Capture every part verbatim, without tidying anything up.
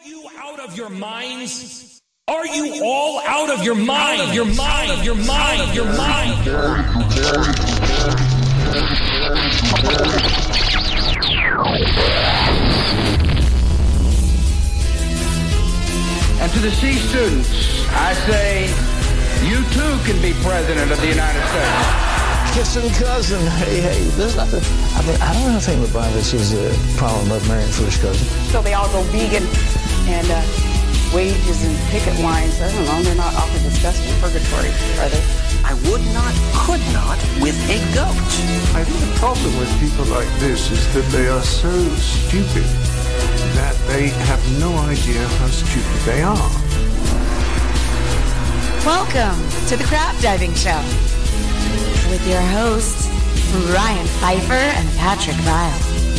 you out of your minds? Are you all out of your mind? Out of your mind? Out of your mind? Out of your mind? And to the C students, I say, you too can be president of the United States. Kissing cousin, hey, hey, there's nothing. I mean, I don't know anything that bothers is a problem of marrying first cousin. So they all go vegan and uh, wages and picket lines. I don't know, they're not awfully disgusting purgatory, are they? I would not, could not with a goat. I think the problem with people like this is that they are so stupid that they have no idea how stupid they are. Welcome to the Crab Diving Show with your hosts, Ryan Pfeiffer and Patrick Vile.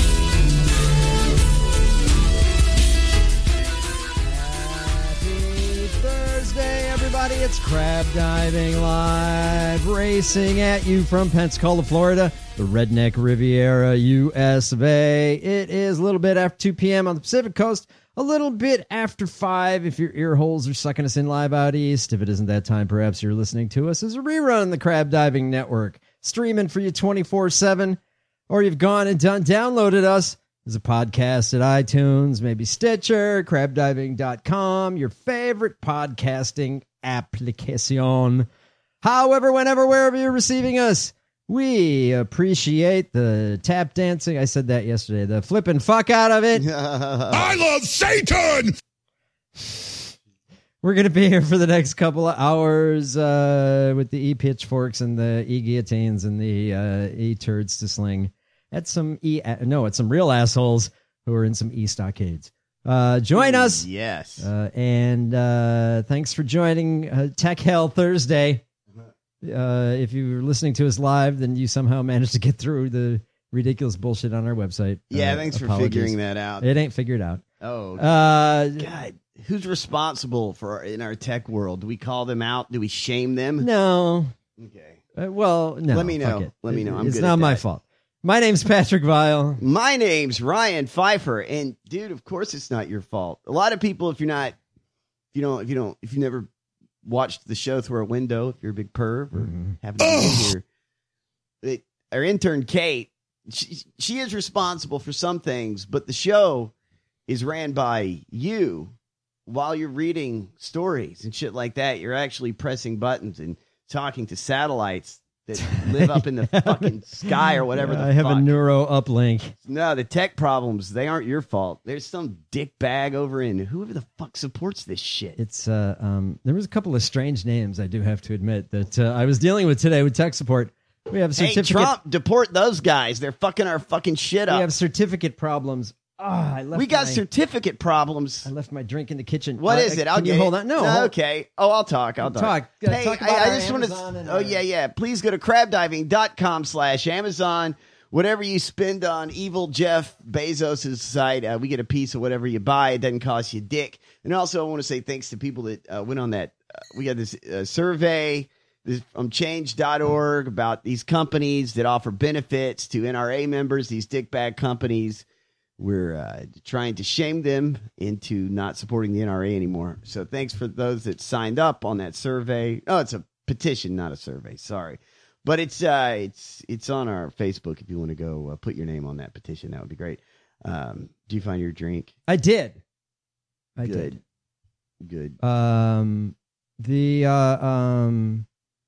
Happy Thursday, everybody. It's Crab Diving Live, racing at you from Pensacola, Florida, the Redneck Riviera, U S of A. It is a little bit after two p.m. on the Pacific Coast, a little bit after five if your ear holes are sucking us in live out east. If it isn't that time, perhaps you're listening to us as a rerun on the Crab Diving Network, streaming for you twenty-four seven, or you've gone and done downloaded us as a podcast at iTunes, maybe Stitcher, crab diving dot com, your favorite podcasting application. However, whenever, wherever you're receiving us, we appreciate the tap dancing. I said that yesterday. The flipping fuck out of it. I love Satan! We're going to be here for the next couple of hours uh, with the e-pitchforks and the e-guillotines and the uh, e-turds to sling at some e... No, at some real assholes who are in some e-stockades. Uh, join us. Yes. Uh, and uh, thanks for joining uh, Tech Hell Thursday. Uh, if you're listening to us live, then you somehow managed to get through the ridiculous bullshit on our website. Yeah, uh, thanks for apologies. figuring that out. It ain't figured out. Oh, uh, God. Who's responsible for in our tech world? Do we call them out? Do we shame them? No. Okay. Uh, well, no. Let me know. It. Let me know. I'm it's good not at my that. fault. My name's Patrick Vile. My name's Ryan Pfeiffer. And dude, of course it's not your fault. A lot of people, if you're not, if you don't, if you don't, if you never watched the show through a window, if you're a big perv or mm-hmm. haven't been here, it, our intern Kate, she, she is responsible for some things, but the show is ran by you. While you're reading stories and shit like that, you're actually pressing buttons and talking to satellites that live up in the fucking sky or whatever. Yeah, the I have fuck. a neuro uplink. No, the tech problems, they aren't your fault. There's some dick bag over in whoever the fuck supports this shit. It's uh, um, there was a couple of strange names, I do have to admit, that uh, I was dealing with today with tech support. We have Hey, certificate. Trump, deport those guys. They're fucking our fucking shit We up. have certificate problems. Oh, I left we got my, certificate problems. I left my drink in the kitchen. What uh, is it? I'll can get you hold it. on? No. no hold- okay. Oh, I'll talk. I'll talk. Talk. Uh, hey, talk I, about I our just want Amazon to. and Oh, our- yeah, yeah. Please go to crab diving dot com slash Amazon. Whatever you spend on evil Jeff Bezos' site, uh, we get a piece of whatever you buy. It doesn't cost you a dick. And also, I want to say thanks to people that uh, went on that. Uh, we got this uh, survey this, from change dot org about these companies that offer benefits to N R A members, these dickbag companies. We're uh, trying to shame them into not supporting the N R A anymore. So thanks for those that signed up on that survey. Oh, it's a petition, not a survey. Sorry. But it's uh, it's it's on our Facebook if you want to go uh, put your name on that petition. That would be great. Um, do you find your drink? I did. I Good. did. Good. Um, the uh, um,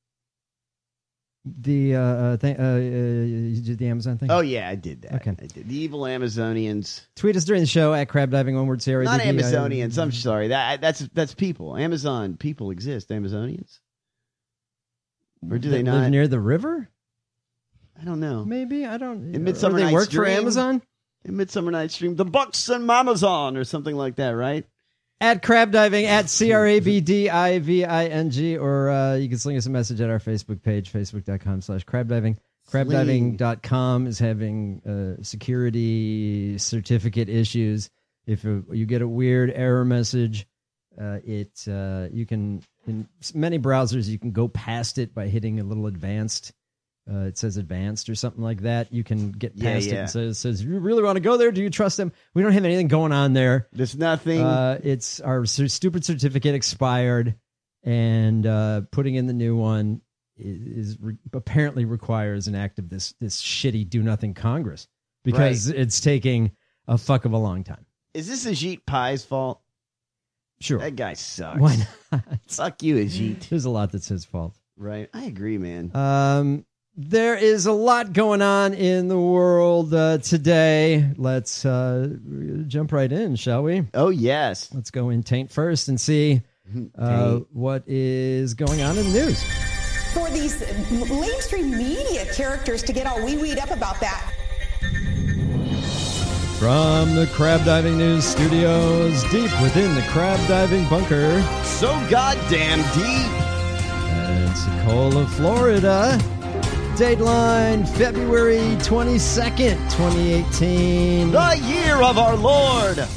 the uh, uh, thing, uh, uh, you did the Amazon thing. Oh yeah, I did that. Okay. I did. The evil Amazonians. Tweet us during the show at crab diving one word C R A D D. Not Amazonians. I'm sorry. That that's that's people. Amazon people exist. Amazonians. Or do they That not live near the river? I don't know. Maybe I don't. In Or Midsummer they Night's work for Dream? Amazon In Midsummer Night's Dream, the Bucks and Amazon or something like that, right? at crab diving at C R A B D I V I N G, or uh, you can sling us a message at our Facebook page, facebook dot com slash crab diving. crab diving dot com is having uh, security certificate issues. If uh, you get a weird error message, uh, it uh, you can in many browsers you can go past it by hitting a little advanced uh, it says advanced or something like that. You can get Yeah, past it yeah. and says, says, you really want to go there? Do you trust them? We don't have anything going on there. There's nothing. Uh, it's our cer- stupid certificate expired, and uh, putting in the new one is, is re- apparently requires an act of this this shitty do nothing Congress because it's taking a fuck of a long time. Is this Ajit Pai's fault? Sure. That guy sucks. Why not? Fuck you, Ajit. There's a lot that's his fault. Right. I agree, man. Um, there is a lot going on in the world uh, today. Let's uh, jump right in, shall we? Oh, yes. Let's go in Taint first and see uh, what is going on in the news. For these mainstream media characters to get all wee-weed up about that. From the Crab Diving News Studios, deep within the crab diving bunker. So goddamn deep. Pensacola, Florida. Dateline, February twenty-second, twenty eighteen. The year of our Lord. Ooh,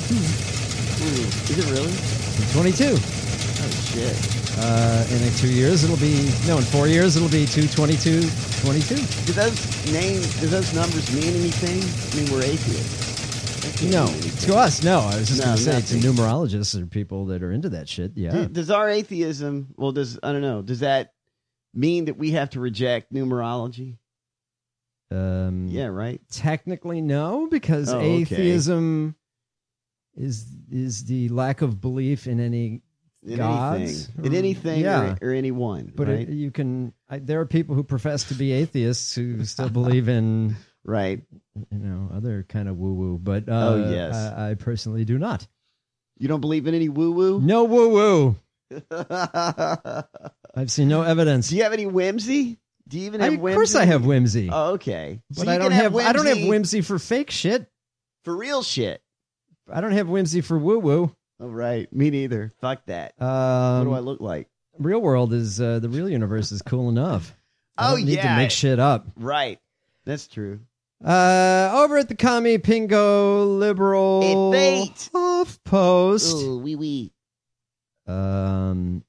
is it really? twenty-two. Oh, shit. Uh, in like two years, it'll be, no, in four years, it'll be two twenty-two twenty-two. Do those name, do those numbers mean anything? I mean, we're atheists. No, to us, no. I was just No, going to say nothing. to numerologists or people that are into that shit. Yeah. Do- Does our atheism, well, does, I don't know, does that mean that we have to reject numerology? Um, Yeah, right. Technically, no, because Oh, okay. atheism is is the lack of belief in any In gods. anything. In anything yeah. or, or anyone. But right? it, you can. I, there are people who profess to be atheists who still believe in, right, you know, other kind of woo woo. But uh, Oh, yes. I, I personally do not. You don't believe in any woo woo? No woo woo. Do I've seen no evidence. you have any whimsy? Do you even I, have of whimsy? course, I have whimsy. Oh, okay. but So I you don't can have. I don't have whimsy whimsy for fake shit. for real shit. I don't have whimsy for woo woo. Oh, right. Me neither. Fuck that. Um, what do I look like? Real world is uh, the real universe is cool enough. I Oh, don't need yeah. to make shit up. Right. That's true. Uh, over at the Commie Pingo Liberal It fate. HuffPost. Oh, wee wee. Um,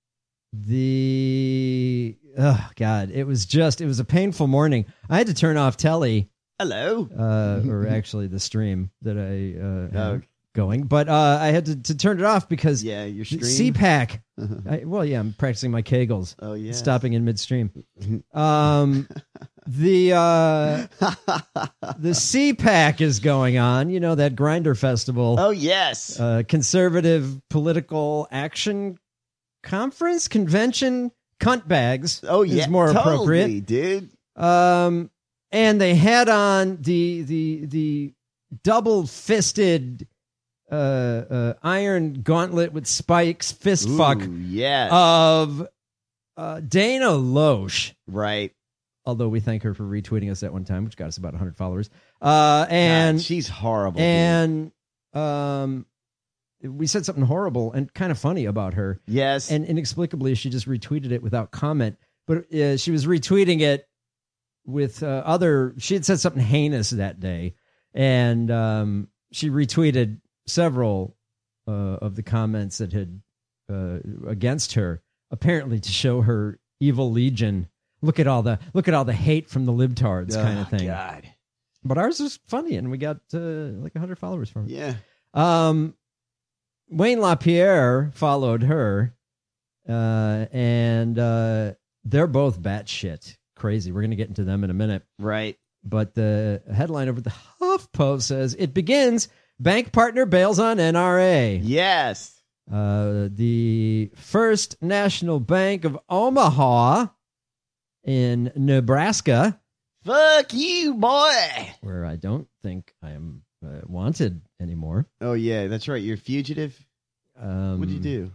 the oh god, it was just it was a painful morning. I had to turn off telly. Hello. Uh, or actually the stream that I uh had Oh. going, but uh, I had to, to turn it off because Yeah, your the stream. CPAC. I, well, yeah, I'm practicing my Kegels. Oh, yeah. Stopping in midstream. Um, the uh, the CPAC is going on. You know, that Grinder Festival. Oh, yes. Uh, Conservative Political Action Conference Convention. Cunt bags. Oh, yeah. is more totally, appropriate, dude. Um, and they had on the the the double fisted. Uh, uh, iron gauntlet with spikes, fist Ooh, fuck yes. of uh, Dana Loesch. Right. Although we thank her for retweeting us at one time, which got us about one hundred followers. Uh, and God, she's horrible. and um, we said something horrible and kind of funny about her. Yes. And inexplicably, she just retweeted it without comment. But uh, she was retweeting it with uh, other. She had said something heinous that day, and um, she retweeted several uh, of the comments that had uh, against her, apparently to show her evil legion. Look at all the look at all the hate from the libtards, Oh, kind of thing. God. But ours was funny, and we got uh, like one hundred followers from it. Yeah. Um, Wayne LaPierre followed her, uh, and uh, they're both batshit crazy. We're going to get into them in a minute. Right. But the headline over the HuffPost says, it begins, bank partner bails on N R A. Yes. Uh, the First National Bank of Omaha in Nebraska, Fuck you, boy. where I don't think I am uh, wanted anymore. Oh, yeah. That's right. You're a fugitive. Um, What'd you do?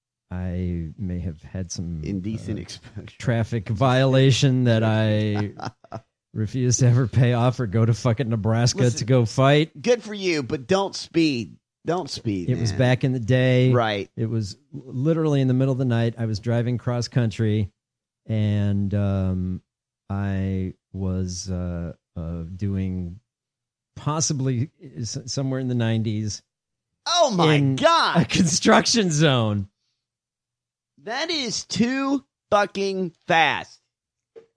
I may have had some Indecent uh, exposure. traffic violation that I refuse to ever pay off or go to fucking Nebraska Listen, to go fight. Good for you, but don't speed. Don't speed. It was man. back in the day. Right. It was literally in the middle of the night. I was driving cross country, and um, I was uh, uh, doing possibly s- somewhere in the nineties. Oh, my in God. A construction zone. That is too fucking fast.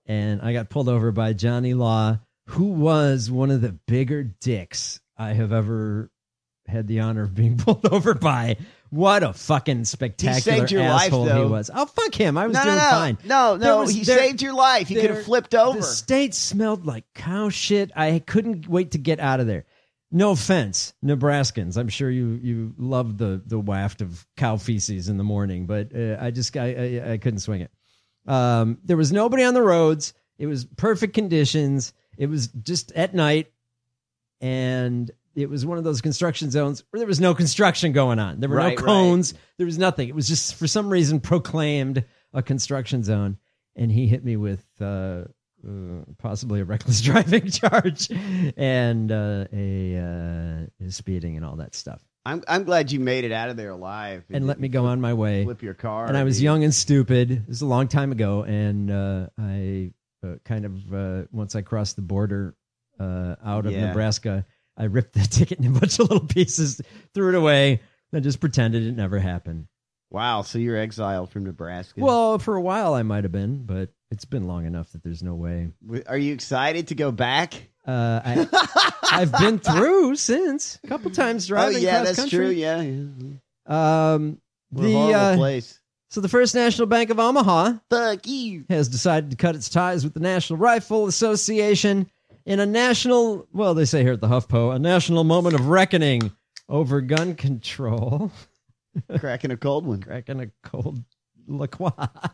and I got pulled over by Johnny Law, who was one of the bigger dicks I have ever had the honor of being pulled over by. What a fucking spectacular he saved your asshole life, though. he was. Oh, fuck him. I was no, doing no, no. fine. No, There no, was- he there- saved your life. He could there- have flipped over. The state smelled like cow shit. I couldn't wait to get out of there. No offense, Nebraskans. I'm sure you you love the the waft of cow feces in the morning, but uh, I just I, I I couldn't swing it. Um, there was nobody on the roads. It was perfect conditions. It was just at night, and it was one of those construction zones where there was no construction going on. There were Right, no right. cones. There was nothing. It was just for some reason proclaimed a construction zone, and he hit me with uh, uh, possibly a reckless driving charge and uh, a uh, speeding and all that stuff. I'm I'm glad you made it out of there alive. And let me go on my way. Flip your car. And I was dude. young and stupid. It was a long time ago, and uh, I uh, kind of uh, once I crossed the border uh, out of Yeah. Nebraska, I ripped the ticket in a bunch of little pieces, threw it away, and just pretended it never happened. Wow, so you're exiled from Nebraska. Well, for a while I might have been, but it's been long enough that there's no way. Are you excited to go back? Uh, I, I've been through since a couple times driving Oh yeah, cross that's country. true. Yeah, yeah. Um, What a the horrible uh, place. So the First National Bank of Omaha Fuck you. has decided to cut its ties with the National Rifle Association in a national, well, they say here at the HuffPo, a national moment of reckoning over gun control. Cracking a cold one. Cracking a cold La Croix.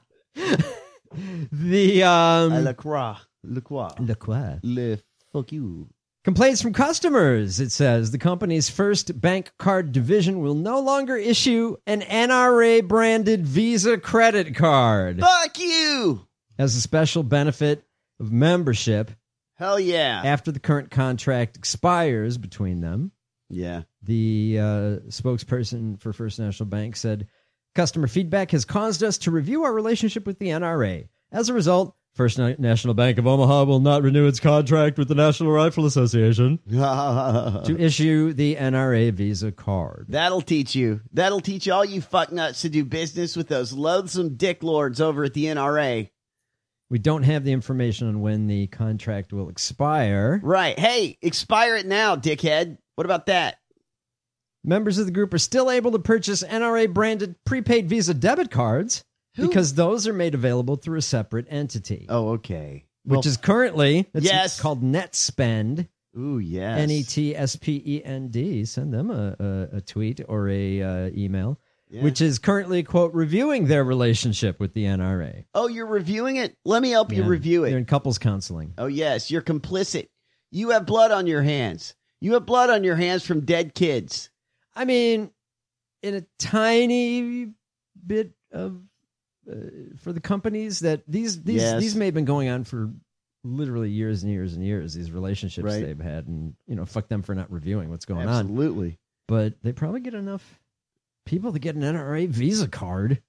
the um, Uh, La Croix. La Croix. La Croix. Le fuck you. Complaints from customers. It says the company's first bank card division will no longer issue an N R A branded Visa credit card Fuck you. as a special benefit of membership Hell yeah. after the current contract expires between them. Yeah. The uh, spokesperson for First National Bank said, customer feedback has caused us to review our relationship with the N R A. As a result, First Na- National Bank of Omaha will not renew its contract with the National Rifle Association to issue the N R A Visa card. That'll teach you. That'll teach all you fucknuts to do business with those loathsome dick lords over at the N R A. We don't have the information on when the contract will expire. Right. Hey, expire it now, dickhead. What about that? Members of the group are still able to purchase N R A-branded prepaid Visa debit cards because those are made available through a separate entity. Oh, okay. Which Well, is currently it's yes. called NetSpend. Ooh, yes. N E T S P E N D. Send them a, a, a tweet or a uh, email, Yeah. which is currently, quote, reviewing their relationship with the N R A. Oh, you're reviewing it? Let me help you Yeah, review They're it. in couples counseling. Oh, yes. You're complicit. You have blood on your hands. You have blood on your hands from dead kids. I mean, in a tiny bit of uh, for the companies that these these Yes. these may have been going on for literally years and years and years. These relationships Right. they've had, and you know, fuck them for not reviewing what's going on. Absolutely. But they probably get enough people to get an N R A Visa card.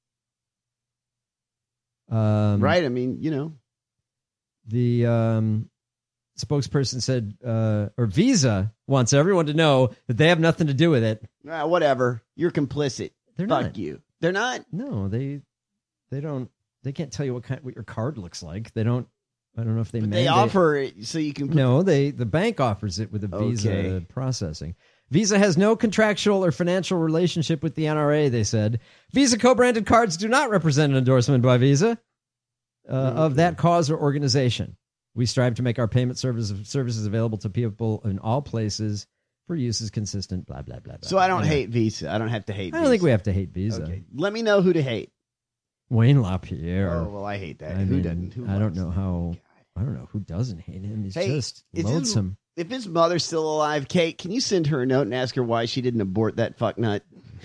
Um, Right. I mean, you know. The um, spokesperson said, uh, or Visa wants everyone to know that they have nothing to do with it. Ah, whatever. You're complicit. They're Fuck not. you. They're not? No, they they don't. They can't tell you what kind what your card looks like. They don't. I don't know if they But they mandate- offer it so you can put No, they the bank offers it with a Visa Okay. processing. Visa has no contractual or financial relationship with the N R A, they said. Visa co-branded cards do not represent an endorsement by Visa uh, of that cause or organization. We strive to make our payment service, services available to people in all places for uses consistent, blah, blah, blah, blah. So I don't Anyway, hate Visa. I don't have to hate I Visa. don't think we have to hate Visa. Okay. Let me know who to hate. Wayne LaPierre. Oh, well, I hate that. I who mean, doesn't? Who I don't loves know him? how. I don't know who doesn't hate him. He's Hey, just is his- loathsome. If his mother's still alive, Kate, can you send her a note and ask her why she didn't abort that fucknut?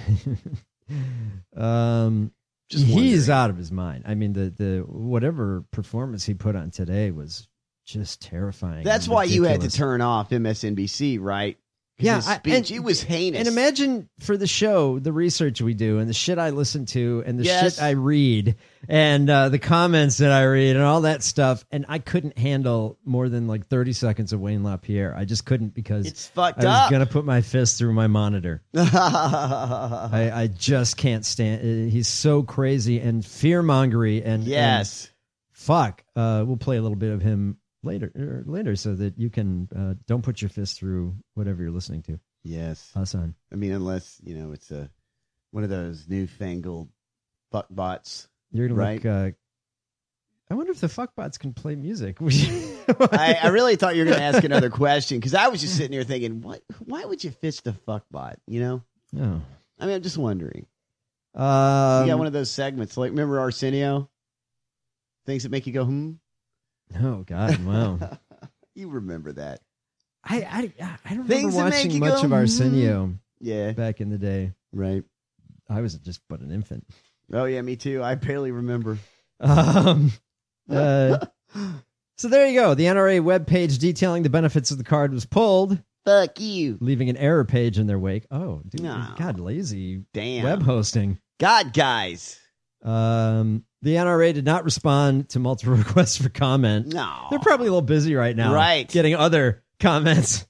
Um, Just he's wondering. out of his mind. I mean, the the whatever performance he put on today was just terrifying. That's and why you had to ridiculous. turn off M S N B C, right? 'Cause Yeah, his I- speech, and- it was heinous. And imagine for the show, the research we do, and the shit I listen to, and the Yes. shit I read, and uh, the comments that I read, and all that stuff. And I couldn't handle more than like thirty seconds of Wayne LaPierre. I just couldn't because It's fucked I was up. gonna put my fist through my monitor. I, I just can't stand. uh, He's so crazy and fear mongery and Yes. and fuck. Uh, we'll play a little bit of him later, er, later, so that you can uh, don't put your fist through whatever you're listening to. Yes, us on. I mean, unless you know it's a one of those newfangled fuck bots. You're gonna right. Look, uh, I wonder if the fuck bots can play music. I, I really thought you were going to ask another question because I was just sitting here thinking, what? Why would you fist the fuck bot? You know? No. I mean, I'm just wondering. Um, you got one of those segments, like remember Arsenio? Things that make you go, hmm? Oh, God, wow. You remember that. I I, I don't Things remember watching much go, of Arsenio hmm? Yeah. back in the day. Right. I was just but an infant. Oh, yeah, me too. I barely remember. Um, uh, so there you go. The N R A webpage detailing the benefits of the card was pulled. Fuck you. Leaving an error page in their wake. Oh, dude. No. God, lazy Damn. web hosting. God, guys. Um, the N R A did not respond to multiple requests for comment. No. They're probably a little busy right now. Right. Getting other comments.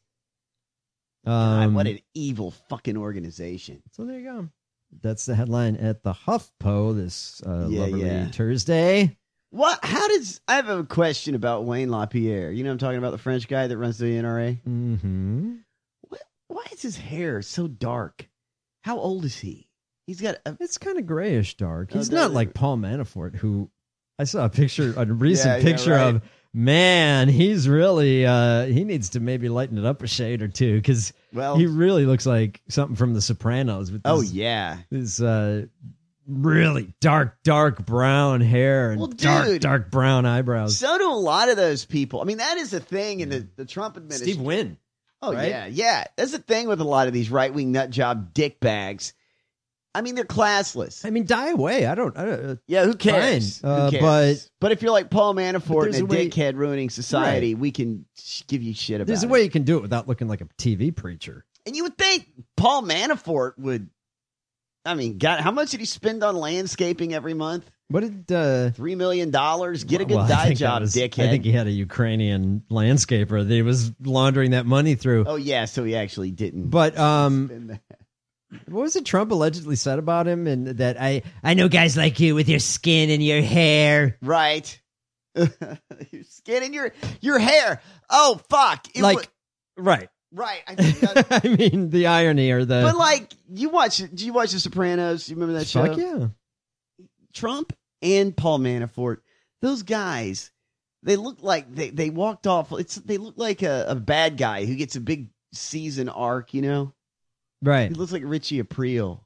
Um, God, what an evil fucking organization. So there you go. That's the headline at the HuffPo this uh, Yeah, lovely yeah. Thursday. What? How does I have a question about Wayne LaPierre? You know, I'm talking about the French guy that runs the N R A. Mm-hmm. What, why is his hair so dark? How old is he? He's got. A, It's kind of grayish dark. He's Oh, not does it? like Paul Manafort, who I saw a picture, a recent Yeah, yeah, picture right. of. Man, he's really, uh, he needs to maybe lighten it up a shade or two because Well- he really looks like something from The Sopranos. With oh this, yeah. His uh, really dark, dark brown hair and Well, dark, dude. dark brown eyebrows. So do a lot of those people. I mean, that is a thing in the, the Trump administration. Steve Wynn. Oh right? yeah, yeah. That's the thing with a lot of these right wing nut job dick bags. I mean, they're classless. I mean, die away. I don't. I don't Yeah, who cares? Fine. Uh, who cares? but- but if you're like Paul Manafort there's and a, a way- dickhead ruining society, we can sh- give you shit about there's a it. way you can do it without looking like a T V preacher. And you would think Paul Manafort would. I mean, God, how much did he spend on landscaping every month? What did uh, Three million dollars. Get a good well, I dye think that job, was- dickhead. I think he had a Ukrainian landscaper that he was laundering that money through. oh yeah, so he actually didn't. But um, spend that. what was it Trump allegedly said about him? And that I I know guys like you with your skin and your hair. Right. Your skin and your your hair. Oh fuck! It Like, wa- right. right. I think that, I mean, the irony or the but like, you watch? Do you watch The Sopranos? You remember that show? fuck yeah. Trump and Paul Manafort. Those guys, they look like they they walked off. It's they look like a, a bad guy who gets a big season arc. You know, Right. he looks like Richie Aprile.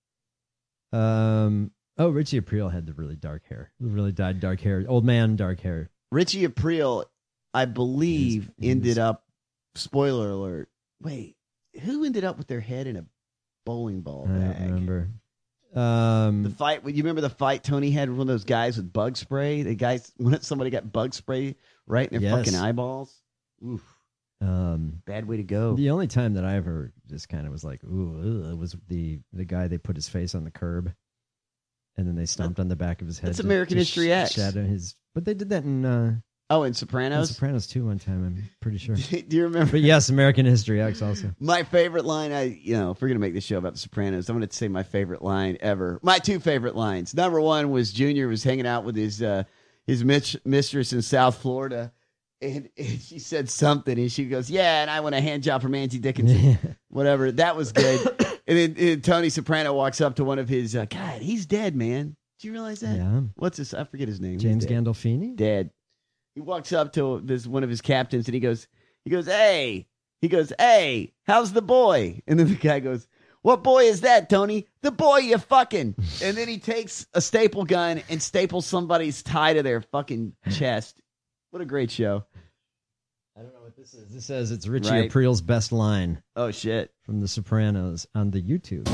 Um. Oh, Richie Aprile had the really dark hair. The really dyed dark hair. Old man, dark hair. Richie Aprile, I believe, He's- he's- ended up. Spoiler alert. Wait, who ended up with their head in a bowling ball I bag? don't remember. Um. The fight. You remember the fight Tony had with one of those guys with bug spray? The guys when somebody got bug spray right in their Yes. fucking eyeballs. Oof, um. bad way to go. The only time that I ever just kind of was like, ooh, ugh, was the the guy they put his face on the curb, and then they stomped on the back of his head. That's to- American to History sh- X. Shadow his, but they did that in uh, Oh, in in Sopranos. Sopranos too one time. I'm pretty sure. Do you remember? But yes, American History X also. My favorite line, I you know, if we're gonna make this show about the Sopranos, I'm gonna say my favorite line ever. My two favorite lines. Number one was Junior was hanging out with his uh, his mitch- mistress in South Florida, and, and she said something, and she goes, "Yeah, and I want a hand job from Angie Dickinson, whatever." That was good. and then and Tony Soprano walks up to one of his, uh, God, he's dead, man. Do you realize that? Yeah. What's his? I forget his name. He's James dead. Gandolfini. Dead. He walks up to this one of his captains and he goes, he goes, hey, he goes, hey, how's the boy? And then the guy goes, what boy is that, Tony? The boy you fucking. And then he takes a staple gun and staples somebody's tie to their fucking chest. What a great show. I don't know what this is. This says it's Richie Right. Aprile's best line Oh shit. from The Sopranos on the YouTube.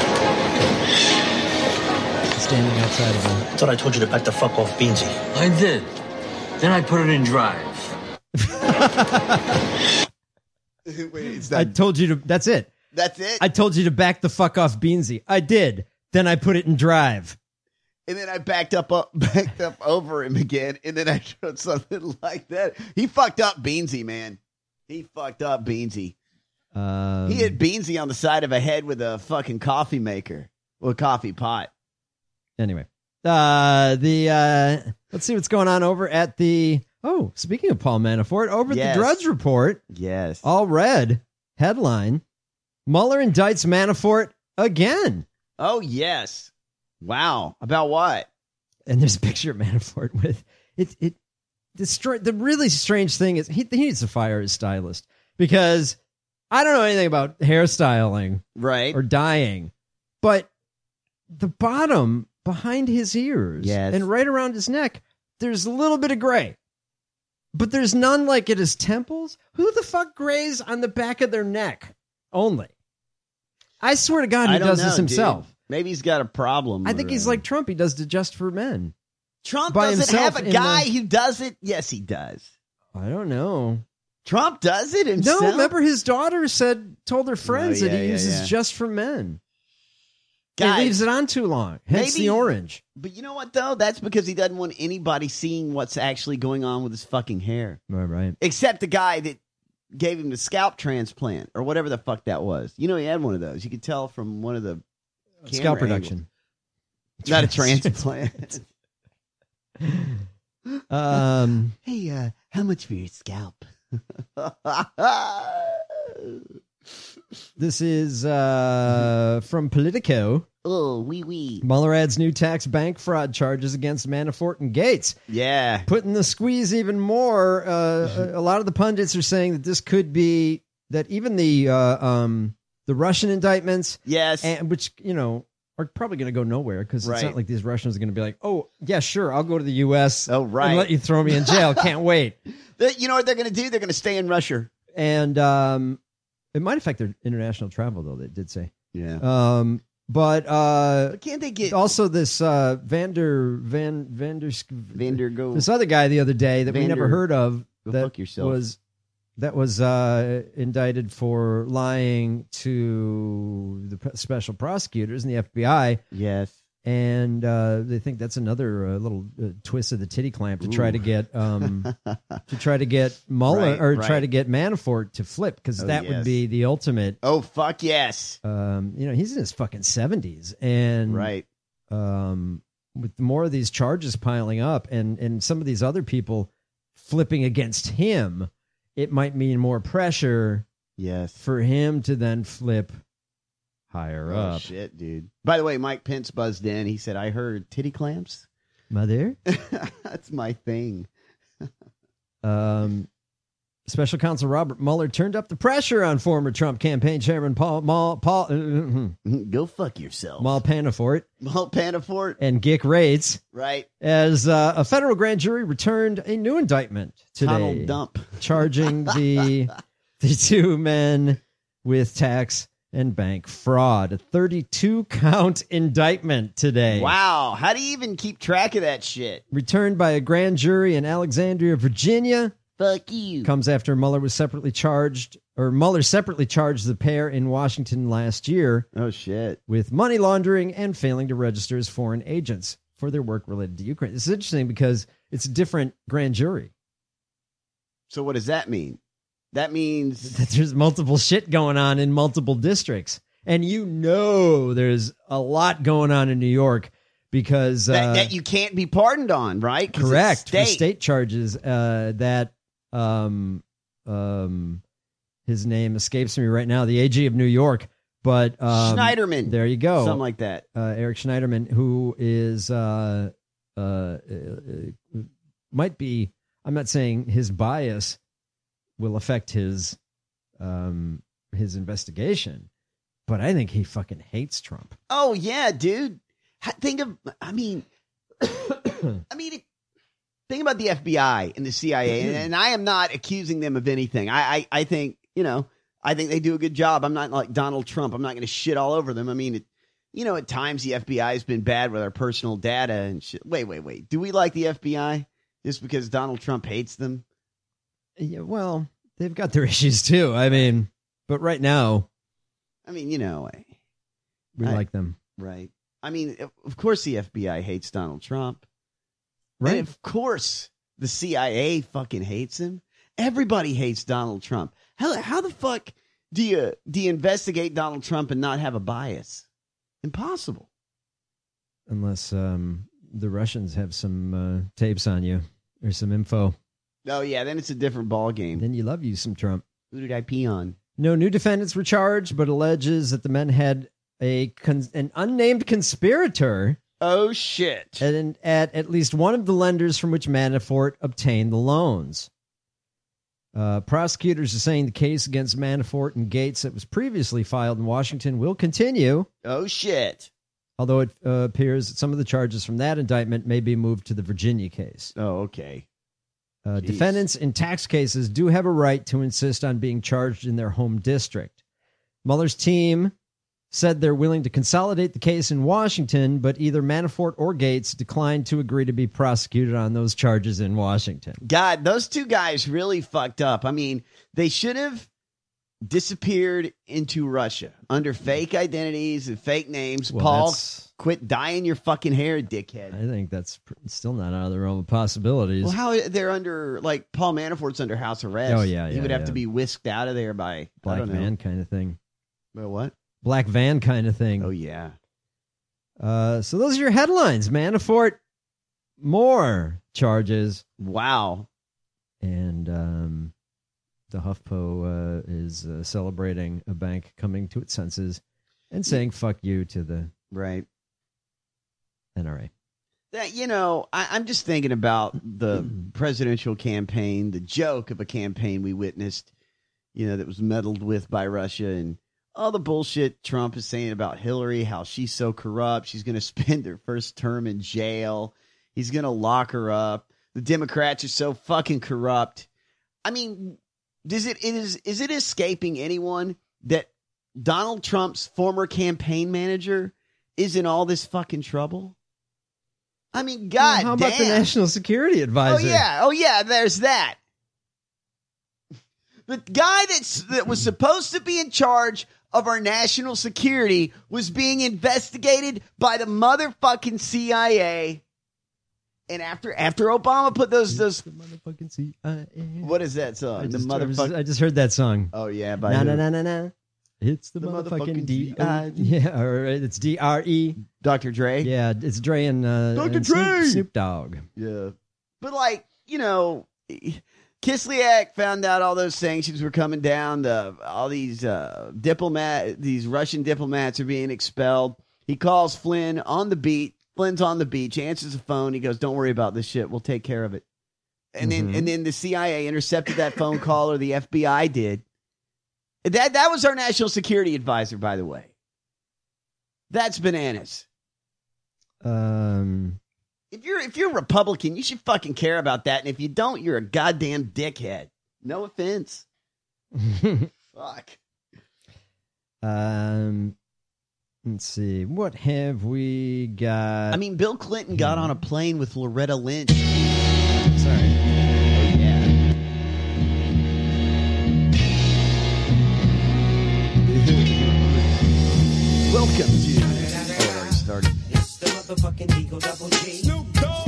Standing outside of I thought I told you to back the fuck off, Beansy. I did. Then I put it in drive. Wait, it's I told you to. That's it. That's it. I told you to back the fuck off, Beansy. I did. Then I put it in drive. And then I backed up, up, backed up over him again, and then I showed something like that. He fucked up Beansy, man. He fucked up Beansy. Um, He hit Beansy on the side of a head with a fucking coffee maker, or a coffee pot. Anyway, Uh, the uh, let's see what's going on over at the. Oh, speaking of Paul Manafort, over at Yes. the Drudge Report. Yes. All red headline: Mueller indicts Manafort again. Oh yes. Wow. About what? And there's a picture of Manafort with it. It the str- the really strange thing is he, he needs to fire his stylist, because I don't know anything about hairstyling, right, or dyeing, but the bottom behind his ears, Yes. and right around his neck, there's a little bit of gray, but there's none like at his temples. Who the fuck grays on the back of their neck only? I swear to God, he I don't does know, this himself. dude. Maybe he's got a problem. I think or, he's uh, like Trump. He does it just for men. Trump by doesn't himself have a in guy the- who does it. Yes, he does. I don't know. Trump does it himself. No, remember his daughter said, told her friends Oh, that yeah, he yeah, uses yeah. just for men. Guys, he leaves it on too long. Hence maybe- the orange. But you know what, though? That's because he doesn't want anybody seeing what's actually going on with his fucking hair. Right, right. Except the guy that gave him the scalp transplant or whatever the fuck that was. You know, he had one of those. You could tell from one of the camera Scalp angles. reduction. Not a transplant. Um, hey, uh, how much for your scalp? This is uh, from Politico. Oh, wee wee. Mueller adds new tax bank fraud charges against Manafort and Gates. Yeah. Putting the squeeze even more. Uh, a lot of the pundits are saying that this could be, that even the uh, um, the Russian indictments, yes, and which, you know, are probably going to go nowhere, because Right. it's not like these Russians are going to be like, oh, yeah, sure, I'll go to the U S Oh, right. and let you throw me in jail. Can't wait. The- you know what they're going to do? They're going to stay in Russia. And um, it might affect their international travel, though, they did say. Yeah. Um, but uh, But can't they get also this uh, Vander Van Vander Vander Go? this other guy the other day that we Vander- never heard of Go that fuck yourself. was that was uh, indicted for lying to the p- special prosecutors and the F B I. Yes. And uh, they think that's another uh, little uh, twist of the titty clamp to try Ooh. to get um, to try to get Mueller Right, or right. try to get Manafort to flip, because Oh, that yes. would be the ultimate. Oh, fuck yes. Um, you know, he's in his fucking seventies, and Right. um, with more of these charges piling up, and and some of these other people flipping against him, it might mean more pressure. Yes. For him to then flip higher Oh, up. shit, dude. By the way, Mike Pence buzzed in. He said, I heard titty clamps. Mother? That's my thing. Um, Special Counsel Robert Mueller turned up the pressure on former Trump campaign chairman Paul Paul, Paul uh, Go fuck yourself. Paul Manafort Paul Manafort. and Gick Rates, Right. as uh, a federal grand jury returned a new indictment today, Donald Dump. charging the the two men with tax and bank fraud. A thirty-two count indictment today. Wow. How do you even keep track of that shit? Returned by a grand jury in Alexandria, Virginia. Fuck you. Comes after Mueller was separately charged, or Mueller separately charged the pair in Washington last year Oh, shit. with money laundering and failing to register as foreign agents for their work related to Ukraine. This is interesting because it's a different grand jury. So what does that mean? That means That there's multiple shit going on in multiple districts. And you know there's a lot going on in New York because... that, uh, that you can't be pardoned on, right? 'Cause it's correct. For State. state charges uh, that... Um, um, his name escapes me right now, the A G of New York, but um, Schneiderman. There you go. Something like that. Uh, Eric Schneiderman, who is uh, uh, uh, might be, I'm not saying his bias will affect his um, his investigation, but I think he fucking hates Trump. Oh, yeah, dude. Ha- Think of, I mean, I mean, it, think about the F B I and the C I A, and, and I am not accusing them of anything. I, I, I think, you know, I think they do a good job. I'm not like Donald Trump. I'm not going to shit all over them. I mean, it, you know, at times the F B I has been bad with our personal data and shit. Wait, wait, wait. Do we like the F B I just because Donald Trump hates them? Yeah, well, they've got their issues too. I mean, but right now, I mean, you know, I, we I- like them. right. I mean, of course the F B I hates Donald Trump. Right. And of course the C I A fucking hates him. Everybody hates Donald Trump. How how the fuck do you do you investigate Donald Trump and not have a bias? Impossible. Unless um, the Russians have some uh, tapes on you or some info. Oh, yeah, then it's a different ball game. Then you love you some Trump. Who did I pee on? No new defendants were charged, but alleges that the men had a con- an unnamed conspirator. Oh, shit. At, at at least one of the lenders from which Manafort obtained the loans. Uh, prosecutors are saying the case against Manafort and Gates that was previously filed in Washington will continue. Oh, shit. Although it uh, appears that some of the charges from that indictment may be moved to the Virginia case. Oh, okay. Uh, defendants in tax cases do have a right to insist on being charged in their home district. Mueller's team said they're willing to consolidate the case in Washington, but either Manafort or Gates declined to agree to be prosecuted on those charges in Washington. God, those two guys really fucked up. I mean, they should have disappeared into Russia under fake identities and fake names. Well, Paul, that's- quit dyeing your fucking hair, dickhead. I think that's pr- still not out of the realm of possibilities. Well, how they're under, like, Paul Manafort's under house arrest. Oh, yeah, He yeah, would have yeah. to be whisked out of there by, I Black don't know. van kind of thing. Well, what? Black van kind of thing. Oh, yeah. Uh, so those are your headlines. Manafort, more charges. Wow. And um, the HuffPo uh, is uh, celebrating a bank coming to its senses and saying fuck you to the right N R A. That, you know, I, I'm just thinking about the presidential campaign, the joke of a campaign we witnessed, you know, that was meddled with by Russia, and all the bullshit Trump is saying about Hillary, how she's so corrupt. She's going to spend her first term in jail. He's going to lock her up. The Democrats are so fucking corrupt. I mean, does it, it is, is it escaping anyone that Donald Trump's former campaign manager is in all this fucking trouble? I mean, God well, how about damn. the National Security Advisor? Oh, yeah. Oh, yeah. There's that. The guy that's, that was supposed to be in charge of our national security was being investigated by the motherfucking C I A. And after after Obama put those those the motherfucking C I A. What is that song? I The just, I was- motherfucking. I just heard that song. Oh yeah, by Na who? na na na na. It's the, The motherfucking, motherfucking D. D I Yeah, or it's D R E. Doctor Dre. Yeah, it's Dre and uh, Doctor and Snoop, Dre! Snoop Dogg. Yeah. But like, you know, Kislyak found out all those sanctions were coming down. The all these uh, diplomat, these Russian diplomats are being expelled. He calls Flynn on the beat. Flynn's on the beach, answers the phone. He goes, "Don't worry about this shit. We'll take care of it." And Mm-hmm. then and then the C I A intercepted that phone call, or the F B I did. That that was our national security advisor, by the way. That's bananas. Um, If you're if you're a Republican, you should fucking care about that. And if you don't, you're a goddamn dickhead. No offense. Fuck. um, let's see. What have we got? I mean, Bill Clinton got on a plane with Loretta Lynch. Sorry. Oh, yeah. Welcome to. Oh, it already started. It's the motherfucking Eagle Double G. Snoop Dogg.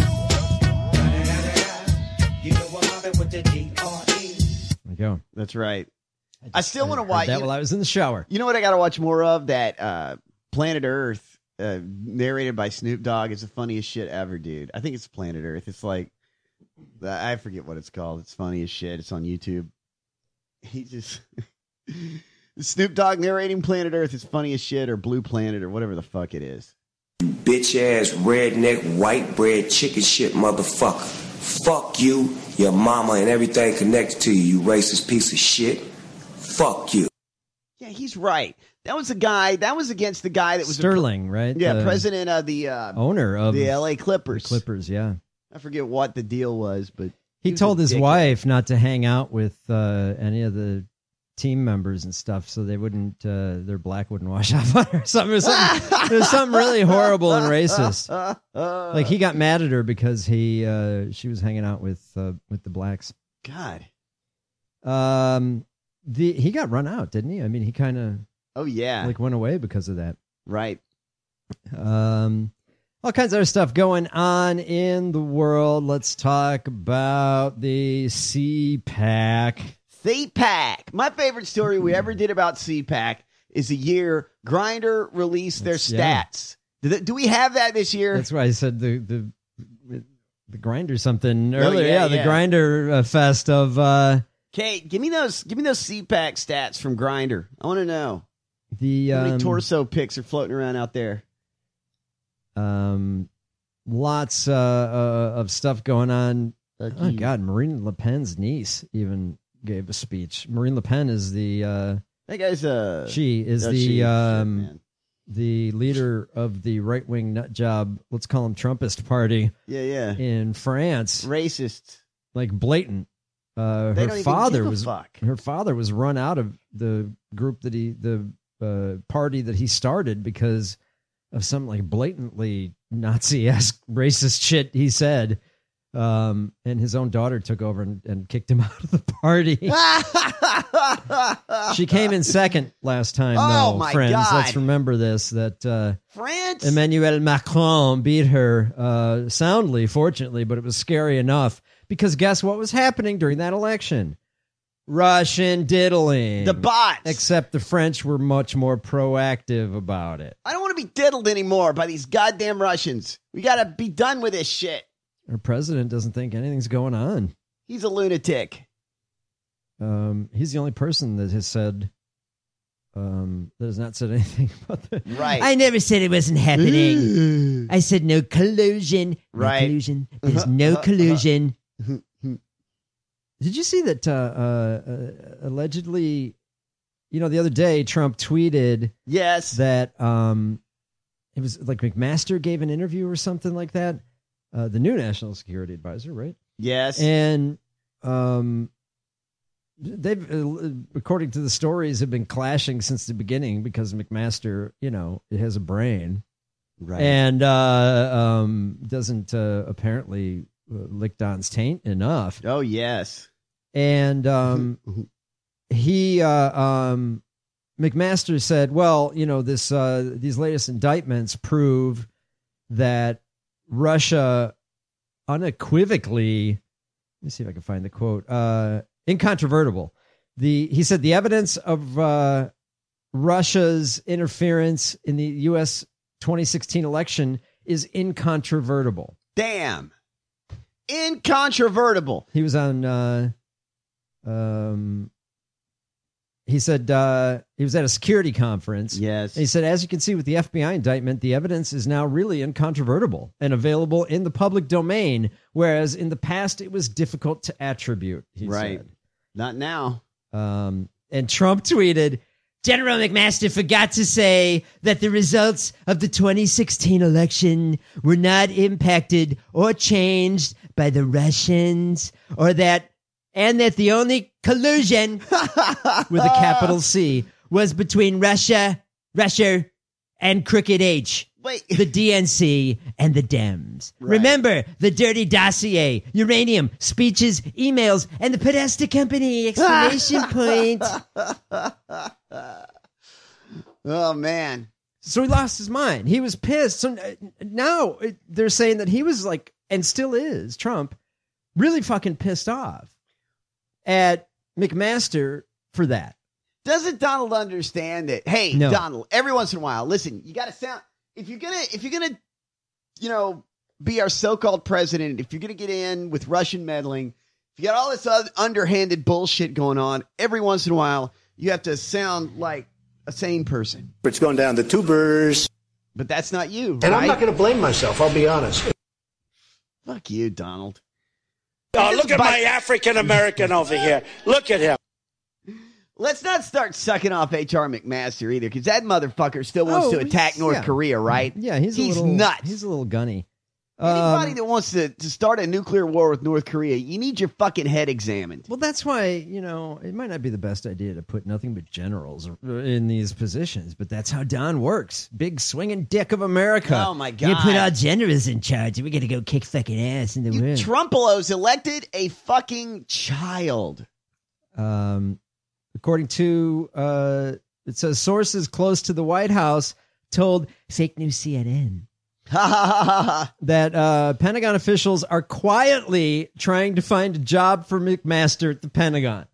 You know I'm mobbing with the D R E. There we go. That's right. I, still want to Heard watch that you, while I was in the shower. you know what I got to watch more of? That uh, Planet Earth, uh, narrated by Snoop Dogg, is the funniest shit ever, dude. I think it's Planet Earth. It's like, I forget what it's called. It's funny as shit. It's on YouTube. He just. Snoop Dogg narrating Planet Earth is funny as shit, or Blue Planet, or whatever the fuck it is. Bitch ass redneck white bread chicken shit motherfucker. Fuck you, your mama, and everything connected to you, you racist piece of shit. Fuck you. Yeah, he's right. That was the guy. That was against the guy that was Sterling, right? Yeah, The president of the uh, owner of the L A Clippers. the Clippers, yeah. I forget what the deal was, but He was told a his dickhead. wife not to hang out with uh, any of the team members and stuff, so they wouldn't, uh, their black wouldn't wash off on her. Something, there's something, there's something really horrible and racist. Like he got mad at her because he, uh, she was hanging out with, uh, with the blacks. God. Um, the he got run out, didn't he? I mean, he kind of, Oh yeah, like went away because of that. right. Um, all kinds of other stuff going on in the world. Let's talk about the C PAC. C PAC. My favorite story we ever did about C PAC is the year Grindr released their That's- yeah. stats. Do, they- do we have that this year? That's why I said the, the the Grinder something earlier. yeah, yeah, the yeah. Grinder uh, fest of uh, Kate, give me those. Give me those C PAC stats from Grindr. I want to know the how many um, torso pics are floating around out there. um, lots uh, uh, of stuff going on. Oh God, Marine Le Pen's niece even gave a speech. Marine Le Pen is the uh, that guy's uh she is no, the she, um, shit, man. the leader of the right wing nut job. Let's call him Trumpist party. Yeah, yeah. In France, Racist, like blatant. Uh, They her don't even father give a was fuck. her father was run out of the group that he the uh, party that he started because of some like blatantly Nazi-esque racist shit he said. Um, and his own daughter took over and, and kicked him out of the party. She came in second last time, Oh, though, my friends. God. Let's remember this, that uh, France? Emmanuel Macron beat her uh, soundly, fortunately, but it was scary enough because guess what was happening during that election? Russian diddling. The bots. Except the French were much more proactive about it. I don't want to be diddled anymore by these goddamn Russians. We got to be done with this shit. Our president doesn't think anything's going on. He's a lunatic. Um, he's the only person that has said, um, that has not said anything about that. Right. I never said it wasn't happening. I said no collusion. No Right. collusion. There's no collusion. Did you see that uh, uh, uh, allegedly, you know, the other day Trump tweeted yes that um, it was like McMaster gave an interview or something like that. Uh, the new national security advisor, right? Yes. And um, they've, uh, according to the stories, have been clashing since the beginning because McMaster, you know, it has a brain, right? And uh, um, doesn't uh, apparently uh, lick Don's taint enough. Oh yes. And um, he, uh, um, McMaster said, "Well, you know, this uh, these latest indictments prove that Russia unequivocally, let me see if I can find the quote, uh, incontrovertible. The he said the evidence of uh, Russia's interference in the U S twenty sixteen election is incontrovertible." Damn. Incontrovertible. He was on, uh, um, he said uh, he was at a security conference. Yes. And he said, as you can see with the F B I indictment, the evidence is now really incontrovertible and available in the public domain, whereas in the past it was difficult to attribute, he Right. said. Not now. Um, and Trump tweeted, General McMaster forgot to say that the results of the twenty sixteen election were not impacted or changed by the Russians, or that, and that the only collusion with a capital C was between Russia, Russia, and Crooked H. Wait. The D N C and the Dems. Right. Remember the dirty dossier, uranium, speeches, emails, and the Podesta Company! Exclamation point. Oh man. So he lost his mind. He was pissed. So uh, now uh, they're saying that he was like, and still is, Trump, really fucking pissed off at McMaster for that. Doesn't Donald understand that? Hey, No. Donald, every once in a while, listen, you got to sound, if you're going to, if you're going to, you know, be our so-called president, if you're going to get in with Russian meddling, if you got all this other underhanded bullshit going on, every once in a while, you have to sound like a sane person. It's going down the tubers. But that's not you, And I'm right? not going to blame myself, I'll be honest. Fuck you, Donald. Oh, look at my African American over here. Look at him. Let's not start sucking off H R McMaster either, because that motherfucker still wants Oh, to attack he's- North yeah. Korea, right? Yeah, he's, he's a little, nuts. He's a little gunny. Anybody Um, that wants to, to start a nuclear war with North Korea, you need your fucking head examined. Well, that's why, you know, it might not be the best idea to put nothing but generals in these positions, but that's how Don works. Big swinging dick of America. Oh, my God. You put our generals in charge, and we're going to go kick fucking ass in the world. Trumpelos elected a fucking child. Um, according to, uh, it says sources close to the White House told Fake news C N N. that uh, Pentagon officials are quietly trying to find a job for McMaster at the Pentagon.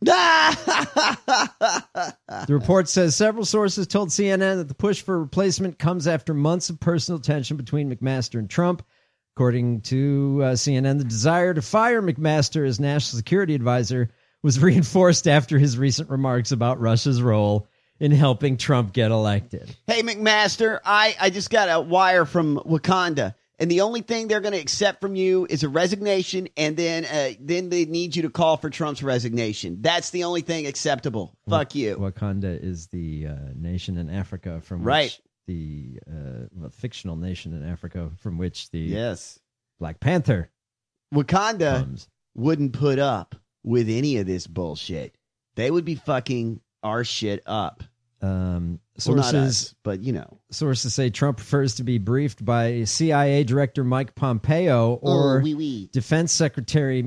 The report says several sources told C N N that the push for replacement comes after months of personal tension between McMaster and Trump. According to uh, C N N, the desire to fire McMaster as national security advisor was reinforced after his recent remarks about Russia's role in helping Trump get elected. Hey, McMaster, I, I just got a wire from Wakanda, and the only thing they're going to accept from you is a resignation, and then uh, then they need you to call for Trump's resignation. That's the only thing acceptable. Fuck you. Wakanda is the uh, nation in Africa from Right. which the uh, well, fictional nation in Africa from which the Yes. Black Panther Wakanda comes. wouldn't put up with any of this bullshit. They would be fucking our shit up. Um, Well, not sources, us, but you know. sources say Trump prefers to be briefed by C I A Director Mike Pompeo or Oh, oui, oui. Defense Secretary.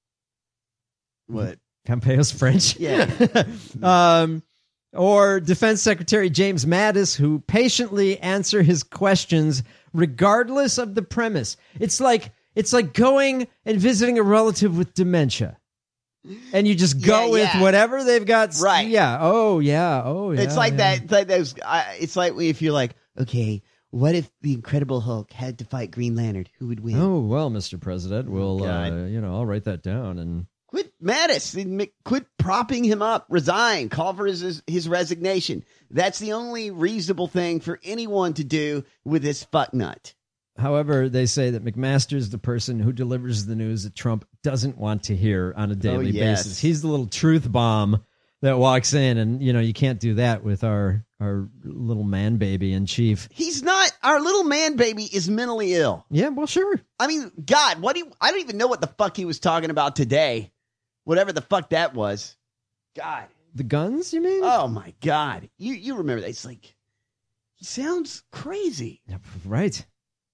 What? Pompeo's French. Yeah. um, or Defense Secretary James Mattis, who patiently answer his questions regardless of the premise. It's like it's like going and visiting a relative with dementia. And you just go Yeah, with yeah. whatever they've got. Right. Yeah. Oh, yeah. Oh, yeah. It's like yeah. that. It's like those. I, it's like if you're like, okay, what if the Incredible Hulk had to fight Green Lantern? Who would win? Oh, well, Mister President, we'll, God. uh, you know, I'll write that down. And Quit Mattis. Quit propping him up. Resign. Call for his, his his resignation. That's the only reasonable thing for anyone to do with this fucknut. However, they say that McMaster is the person who delivers the news that Trump doesn't want to hear on a daily Oh, yes. basis. He's the little truth bomb that walks in, and, you know, you can't do that with our, our little man baby in chief. He's not. Our little man baby is mentally ill. Yeah, well, sure. I mean, God, what do you, I don't even know what the fuck he was talking about today. Whatever the fuck that was. God. The guns, you mean? Oh, my God. You, you remember that. It's like, he sounds crazy. Right.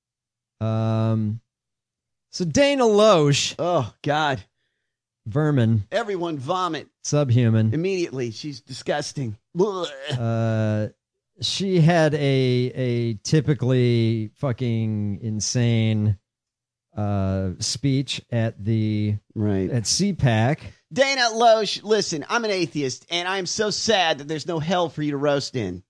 Um, so Dana Loesch. Oh, God. Vermin. Everyone vomit. Subhuman. Immediately. She's disgusting. Ugh. Uh, she had a a typically fucking insane uh speech at the right at C PAC. Dana Loesch, listen, I'm an atheist, and I'm so sad that there's no hell for you to roast in.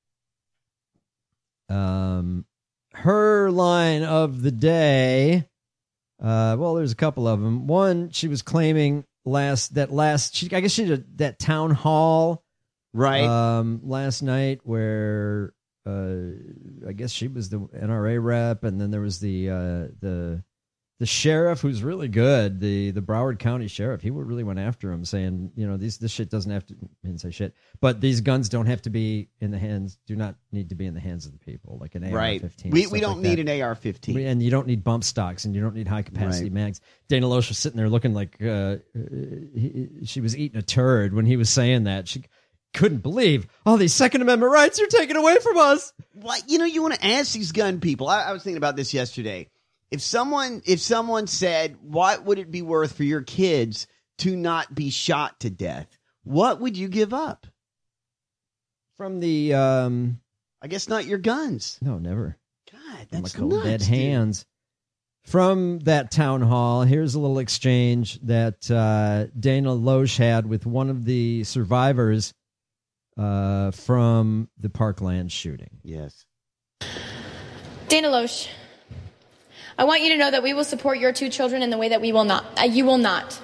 Um, her line of the day. Uh, well, there's a couple of them. One, she was claiming last that last. She, I guess she did that town hall, right? Um, last night where uh, I guess she was the N R A rep, and then there was the uh, the the sheriff who's really good, the the Broward County sheriff. He really went after him, saying, you know, these this shit doesn't have to. He didn't say shit, but these guns don't have to be in the hands. Do not need to be in the hands of the people, like an A R fifteen. Right. We we don't need an A R fifteen, and you don't need bump stocks, and you don't need high capacity Right. mags. Dana Loesch was sitting there looking like uh, he, she was eating a turd when he was saying that. She couldn't believe all these Second Amendment rights are taken away from us. What, you know, you want to ask these gun people. I, I was thinking about this yesterday. If someone if someone said, what would it be worth for your kids to not be shot to death? What would you give up? From the um I guess not your guns. No, never. God, that's From nuts, dead dude. hands. From that town hall, here's a little exchange that uh, Dana Loesch had with one of the survivors uh, from the Parkland shooting. Yes. Dana Loesch, I want you to know that we will support your two children in the way that we will not. Uh, you will not.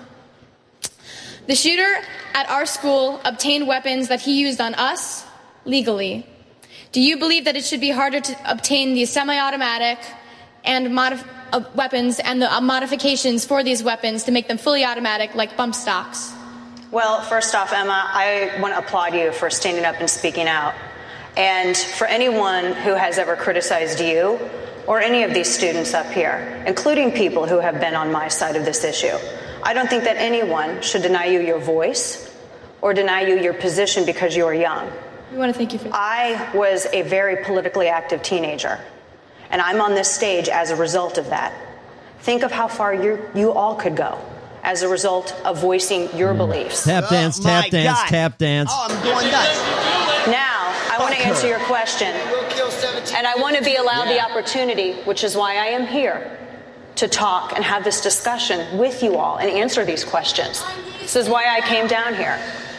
The shooter at our school obtained weapons that he used on us legally. Do you believe that it should be harder to obtain these semi-automatic and modif- uh, weapons and the uh, modifications for these weapons to make them fully automatic, like bump stocks? Well, first off, Emma, I want to applaud you for standing up and speaking out. And for anyone who has ever criticized you or any of these students up here, including people who have been on my side of this issue, I don't think that anyone should deny you your voice or deny you your position because you are young. We want to thank you for that. I was a very politically active teenager, and I'm on this stage as a result of that. Think of how far you you all could go as a result of voicing your beliefs. Tap dance, Oh, tap my dance, God. tap dance. Oh, I'm going nuts. Now, I want to answer your question, and I want to be allowed the opportunity, which is why I am here, to talk and have this discussion with you all and answer these questions. This is why I came down here.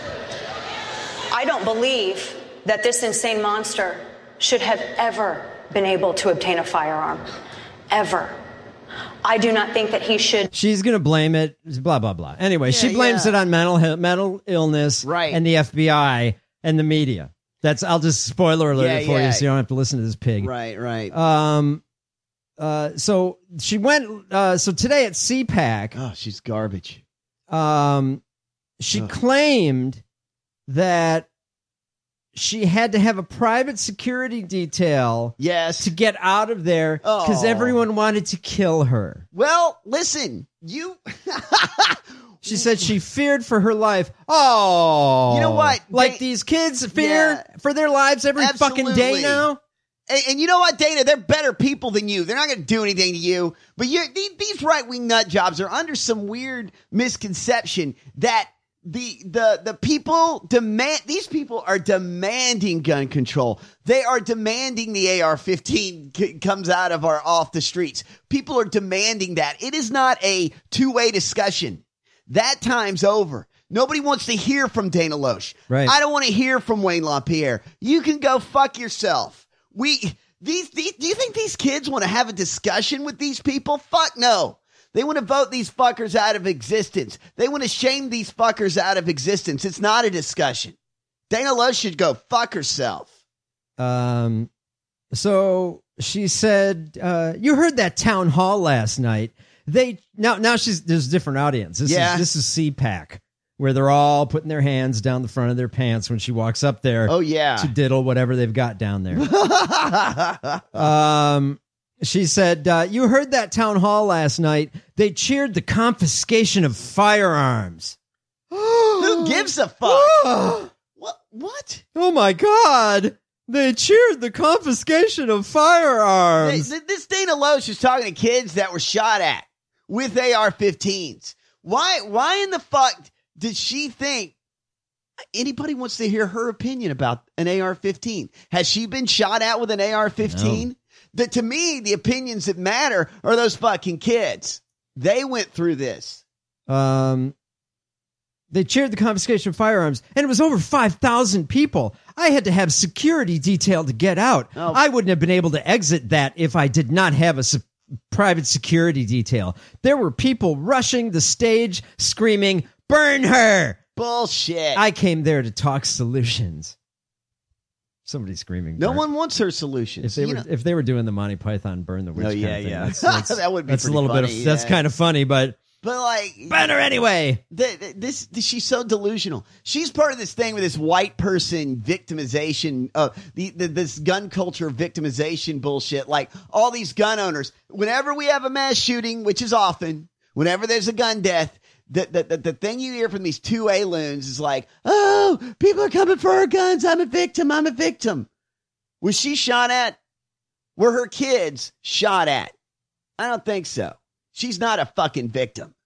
I don't believe that this insane monster should have ever been able to obtain a firearm. Ever. I do not think that he should. She's going to blame it, blah, blah, blah. Anyway, Yeah, she blames yeah. it on mental mental illness Right. and the F B I and the media. That's I'll just spoiler alert Yeah, it for yeah. you so you don't have to listen to this pig. Right, right. Um, uh, so she went, uh, so today at C PAC. Oh, she's garbage. Um, she claimed that she had to have a private security detail yes. to get out of there because Oh. everyone wanted to kill her. Well, listen, you. She said she feared for her life. Oh, You know what? Like They- these kids fear Yeah. for their lives every fucking day Absolutely. now. And, and you know what, Dana? They're better people than you. They're not going to do anything to you. But you're, these, these right wing nut jobs are under some weird misconception that the the the people demand. These people are demanding gun control. They are demanding the A R fifteen c- comes out of our off the streets. People are demanding that. It is not a two way discussion. That time's over. Nobody wants to hear from Dana Loesch. Right. I don't want to hear from Wayne LaPierre. You can go fuck yourself. We these, these do you think these kids want to have a discussion with these people? Fuck no. They want to vote these fuckers out of existence. They want to shame these fuckers out of existence. It's not a discussion. Dana Loesch should go fuck herself. Um, so she said, uh, you heard that town hall last night. They now now she's there's a different audience. This Yeah. is this is C PAC, where they're all putting their hands down the front of their pants when she walks up there. Oh, yeah. to diddle whatever they've got down there. um, she said, uh, you heard that town hall last night. They cheered the confiscation of firearms. Who gives a fuck? What? What? Oh my God! They cheered the confiscation of firearms. Th- This Dana Loesch is talking to kids that were shot at with A R fifteens. Why? Why in the fuck did she think anybody wants to hear her opinion about an A R fifteen? Has she been shot at with an A R fifteen? No. That to me, the opinions that matter are those fucking kids. They went through this. Um, they cheered the confiscation of firearms, and it was over five thousand people. I had to have security detail to get out. Oh. I wouldn't have been able to exit that if I did not have a su- private security detail. There were people rushing the stage screaming, "Burn her!" Bullshit. I came there to talk solutions. Somebody screaming. No burn. one wants her solutions. If they You were know- if they were doing the Monty Python burn the witch, Oh, kind yeah, of thing, yeah. that's, that's, That would be that's a pretty little bit funny, of that's yeah. kind of funny, but But like, burn her anyway. th- th- this, this she's so delusional. She's part of this thing with this white person victimization, uh, the, the this gun culture victimization bullshit. Like all these gun owners, whenever we have a mass shooting, which is often, whenever there's a gun death, the the the, the thing you hear from these two A loons is like, "Oh, people are coming for our guns. I'm a victim. I'm a victim." Was she shot at? Were her kids shot at? I don't think so. She's not a fucking victim.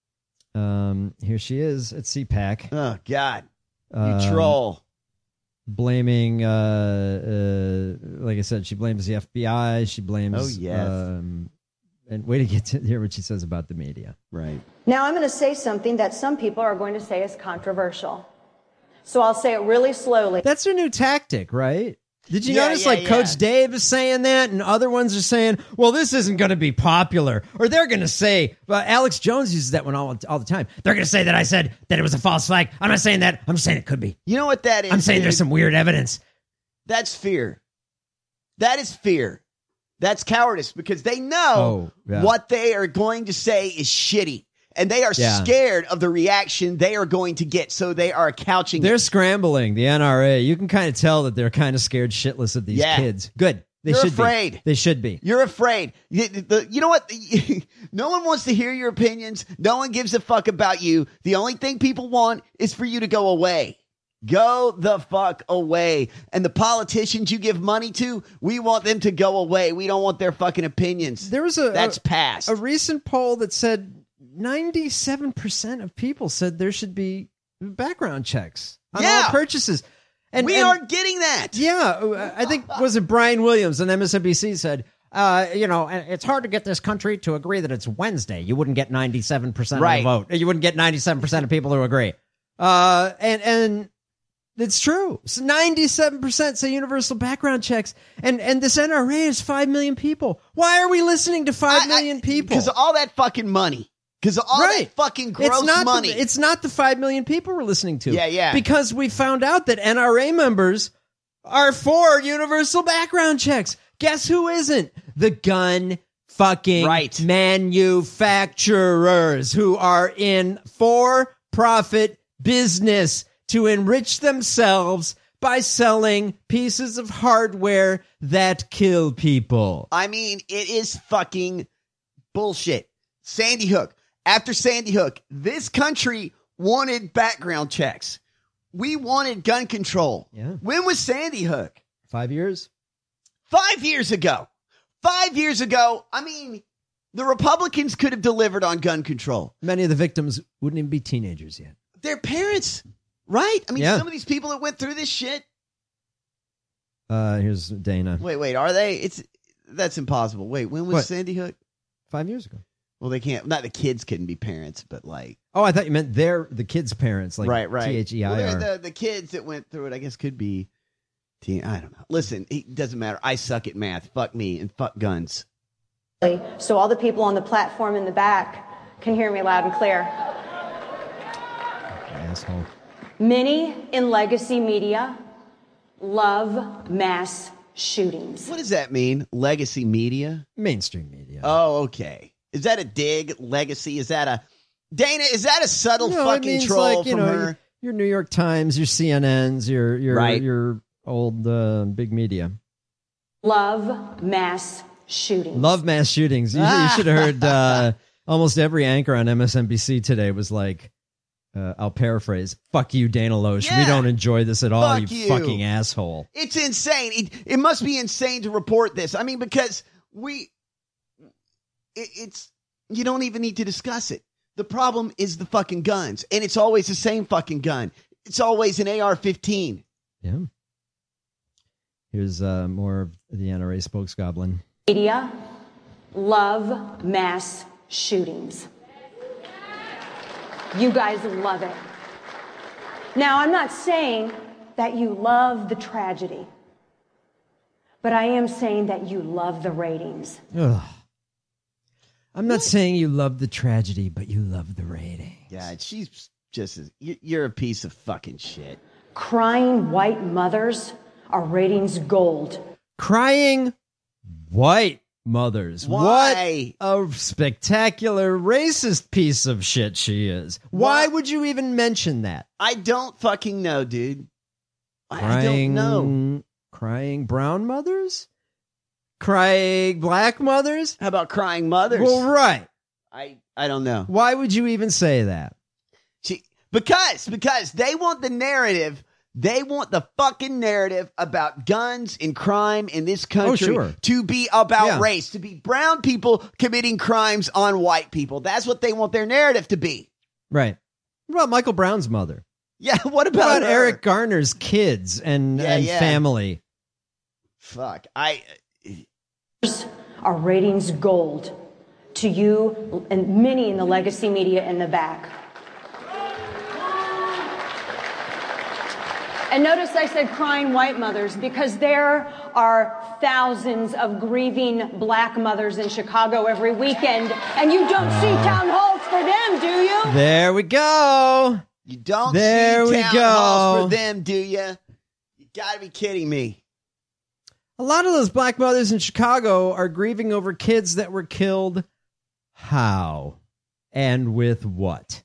Um, here she is at C PAC. Oh God, you Um, troll! Blaming, uh, uh, like I said, she blames the F B I. She blames. Oh, yes. Um, and way to get to hear what she says about the media. Right. Now I'm going to say something that some people are going to say is controversial. So I'll say it really slowly. That's her new tactic, right? Did you Yeah, notice, yeah, like, yeah. Coach Dave is saying that, and other ones are saying, well, this isn't going to be popular. Or they're going to say, well, Alex Jones uses that one all, all the time. They're going to say that I said that it was a false flag. I'm not saying that. I'm just saying it could be. You know what that is? I'm saying dude? there's some weird evidence. That's fear. That is fear. That's cowardice because they know Oh, yeah. what they are going to say is shitty. And they are Yeah. scared of the reaction they are going to get. So they are couching. They're it. scrambling, the N R A. You can kind of tell that they're kind of scared shitless of these Yeah. kids. Good. They You're should afraid. be. They should be. You're afraid. You, the- you know what? No one wants to hear your opinions. No one gives a fuck about you. The only thing people want is for you to go away. Go the fuck away. And the politicians you give money to, we want them to go away. We don't want their fucking opinions. There was a That's a, past. a recent poll that said ninety-seven percent of people said there should be background checks on Yeah. all purchases. And we and- aren't getting that. Yeah, I think was it Brian Williams on M S N B C said, uh, you know, it's hard to get this country to agree that it's Wednesday. You wouldn't get ninety-seven percent Right. of the vote. You wouldn't get ninety-seven percent of people to agree. Uh, and and It's true. So ninety-seven percent say universal background checks. And and this N R A is five million people. Why are we listening to five million people? Because all that fucking money. Because all Right. that fucking gross it's not money. The, it's not the five million people we're listening to. Yeah, yeah. Because we found out that N R A members are for universal background checks. Guess who isn't? The gun fucking Right. manufacturers who are in for-profit business to enrich themselves by selling pieces of hardware that kill people. I mean, it is fucking bullshit. Sandy Hook. After Sandy Hook, this country wanted background checks. We wanted gun control. Yeah. When was Sandy Hook? Five years? Five years ago. Five years ago. I mean, the Republicans could have delivered on gun control. Many of the victims wouldn't even be teenagers yet. Their parents, right? I mean, Yeah. some of these people that went through this shit. Uh, here's Dana. Wait, wait, are they? It's that's impossible. Wait, when was What? Sandy Hook? Five years ago. Well, they can't. Not the kids couldn't be parents, but like, Oh, I thought you meant they're the kids' parents, like right, right. T H E I Well, R. they're the the kids that went through it, I guess, could be. Teen, I don't know. Listen, it doesn't matter. I suck at math. Fuck me and fuck guns. So all the people on the platform in the back can hear me loud and clear. Asshole. Many in legacy media love mass shootings. What does that mean? Legacy media? Mainstream media. Oh, okay. Is that a dig? Legacy? Is that a Dana? Is that a subtle No, it fucking means troll like, you from know, her? Your, your New York Times, your C N Ns, your your Right. your old uh, big media. Love mass shootings. Love mass shootings. You, you should have heard uh, almost every anchor on M S N B C today was like, uh, I'll paraphrase, fuck you, Dana Loesch. We Yeah. don't enjoy this at all, Fuck you, you. fucking asshole. It's insane. It, it must be insane to report this. I mean, because we, it, it's, you don't even need to discuss it. The problem is the fucking guns. And it's always the same fucking gun. It's always an A R fifteen. Yeah. Here's uh, more of the N R A spokesgoblin. Media love mass shootings. You guys love it. Now, I'm not saying that you love the tragedy, but I am saying that you love the ratings. Ugh. I'm not saying you love the tragedy, but you love the rating. Yeah, she's just, as, you- you're a piece of fucking shit. Crying white mothers are ratings gold. Crying white mothers. Why? What a spectacular racist piece of shit she is. Why What? would you even mention that? I don't fucking know, dude. I, I Crying, don't know. Crying brown mothers? Crying black mothers? How about crying mothers? Well, right. I, I don't know. Why would you even say that? She, because, because they want the narrative. They want the fucking narrative about guns and crime in this country sure. to be about Yeah. race, to be brown people committing crimes on white people. That's what they want their narrative to be. Right. What about Michael Brown's mother? Yeah, what What about, about her? Eric Garner's kids and, Yeah, and yeah. family? Fuck. I. Are ratings gold to you and many in the legacy media in the back. And notice I said crying white mothers because there are thousands of grieving black mothers in Chicago every weekend, and you don't see town halls for them, do you? There we go. You don't There see we town go. halls for them, do you? You gotta be kidding me. A lot of those black mothers in Chicago are grieving over kids that were killed. How? And with what?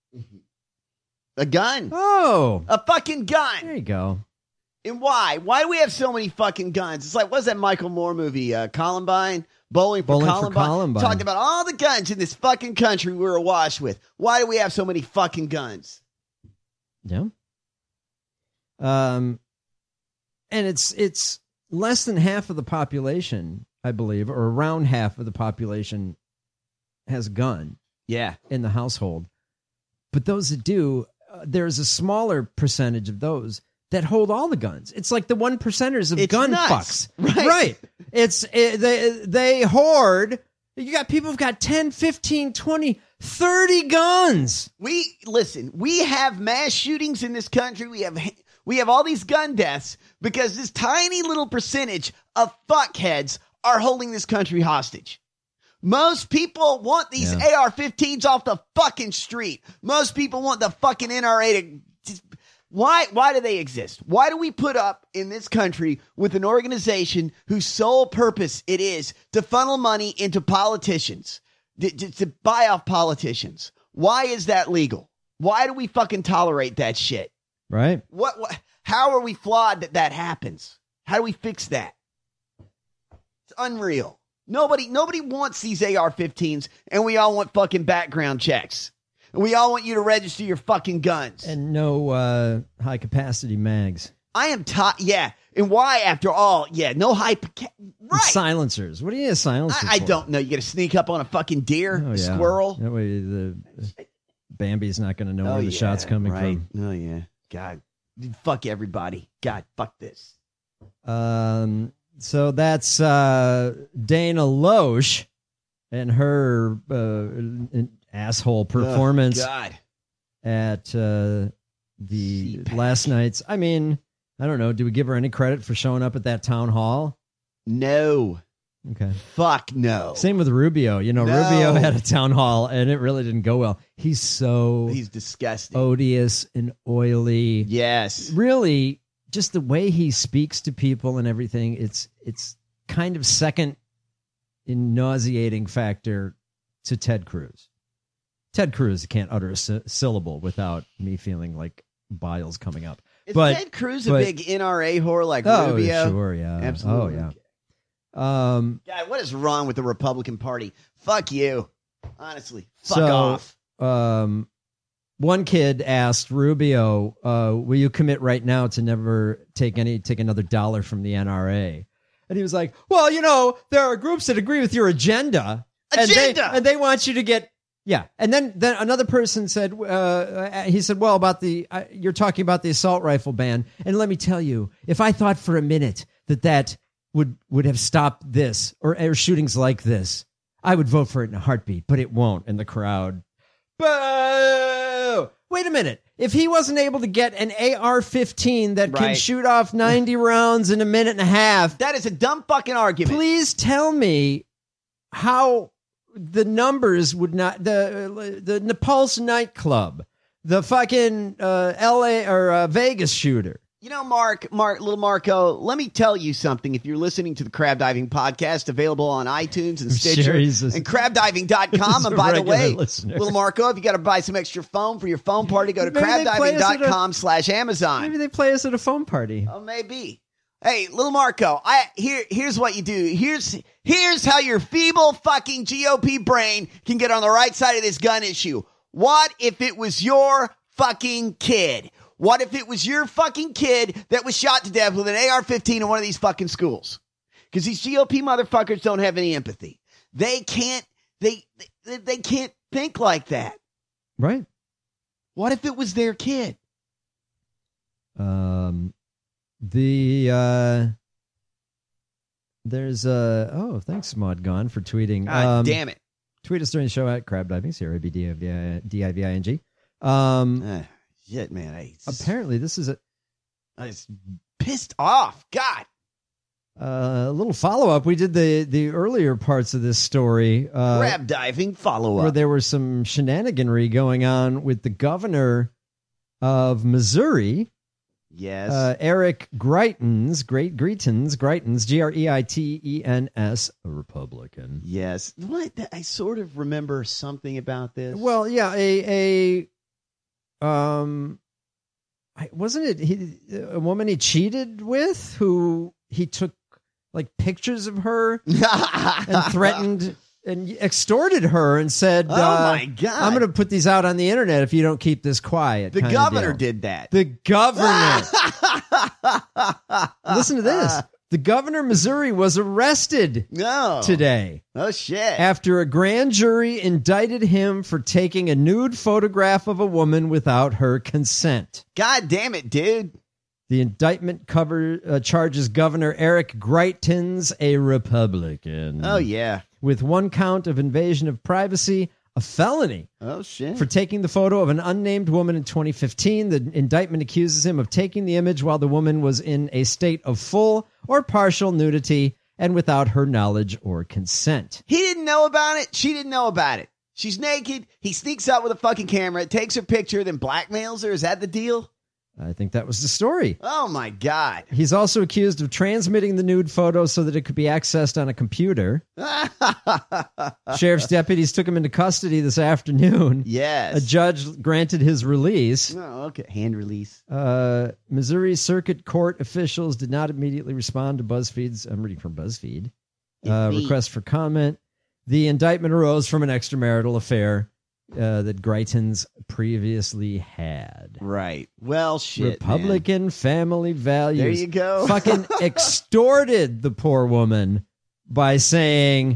A gun. Oh. A fucking gun. There you go. And why? Why do we have so many fucking guns? It's like, what's that Michael Moore movie? Uh, Columbine? Bowling for, Bowling for Columbine? Columbine. Talked about all the guns in this fucking country we're awash with. Why do we have so many fucking guns? Yeah. Um, and it's it's less than half of the population, I believe, or around half of the population has a gun. Yeah. In the household. But those that do, uh, there's a smaller percentage of those that hold all the guns. It's like the one percenters of It's gun nuts. fucks. Right. Right. It's it, they they hoard. You got people who've got ten, fifteen, twenty, thirty guns. We listen, we have mass shootings in this country. We have We have all these gun deaths because this tiny little percentage of fuckheads are holding this country hostage. Most people want these Yeah. A R fifteens off the fucking street. Most people want the fucking N R A to... Why, why do they exist? Why do we put up in this country with an organization whose sole purpose it is to funnel money into politicians, to, to, to buy off politicians? Why is that legal? Why do we fucking tolerate that shit? Right. What, what? How are we flawed that that happens? How do we fix that? It's unreal. Nobody, nobody wants these A R fifteens, and we all want fucking background checks. And we all want you to register your fucking guns. And no uh, high capacity mags. I am taught, yeah. And why, after all, yeah, no high, right. Silencers. What do you need a silencer I, I for? don't know. You got to sneak up on a fucking deer, Oh, a yeah. squirrel. That way the Bambi's not going to know Oh, where the yeah, shot's coming right. Oh, yeah. God. Fuck everybody. God, fuck this. from. Um, so that's uh, Dana Loesch and her uh, asshole performance Oh, God. at uh, the last night's. I mean, I don't know. Do we give her any credit for showing up at that town hall? No. Okay. Fuck no. Same with Rubio. You know, No. Rubio had a town hall and it really didn't go well. He's so He's disgusting. odious and oily. Yes. Really, just the way he speaks to people and everything, it's it's kind of second in nauseating factor to Ted Cruz. Ted Cruz can't utter a sy- syllable without me feeling like bile's coming up. Is but, Ted Cruz but, a big N R A whore like oh, Rubio? Sure, yeah. Absolutely. Oh, yeah. Um, God, what is wrong with the Republican Party? Fuck you. Honestly, fuck so, off. Um, one kid asked Rubio, uh, will you commit right now to never take any take another dollar from the N R A? And he was like, well, you know, there are groups that agree with your agenda. Agenda! And they, and they want you to get... Yeah. And then, then another person said, uh, he said, well, about the... Uh, you're talking about the assault rifle ban. And let me tell you, if I thought for a minute that that would, would have stopped this or, or shootings like this, I would vote for it in a heartbeat, but it won't. And the crowd... Boo! Wait a minute. If he wasn't able to get an A R fifteen that can Right. shoot off ninety rounds in a minute and a half, That is a dumb fucking argument. please tell me how the numbers would not the the Nepulse nightclub, the fucking uh, L A or uh, Vegas shooter. You know, Mark, Mark, little Marco, let me tell you something. If you're listening to the Crab Diving Podcast, available on iTunes and Stitcher sure he's a- and crab diving dot com. he's a And by the regular way, listener. little Marco, if you got to buy some extra foam for your foam party, go to Maybe crab they play diving us at dot a- com slash Amazon. Maybe they play us at a phone party. Oh, maybe. Hey, little Marco, I here here's what you do. Here's here's how your feeble fucking G O P brain can get on the right side of this gun issue. What if it was your fucking kid? What if it was your fucking kid that was shot to death with an A R fifteen in one of these fucking schools? Because these G O P motherfuckers don't have any empathy. They can't they they, they can't think like that. Right. What if it was their kid? Um, the uh, there's uh oh thanks Mod Gone for tweeting. God um, damn it. Tweet us during the show at Crab Diving, C R A B D I V I N G. Um, Uh, shit, man. I, apparently this is a, I was pissed off. God. uh, a little follow up. We did the the earlier parts of this story. Uh, Crab diving follow where up. there was some shenaniganry going on with the governor of Missouri. Yes. Uh, Eric Greitens, Great Greitens, Greitens, G R E I T E N S, a Republican. Yes. What? I sort of remember something about this. Well, yeah, a a um, I, wasn't it he, a woman he cheated with who he took like pictures of her and threatened and extorted her and said, Oh, uh, my God. I'm going to put these out on the internet if you don't keep this quiet." The kinda governor deal. did that. The governor. Listen to this. The governor of Missouri was arrested No. today Oh, shit. after a grand jury indicted him for taking a nude photograph of a woman without her consent. God damn it, dude. The indictment cover uh, charges Governor Eric Greitens, a Republican. Oh, yeah. With one count of invasion of privacy, a felony. Oh, shit. For taking the photo of an unnamed woman in twenty fifteen. The indictment accuses him of taking the image while the woman was in a state of full or partial nudity and without her knowledge or consent. He didn't know about it. She didn't know about it. She's naked. He sneaks out with a fucking camera, takes her picture, then blackmails her. Is that the deal? I think that was the story. Oh, my God. He's also accused of transmitting the nude photo so that it could be accessed on a computer. Sheriff's deputies took him into custody this afternoon. Yes. A judge granted his release. Oh, okay. Hand release. Uh, Missouri Circuit Court officials did not immediately respond to BuzzFeed's, I'm reading from BuzzFeed, uh, request for comment. The indictment arose from an extramarital affair uh, that Greitens previously had. Right. Well, shit, Republican man. family values. There you go. Fucking extorted the poor woman by saying,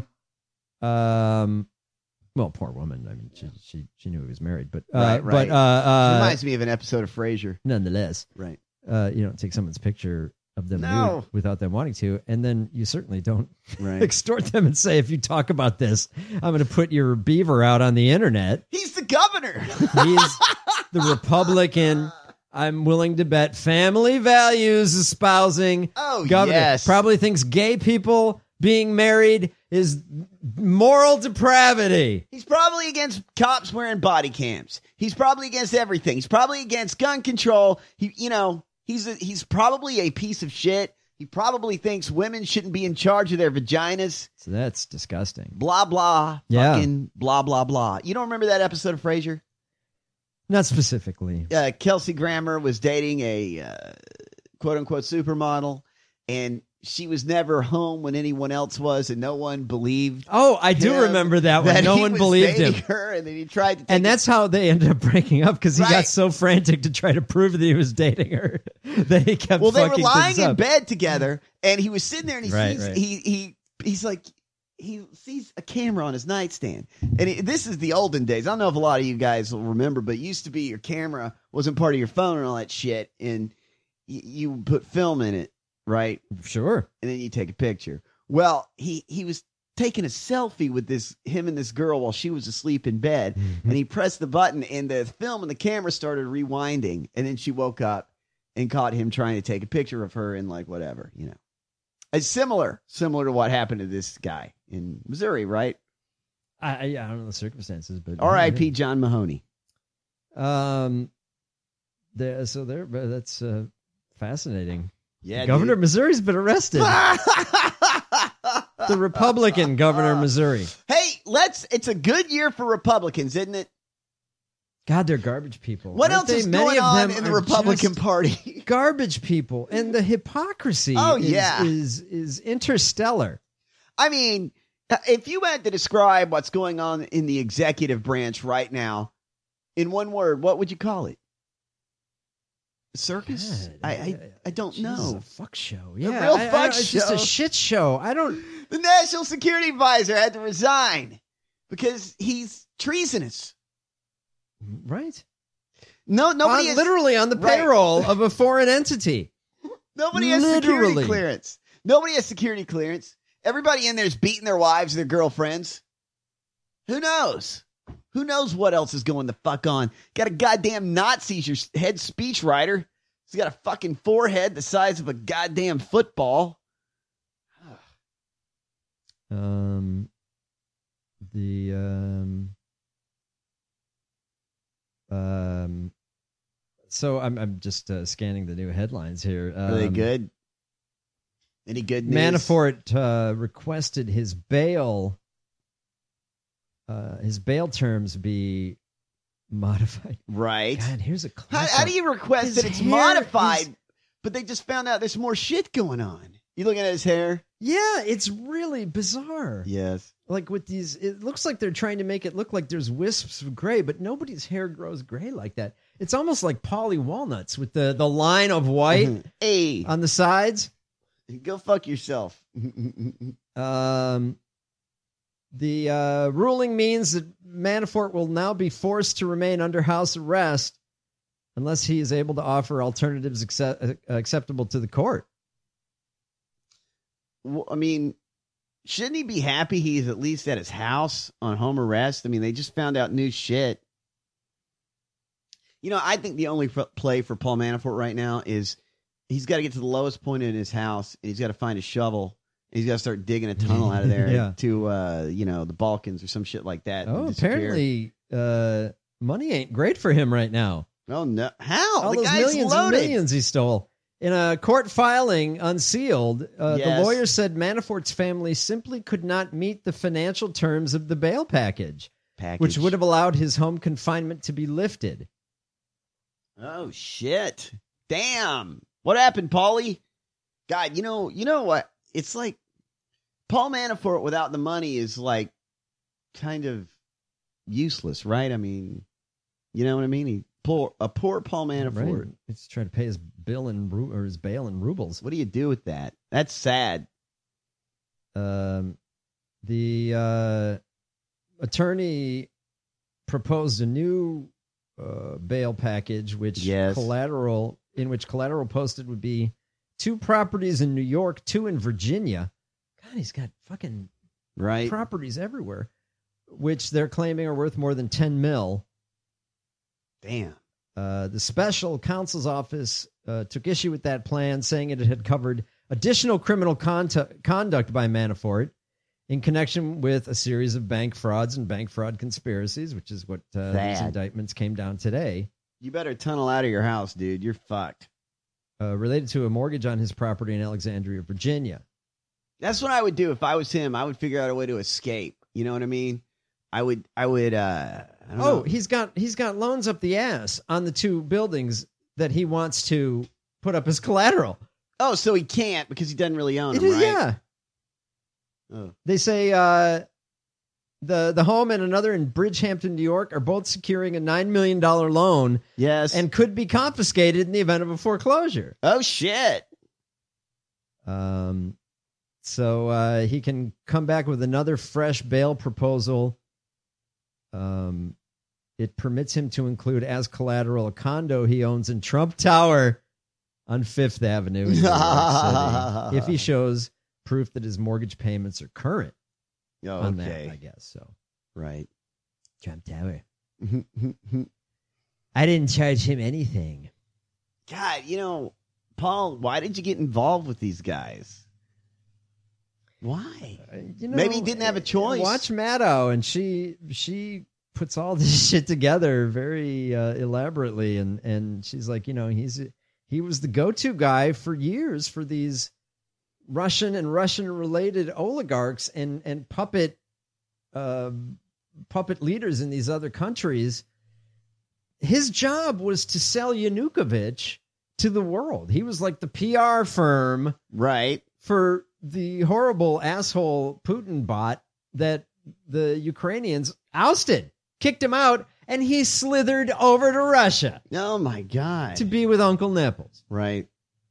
um, well, poor woman. I mean, she she, she knew he was married, but uh, right, right. but uh, uh, reminds me of an episode of Frasier. Nonetheless, right. Uh, you don't take someone's picture of them No. nude without them wanting to, and then you certainly don't Right. extort them and say, if you talk about this, I'm going to put your beaver out on the internet. He's the governor. He's the Republican, I'm willing to bet, family values espousing Oh, governor. yes. Probably thinks gay people being married is moral depravity. He's probably against cops wearing body cams. He's probably against everything. He's probably against gun control. He, you know, he's a, he's probably a piece of shit. He probably thinks women shouldn't be in charge of their vaginas. So that's disgusting. Blah, blah. Yeah. Fucking blah, blah, blah. You don't remember that episode of Frasier? Not specifically. Uh, Kelsey Grammer was dating a uh, quote-unquote supermodel, and she was never home when anyone else was, and no one believed. Oh, I do him remember that one. that No he one was believed dating him. her, and then he tried to take And that's how they ended up breaking up, because he got Right. so frantic to try to prove that he was dating her that he kept well, they were fucking lying things in up. bed together, and he was sitting there, and he Right, sees right. he he he's like he sees a camera on his nightstand, and it, this is the olden days. I don't know if a lot of you guys will remember, but it used to be your camera wasn't part of your phone and all that shit, and y- you put film in it, right? Sure. And then you take a picture. Well, he he was taking a selfie with this him and this girl while she was asleep in bed, Mm-hmm. and he pressed the button, and the film and the camera started rewinding, and then she woke up and caught him trying to take a picture of her and like whatever, you know. It's similar, similar to what happened to this guy in Missouri, right? I, I, I don't know the circumstances, but R I P John Mahoney. Um, there, so there, but that's uh, fascinating. Yeah, the governor dude. of Missouri's been arrested. The Republican governor of Missouri. Hey, let's. It's a good year for Republicans, isn't it? God, they're garbage people. What Aren't else they? is Many going of on them in the are Republican just Party? Garbage people, and the hypocrisy. Oh, is, yeah. is is interstellar. I mean, if you had to describe what's going on in the executive branch right now in one word, what would you call it? Circus? God, I, I I don't Jesus, know. a fuck show. A Yeah, real I- I fuck don't- it's just a show. shit show. I don't. The National Security Advisor had to resign because he's treasonous. Right. No, nobody On- has, literally on the Right. payroll of a foreign entity. Nobody has security Literally. clearance. Nobody has security clearance. Everybody in there is beating their wives, their girlfriends. Who knows? Who knows what else is going the fuck on? Got a goddamn Nazi as your head speechwriter. He's got a fucking forehead the size of a goddamn football. Um, the um, um, so I'm I'm just uh, scanning the new headlines here. Um, Are they good? Any good news? Manafort uh, requested his bail, uh, his bail terms be modified. Right. God, here's a How, how do you request His that it's hair modified, is- but they just found out there's more shit going on? You looking at his hair? Yeah, it's really bizarre. Yes. Like with these, it looks like they're trying to make it look like there's wisps of gray, but nobody's hair grows gray like that. It's almost like Polly Walnuts with the, the line of white Hey, on the sides. go fuck yourself. Um, the uh, ruling means that Manafort will now be forced to remain under house arrest unless he is able to offer alternatives accept, uh, acceptable to the court. Well, I mean, shouldn't he be happy he's at least at his house on home arrest? I mean, they just found out new shit. You know, I think the only f- play for Paul Manafort right now is he's got to get to the lowest point in his house, and he's got to find a shovel, and he's got to start digging a tunnel out of there Yeah. to, uh, you know, the Balkans or some shit like that. Oh, and disappear. apparently uh, money ain't great for him right now. Oh, no. How? All the those guy's millions loaded. and millions he stole. In a court filing unsealed, uh, Yes. the lawyer said Manafort's family simply could not meet the financial terms of the bail package, Package. which would have allowed his home confinement to be lifted. Oh, shit. Damn. What happened, Paulie? God, you know, you know what? It's like Paul Manafort without the money is like kind of useless, right? I mean, you know what I mean? He poor a poor Paul Manafort. Right. He's trying to pay his bill in ru- or his bail in rubles. What do you do with that? That's sad. Um, the uh, attorney proposed a new uh, bail package, which Yes. collateral in which collateral posted would be two properties in New York, two in Virginia. God, he's got fucking right properties everywhere, which they're claiming are worth more than ten mil. Damn. Uh, the special counsel's office uh, took issue with that plan, saying it had covered additional criminal contu- conduct by Manafort in connection with a series of bank frauds and bank fraud conspiracies, which is what uh, these Sad. indictments came down today. You better tunnel out of your house, dude. You're fucked. Uh, related to a mortgage on his property in Alexandria, Virginia. That's what I would do if I was him. I would figure out a way to escape. You know what I mean? I would, I would, uh, I don't Oh, know. he's got he's got loans up the ass on the two buildings that he wants to put up as collateral. Oh, so he can't because he doesn't really own It them, is, right? yeah. Oh. They say uh, the the home and another in Bridgehampton, New York, are both securing a nine million dollar loan. Yes, and could be confiscated in the event of a foreclosure. Oh shit! Um, so uh, he can come back with another fresh bail proposal. Um, it permits him to include as collateral a condo he owns in Trump Tower on Fifth Avenue in New York City, if he shows proof that his mortgage payments are current. Oh, on okay. that, I guess so. Right. Trump Tower. I didn't charge him anything. God, you know, Paul, why did you get involved with these guys? Why? You know, Maybe he didn't have a choice. Watch Maddow, and she she puts all this shit together very uh, elaborately, and and she's like, you know, he's he was the go-to guy for years for these Russian and Russian-related oligarchs and and puppet uh, puppet leaders in these other countries. His job was to sell Yanukovych to the world. He was like the P R firm, right, for the horrible asshole Putin bot that the Ukrainians ousted, kicked him out, and he slithered over to Russia. Oh my God. To be with Uncle Nipples. Right.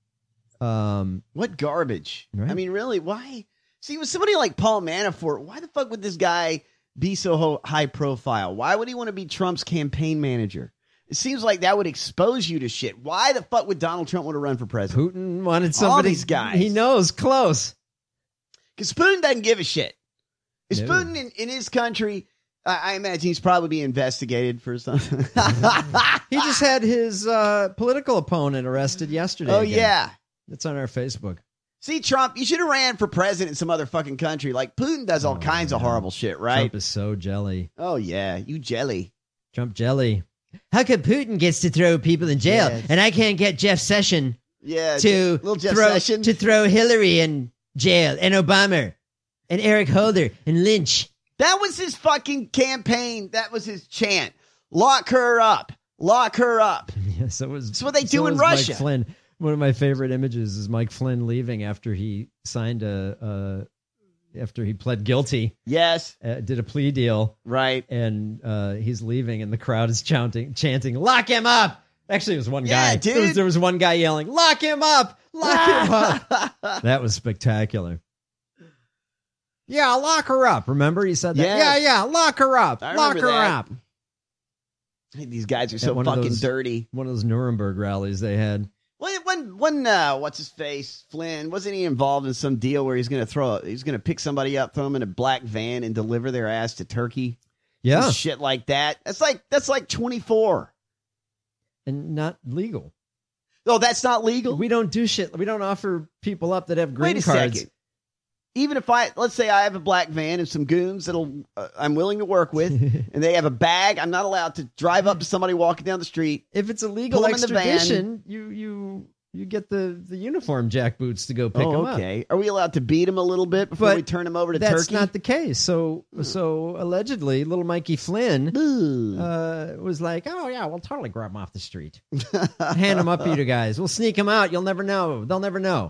Um, what garbage. Right? I mean, really, why? See, with somebody like Paul Manafort, why the fuck would this guy be so ho- high profile? Why would he want to be Trump's campaign manager? It seems like that would expose you to shit. Why the fuck would Donald Trump want to run for president? Putin wanted somebody All these guys. he knows close. Because Putin doesn't give a shit. Is No. Putin in, in his country? I, I imagine he's probably being investigated for something. He just had his uh, political opponent arrested yesterday. Oh, again. yeah. It's on our Facebook. See, Trump, you should have ran for president in some other fucking country. Like, Putin does all kinds of horrible shit, right? Trump is so jelly. Oh, yeah. You jelly. Trump jelly. How come Putin gets to throw people in jail Yes. and I can't get Jeff Sessions Yeah. to little Jeff throw Sessions. to throw Hillary in jail and Obama and Eric Holder and Lynch? That was his fucking campaign. That was his chant. Lock her up. Lock her up. Yeah, so was, That's what they so do in was Russia. Mike Flynn. One of my favorite images is Mike Flynn leaving after he signed a, uh, after he pled guilty. Yes. Uh, did a plea deal. Right. And uh, he's leaving and the crowd is chanting, chanting, lock him up. Actually, it was one Yeah, guy. dude. There was, there was one guy yelling, lock him up. Lock him up. That was spectacular. Yeah, lock her up. Remember he said that? Yes. Yeah, yeah, lock her up. I Lock her remember that. up. Hey, these guys are At so one of fucking those- dirty. One of those Nuremberg rallies they had. When, when, when, uh, what's his face? Flynn, wasn't he involved in some deal where he's going to throw, he's going to pick somebody up, throw them in a black van and deliver their ass to Turkey? Yeah. Some shit like that. That's like, that's like twenty-four. And not legal. No, that's not legal. We don't do shit. We don't offer people up that have green Wait a cards. second. Even if I, let's say I have a black van and some goons that'll, uh, I'm willing to work with, and they have a bag, I'm not allowed to drive up to somebody walking down the street. If it's a legal pull 'em in the van. extradition, you you you get the, the uniform jackboots to go pick Oh, them up. okay. Are we allowed to beat him a little bit before But we turn him over to That's Turkey? not the case. So so allegedly, little Mikey Flynn uh, was like, "Oh yeah, we'll totally grab him off the street, hand him up to you guys. We'll sneak him out. You'll never know. They'll never know."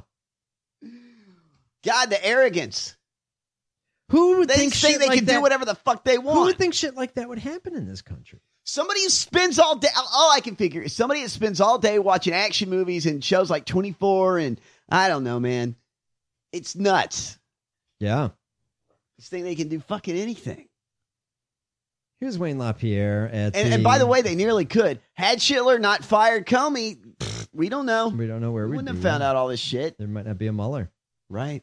God, the arrogance. Who would They think, think shit they like can that, do whatever the fuck they want. Who would think shit like that would happen in this country? Somebody who spends all day, all I can figure is somebody that spends all day watching action movies and shows like twenty-four and I don't know, man. It's nuts. Yeah. Just think they can do fucking anything. Here's Wayne LaPierre at And, the, and by the way, they nearly could. Had Schindler not fired Comey, pfft, we don't know. we don't know where We we wouldn't have found out all this shit. There might not be a Mueller. Right.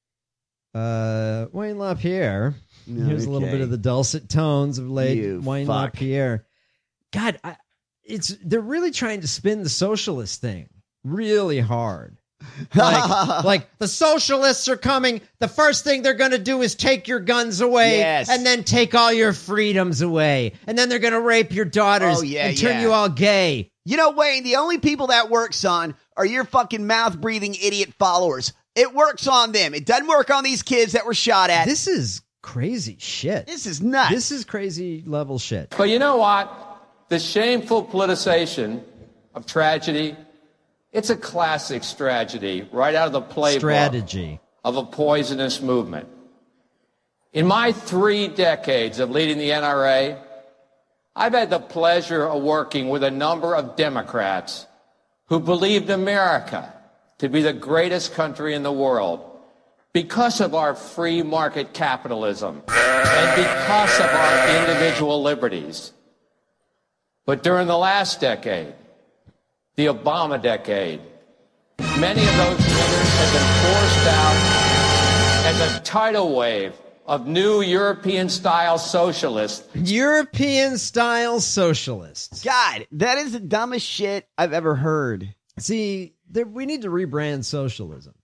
Uh, Wayne LaPierre. Here's a little Okay. bit of the dulcet tones of late You Wayne fuck. LaPierre. God, I, it's they're really trying to spin the socialist thing really hard. Like, like the socialists are coming. The first thing they're going to do is take your guns away, Yes. and then take all your freedoms away, and then they're going to rape your daughters Oh, yeah, and turn yeah. you all gay. You know, Wayne, the only people that works on are your fucking mouth-breathing idiot followers. It works on them. It doesn't work on these kids that were shot at. This is crazy shit. This is nuts. This is crazy level shit. But you know what? The shameful politicization of tragedy, it's a classic strategy right out of the playbook Strategy. of a poisonous movement. In my three decades of leading the N R A, I've had the pleasure of working with a number of Democrats who believed America to be the greatest country in the world because of our free market capitalism and because of our individual liberties. But during the last decade, the Obama decade, many of those leaders have been forced out as a tidal wave of new European-style socialists. European-style socialists. God, that is the dumbest shit I've ever heard. See, there, we need to rebrand socialism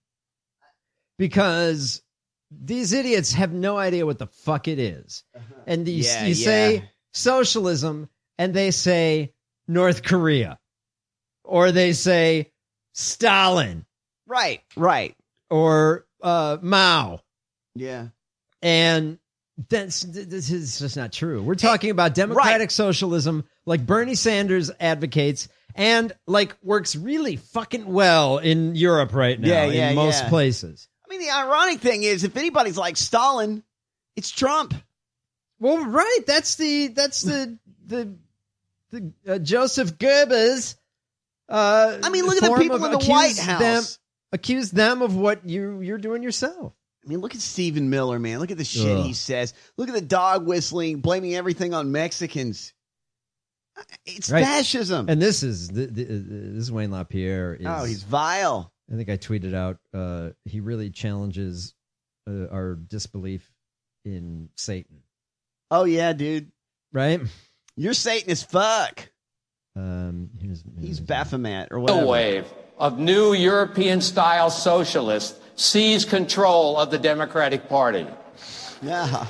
because these idiots have no idea what the fuck it is. And you, Yeah, you yeah. say socialism, and they say North Korea, or they say Stalin, Right, right. or uh, Mao. Yeah. And that's this is just not true. We're talking about democratic socialism, like Bernie Sanders advocates, and like works really fucking well in Europe right now. Yeah, yeah, in most yeah. places. I mean, the ironic thing is, if anybody's like Stalin, it's Trump. Well, right. That's the that's the the the uh, Joseph Goebbels. Uh, I mean, look at the form people of in the accuse White House. Them, accuse them of what you you're doing yourself. I mean, look at Stephen Miller, man. Look at the shit Ugh. he says. Look at the dog whistling, blaming everything on Mexicans. It's Right. fascism. And this is the, the, this is Wayne LaPierre. Is, oh, he's vile. I think I tweeted out. Uh, he really challenges uh, our disbelief in Satan. Oh yeah, dude. Right? You're Satan as fuck. Um, here's, He's Baphomet or A whatever. wave of new European-style socialists seize control of the Democratic Party. Yeah.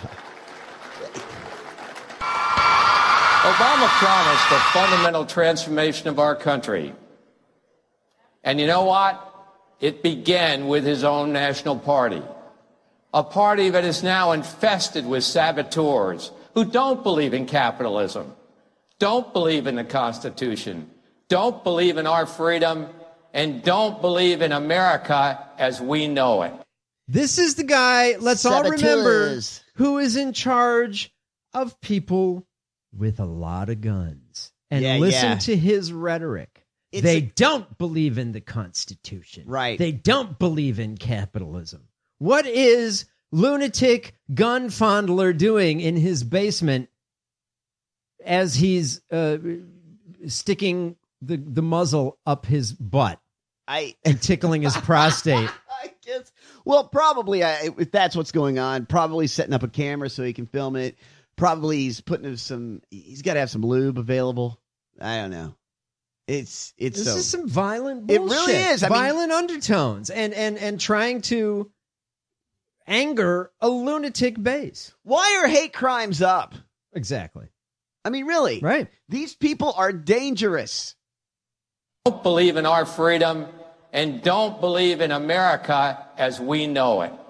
Obama promised a fundamental transformation of our country. And you know what? It began with his own national party. A party that is now infested with saboteurs who don't believe in capitalism, don't believe in the Constitution, don't believe in our freedom, and don't believe in America as we know it. This is the guy, let's all remember, Saboteurs. who is in charge of people with a lot of guns. And Yeah, listen yeah. to his rhetoric. It's they a- don't believe in the Constitution. Right. They don't believe in capitalism. What is lunatic gun fondler doing in his basement as he's uh, sticking the, the muzzle up his butt? I and tickling his prostate. I guess. Well, probably I, if that's what's going on, probably setting up a camera so he can film it. Probably he's putting some. He's got to have some lube available. I don't know. It's it's this so, is some violent bullshit. It really is. I violent mean, undertones and and and trying to anger a lunatic base. Why are hate crimes up? Exactly. I mean, really, right? These people are dangerous. Don't believe in our freedom and don't believe in America as we know it.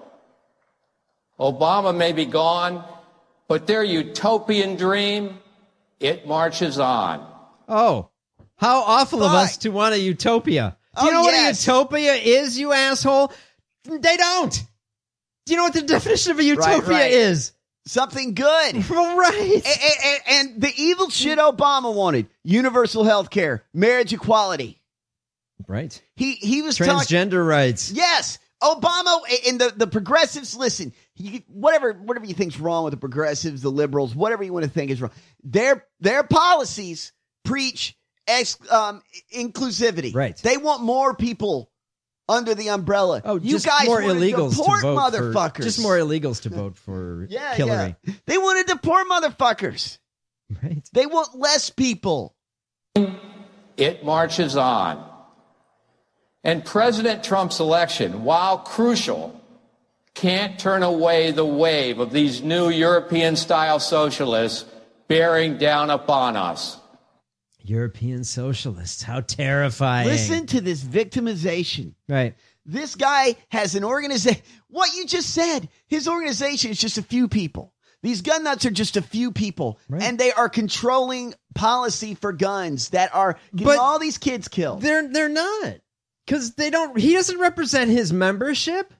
Obama may be gone, but their utopian dream, it marches on. Oh, how awful of us to want a utopia. Do you Oh, know yes. what a utopia is, you asshole? They don't. Do you know what the definition of a utopia Right, right. is? Something good. Well, right. And, and, and the evil shit Obama wanted: universal health care, marriage equality. Right. He he was talking. Transgender rights. Yes, Obama and the, the progressives. Listen, you, whatever whatever you think's wrong with the progressives, the liberals, whatever you want to think is wrong. Their their policies preach ex, um, inclusivity. Right. They want more people under the umbrella. Oh, you just guys more want illegals to deport to vote motherfuckers. For, just more illegals to vote for yeah, Hillary. yeah. They want to deport motherfuckers. Right. They want less people. It marches on. And President Trump's election, while crucial, can't turn away the wave of these new European-style socialists bearing down upon us. European socialists. How terrifying. Listen to this victimization. Right. This guy has an organization. What you just said, his organization is just a few people. These gun nuts are just a few people, right. and they are controlling policy for guns that are getting But all these kids killed. They're they're not. Because they don't. He doesn't represent his membership.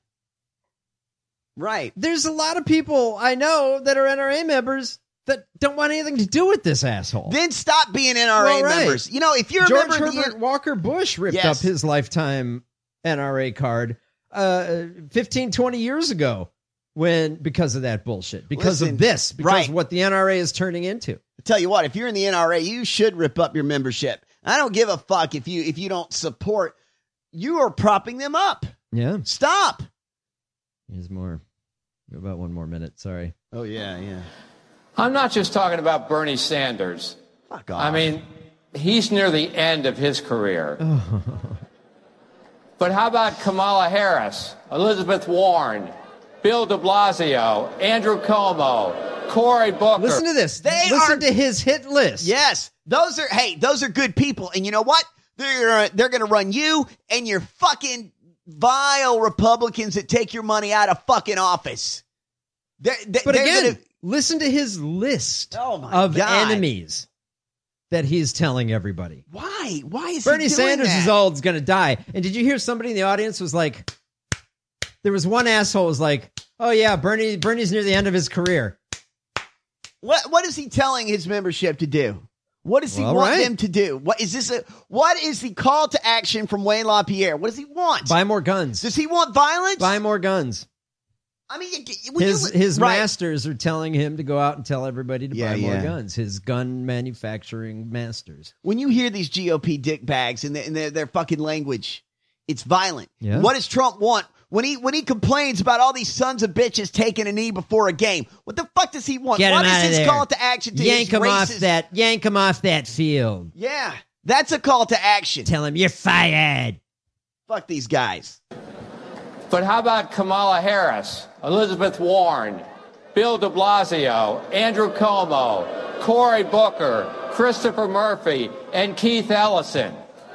Right. There's a lot of people I know that are N R A members that don't want anything to do with this asshole. Then stop being N R A Well, right. members. You know, if you're George a member of Herbert the Walker Bush ripped Yes. up his lifetime N R A card uh, fifteen, twenty years ago when because of that bullshit. Because Listen, of this. Because right. what the N R A is turning into. I tell you what, if you're in the N R A, you should rip up your membership. I don't give a fuck if you if you don't support. You are propping them up. Yeah. Stop. Here's more. About one more minute. Sorry. Oh, yeah, yeah. I'm not just talking about Bernie Sanders. Fuck off. I mean, he's near the end of his career. But how about Kamala Harris, Elizabeth Warren, Bill de Blasio, Andrew Cuomo, Cory Booker? Listen to this. They Listen are- to his hit list. Yes, those are. Hey, those are good people, and you know what? They're they're going to run you and your fucking vile Republicans that take your money out of fucking office. They're, they're, But they're again, gonna, listen to his list Oh, my of God. enemies that he's telling everybody. why? Why is Bernie he doing Sanders that? is all going to die. And did you hear somebody in the audience was like, there was one asshole was like, oh yeah, Bernie Bernie's near the end of his career. What what is he telling his membership to do? What does he Well, want right. them to do? What is this? A, what is the call to action from Wayne LaPierre? What does he want? Buy more guns. Does he want violence? Buy more guns. I mean, when His you, his right. masters are telling him to go out and tell everybody to Yeah, buy more yeah. guns. His gun manufacturing masters. When you hear these G O P dick bags and, their, and their, their fucking language, it's violent. Yeah. What does Trump want? When he when he complains about all these sons of bitches taking a knee before a game, what the fuck does he want? Get what him is out of his there. call to action to Yank his him off racist- that. Yank him off that field. Yeah, that's a call to action. Tell him you're fired. Fuck these guys. But how about Kamala Harris, Elizabeth Warren, Bill de Blasio, Andrew Cuomo, Cory Booker, Christopher Murphy, and Keith Ellison?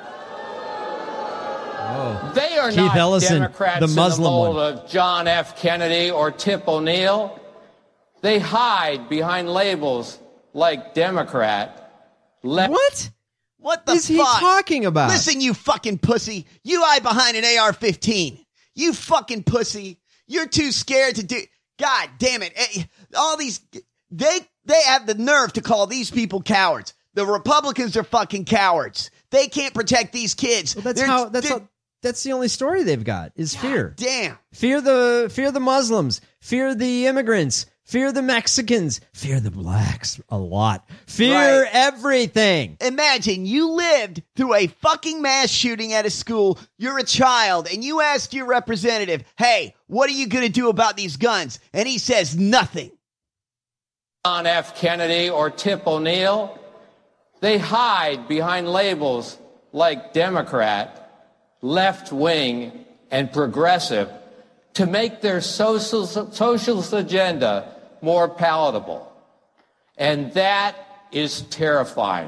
Oh. They are Keith not Ellison, Democrats the in Muslim the mold one. of John F. Kennedy or Tip O'Neill. They hide behind labels like Democrat. Left. What? What the is he fuck? talking about? Listen, you fucking pussy. You hide behind an A R fifteen. You fucking pussy. You're too scared to do. God damn it. Eh, All these. They they have the nerve to call these people cowards. The Republicans are fucking cowards. They can't protect these kids. Well, that's They're- how. That's they're- how. That's the only story they've got is fear. Damn. Fear the fear the Muslims. Fear the immigrants. Fear the Mexicans. Fear the blacks a lot. Fear Right. everything. Imagine you lived through a fucking mass shooting at a school. You're a child and you ask your representative, hey, what are you going to do about these guns? And he says nothing. John F. Kennedy or Tip O'Neill, they hide behind labels like Democrat, left-wing, and progressive to make their social, socialist agenda more palatable. And that is terrifying.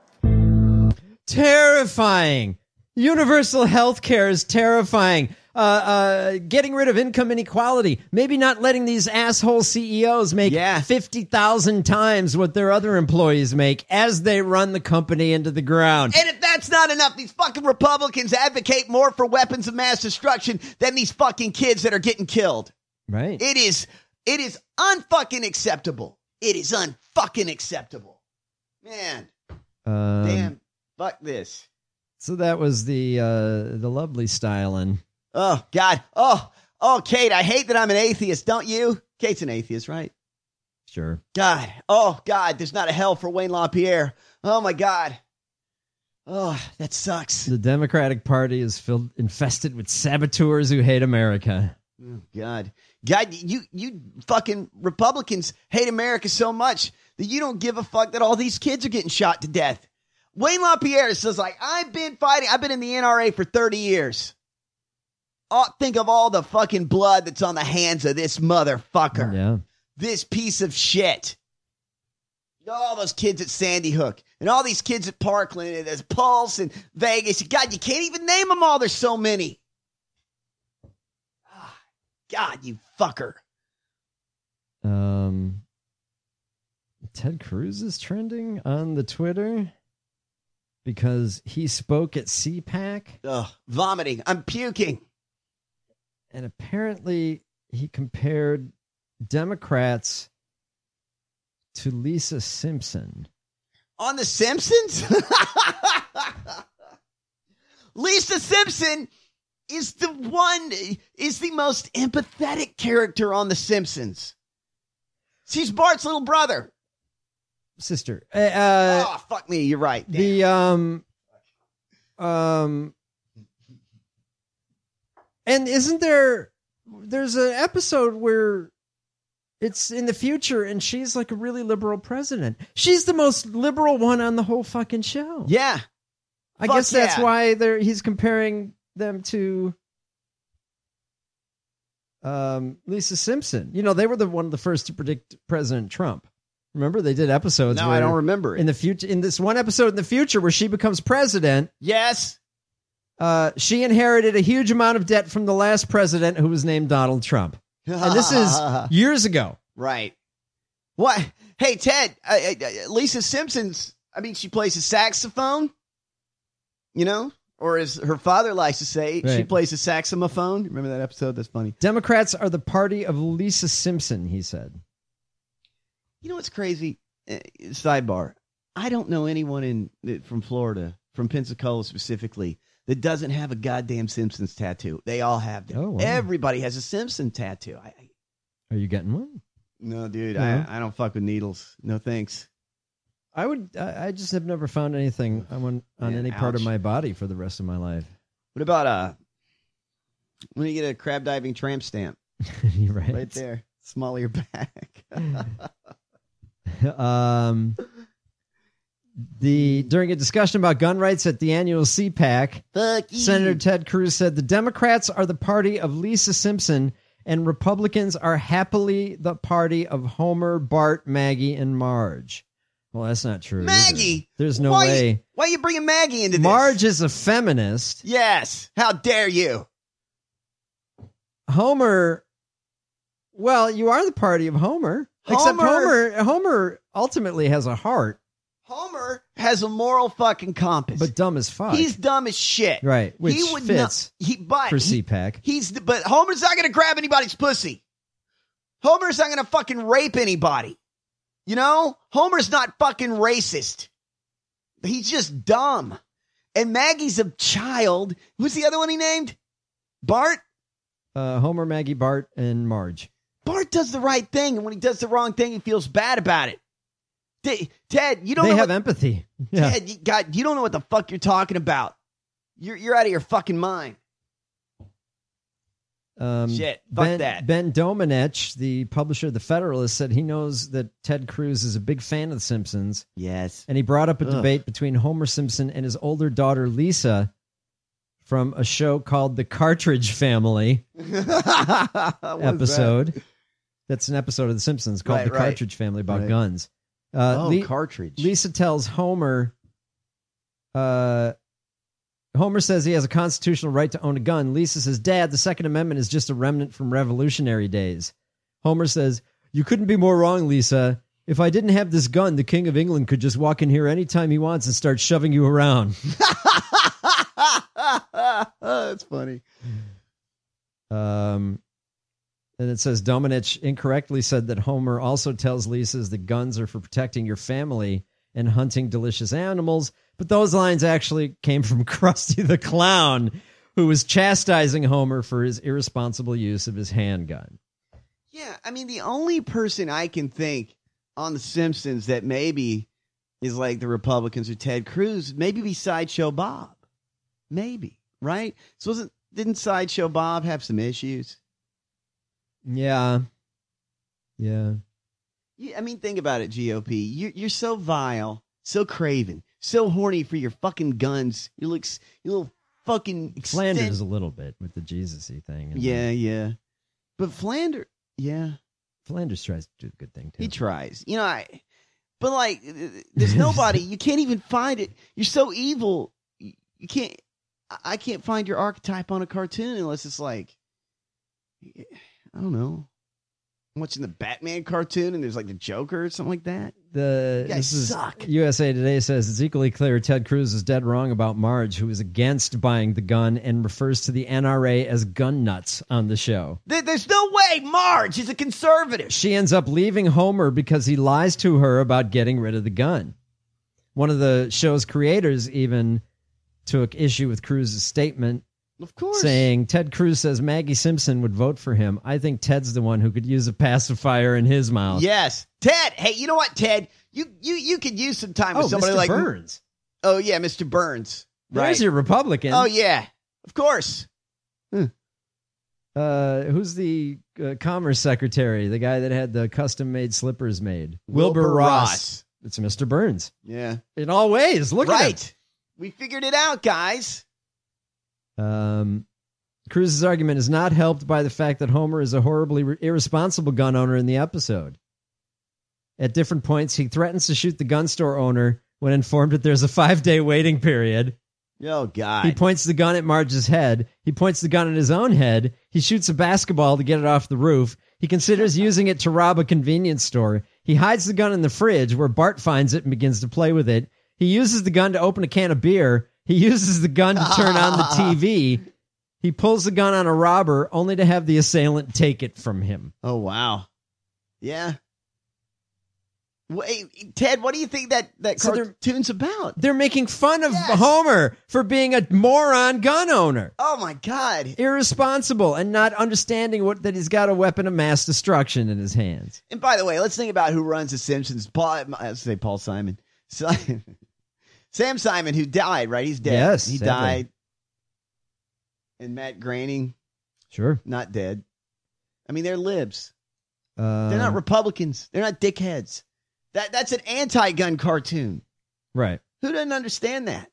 Terrifying. Universal health care is terrifying. Uh, uh, getting rid of income inequality. Maybe not letting these asshole C E Os make Yeah. fifty thousand times what their other employees make as they run the company into the ground. And if that's not enough, these fucking Republicans advocate more for weapons of mass destruction than these fucking kids that are getting killed. Right. It is, it is unfucking acceptable. It is unfucking acceptable. Man, Um, damn, fuck this. So that was the uh, the lovely styling. Oh, God. Oh, oh, Kate, I hate that I'm an atheist, don't you? Kate's an atheist, right? Sure. God. Oh, God, there's not a hell for Wayne LaPierre. Oh, my God. Oh, that sucks. The Democratic Party is filled infested with saboteurs who hate America. Oh, God. God, you, you fucking Republicans hate America so much that you don't give a fuck that all these kids are getting shot to death. Wayne LaPierre says, like, I've been fighting. I've been in the N R A for thirty years. Oh, think of all the fucking blood that's on the hands of this motherfucker. Yeah. This piece of shit. All those kids at Sandy Hook and all these kids at Parkland and there's Pulse and Vegas. God, you can't even name them all. There's so many. Ah, God, you fucker. Um, Ted Cruz is trending on the Twitter because he spoke at C PAC. Ugh, vomiting. I'm puking. And apparently he compared Democrats to Lisa Simpson. On The Simpsons? Lisa Simpson is the one, is the most empathetic character on The Simpsons. She's Bart's little brother. Sister. Uh, uh, oh, fuck me. You're right. Damn. The, um, um, and isn't there, there's an episode where it's in the future and she's like a really liberal president. She's the most liberal one on the whole fucking show. Yeah. I Fuck guess that's yeah. why they're, he's comparing them to um, Lisa Simpson. You know, they were the one of the first to predict President Trump. Remember, they did episodes. No, where I don't remember it. In the future, in this one episode in the future where she becomes president. Yes. Uh, she inherited a huge amount of debt from the last president, who was named Donald Trump. And this is years ago. Right. What? Hey, Ted, uh, uh, Lisa Simpson's, I mean, she plays a saxophone, you know, or as her father likes to say, she Right. plays a saxophone. Remember that episode? That's funny. Democrats are the party of Lisa Simpson, he said. You know what's crazy? Uh, sidebar. I don't know anyone in from Florida, from Pensacola specifically, that doesn't have a goddamn Simpsons tattoo. They all have them. Oh, wow. Everybody has a Simpson tattoo. I, I, Are you getting one? no, dude, No? I, I don't fuck with needles. No thanks. I would. I, I just have never found anything on on Yeah, any part of ouch. my body for the rest of my life. What about uh when you get a crab diving tramp stamp? You're right. Right there. Small of your back. um, the during a discussion about gun rights at the annual C PAC, Fuck you. Senator Ted Cruz said the Democrats are the party of Lisa Simpson and Republicans are happily the party of Homer, Bart, Maggie, and Marge. Well, that's not true. Maggie? Either. There's no why way. You, why are you bringing Maggie into this? Marge is a feminist. Yes. How dare you? Homer, well, you are the party of Homer. Except Homer- Homer, Homer ultimately has a heart, Homer has a moral fucking compass. but dumb as fuck. He's dumb as shit. Right, which he would fits not, he, but for he- C PAC. He's but Homer's not going to grab anybody's pussy. Homer's not going to fucking rape anybody. You know, Homer's not fucking racist. He's just dumb. And Maggie's a child. Who's the other one he named? Bart? Uh, Homer, Maggie, Bart, and Marge. Bart does the right thing, and when he does the wrong thing, he feels bad about it. D- Ted, you don't they know have what, empathy. Yeah. Ted, you, God, you don't know what the fuck you're talking about. You're you're out of your fucking mind. Um, Shit, fuck ben, that. Ben Domenech, the publisher of The Federalist, said he knows that Ted Cruz is a big fan of The Simpsons. Yes. And he brought up a Ugh. debate between Homer Simpson and his older daughter, Lisa, from a show called The Cartridge Family episode. That? That's an episode of The Simpsons called Right, The right. Cartridge Family about Right. guns. Uh, oh, Le- cartridge. Lisa tells Homer, uh, Homer says he has a constitutional right to own a gun. Lisa says, Dad, the Second Amendment is just a remnant from revolutionary days. Homer says, you couldn't be more wrong, Lisa. If I didn't have this gun, the King of England could just walk in here anytime he wants and start shoving you around. That's funny. Um, and it says Domenech incorrectly said that Homer also tells Lisa that guns are for protecting your family and hunting delicious animals. But those lines actually came from Krusty the Clown, who was chastising Homer for his irresponsible use of his handgun. Yeah, I mean, the only person I can think on The Simpsons that maybe is like the Republicans or Ted Cruz, maybe be Sideshow Bob. Maybe, right? So wasn't, didn't Sideshow Bob have some issues? Yeah. Yeah. Yeah, I mean, think about it, G O P. You're, you're so vile, so craven, so horny for your fucking guns. You look, you little fucking extend- Flanders a little bit with the Jesus-y thing. And Yeah, yeah. But Flanders, yeah. Flanders tries to do a good thing, too. He tries. You know, I, but like, there's nobody, you can't even find it. You're so evil. You, you can't, I can't find your archetype on a cartoon unless it's like, I don't know. I'm watching the Batman cartoon and there's like the Joker or something like that. The You guys this is suck. U S A Today says it's equally clear Ted Cruz is dead wrong about Marge, who is against buying the gun and refers to the N R A as gun nuts on the show. There, there's no way Marge is a conservative. She ends up leaving Homer because he lies to her about getting rid of the gun. One of the show's creators even took issue with Cruz's statement, of course, saying Ted Cruz says Maggie Simpson would vote for him. I think Ted's the one who could use a pacifier in his mouth. Yes, Ted. Hey, you know what, Ted? You you you could use some time with Oh, somebody Mister like Burns. Oh yeah, Mister Burns. There's Right. your Republican. Oh yeah, of course. Uh, who's the uh, Commerce Secretary? The guy that had the custom-made slippers made? Wilbur, Wilbur Ross. Ross. It's Mister Burns. Yeah. In all ways. Look at him. Right. We figured it out, guys. Um, Cruz's argument is not helped by the fact that Homer is a horribly re- irresponsible gun owner in the episode. At different points, he threatens to shoot the gun store owner when informed that there's a five-day waiting period. Oh, God. He points the gun at Marge's head. He points the gun at his own head. He shoots a basketball to get it off the roof. He considers using it to rob a convenience store. He hides the gun in the fridge where Bart finds it and begins to play with it. He uses the gun to open a can of beer. He uses the gun to turn on the T V. He pulls the gun on a robber only to have the assailant take it from him. Oh, wow. Yeah. Wait, Ted, what do you think that, that So they're- cartoon's about? They're making fun of Yes. Homer for being a moron gun owner. Oh, my God. Irresponsible and not understanding what that he's got a weapon of mass destruction in his hands. And by the way, let's think about who runs The Simpsons. Paul, I say Paul Simon. So, Sam Simon, who died, right? He's dead. Yes, He sadly. died. And Matt Groening, Sure. not dead. I mean, they're libs. Uh, They're not Republicans. They're not dickheads. That That's an anti-gun cartoon. right. Who doesn't understand that?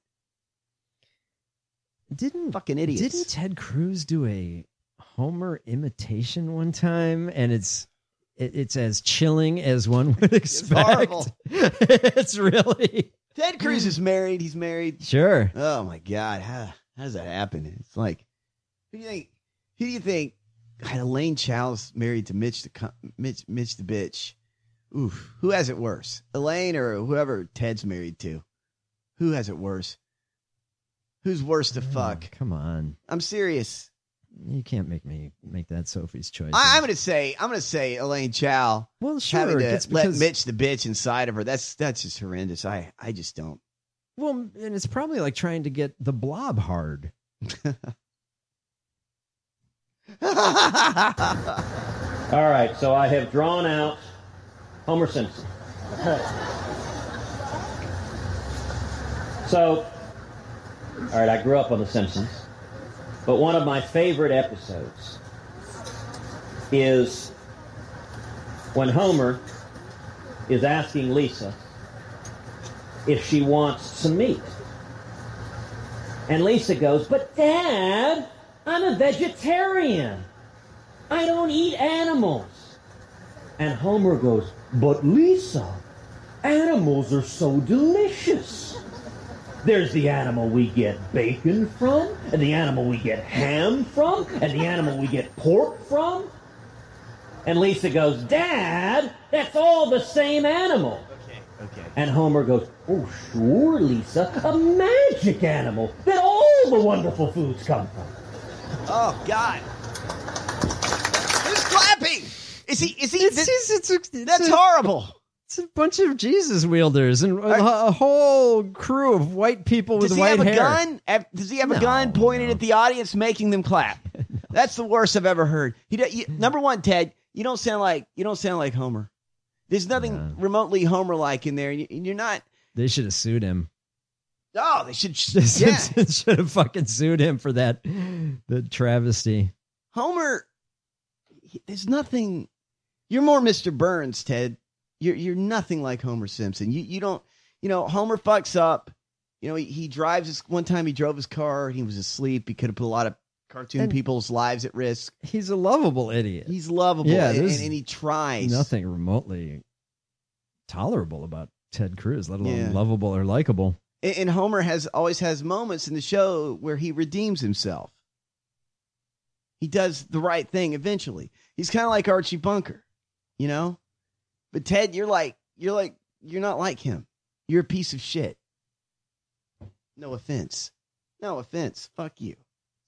Didn't Fucking idiots. Didn't Ted Cruz do a Homer imitation one time? And it's it, it's as chilling as one would expect. horrible. It's really Ted Cruz is married. He's married. sure. Oh my God, how, how does that happen? It's like, who do you think? Who do you think? God, Elaine Chow's married to Mitch the cu- Mitch Mitch the bitch. Oof, who has it worse, Elaine or whoever Ted's married to? Who has it worse? Who's worse to fuck? Oh, come on, I'm serious. you can't make me make that Sophie's choice. I, I'm gonna say I'm gonna say Elaine Chow. Well, sure, having to it's let because- Mitch the bitch inside of her. That's that's just horrendous. I I just don't. well, and it's probably like trying to get the Blob hard. All right, so I have drawn out Homer Simpson. So, all right, I grew up on The Simpsons, but one of my favorite episodes is when Homer is asking Lisa if she wants some meat. And Lisa goes, "But Dad, I'm a vegetarian. I don't eat animals." And Homer goes, "But Lisa, animals are so delicious. There's the animal we get bacon from, and the animal we get ham from, and the animal we get pork from." And Lisa goes, "Dad, that's all the same animal." Okay, okay. And Homer goes, "Oh, sure, Lisa, a magic animal that all the wonderful foods come from." Oh, God. Who's clapping? Is he, is he, It's, this, it's, it's, it's, that's a, horrible. It's a bunch of Jesus wielders and a, a whole crew of white people with Does he white have a hair. gun? Have- Does he have a gun pointed at the audience making them clap? No. That's the worst I've ever heard. He, do- you, number one, Ted, you don't sound like, you don't sound like Homer. There's nothing No. remotely Homer-like in there, and you- and you're not. They should have sued him. Oh, they should. The Yeah. Simpsons should have fucking sued him for that, the travesty. Homer, he- there's nothing. You're more Mister Burns, Ted. You're you're nothing like Homer Simpson. You you don't. You know, Homer fucks up. You know, he, he drives his. One time he drove his car and he was asleep. He could have put a lot of cartoon And people's lives at risk. He's a lovable idiot. He's lovable, Yeah, and, there's and, and he tries. Nothing remotely tolerable about Ted Cruz, let alone Yeah. lovable or likable. And, and Homer has always has moments in the show where he redeems himself. He does the right thing eventually. He's kind of like Archie Bunker, you know? But Ted, you're like, you're like, you're not like him. You're a piece of shit. No offense. No offense. Fuck you.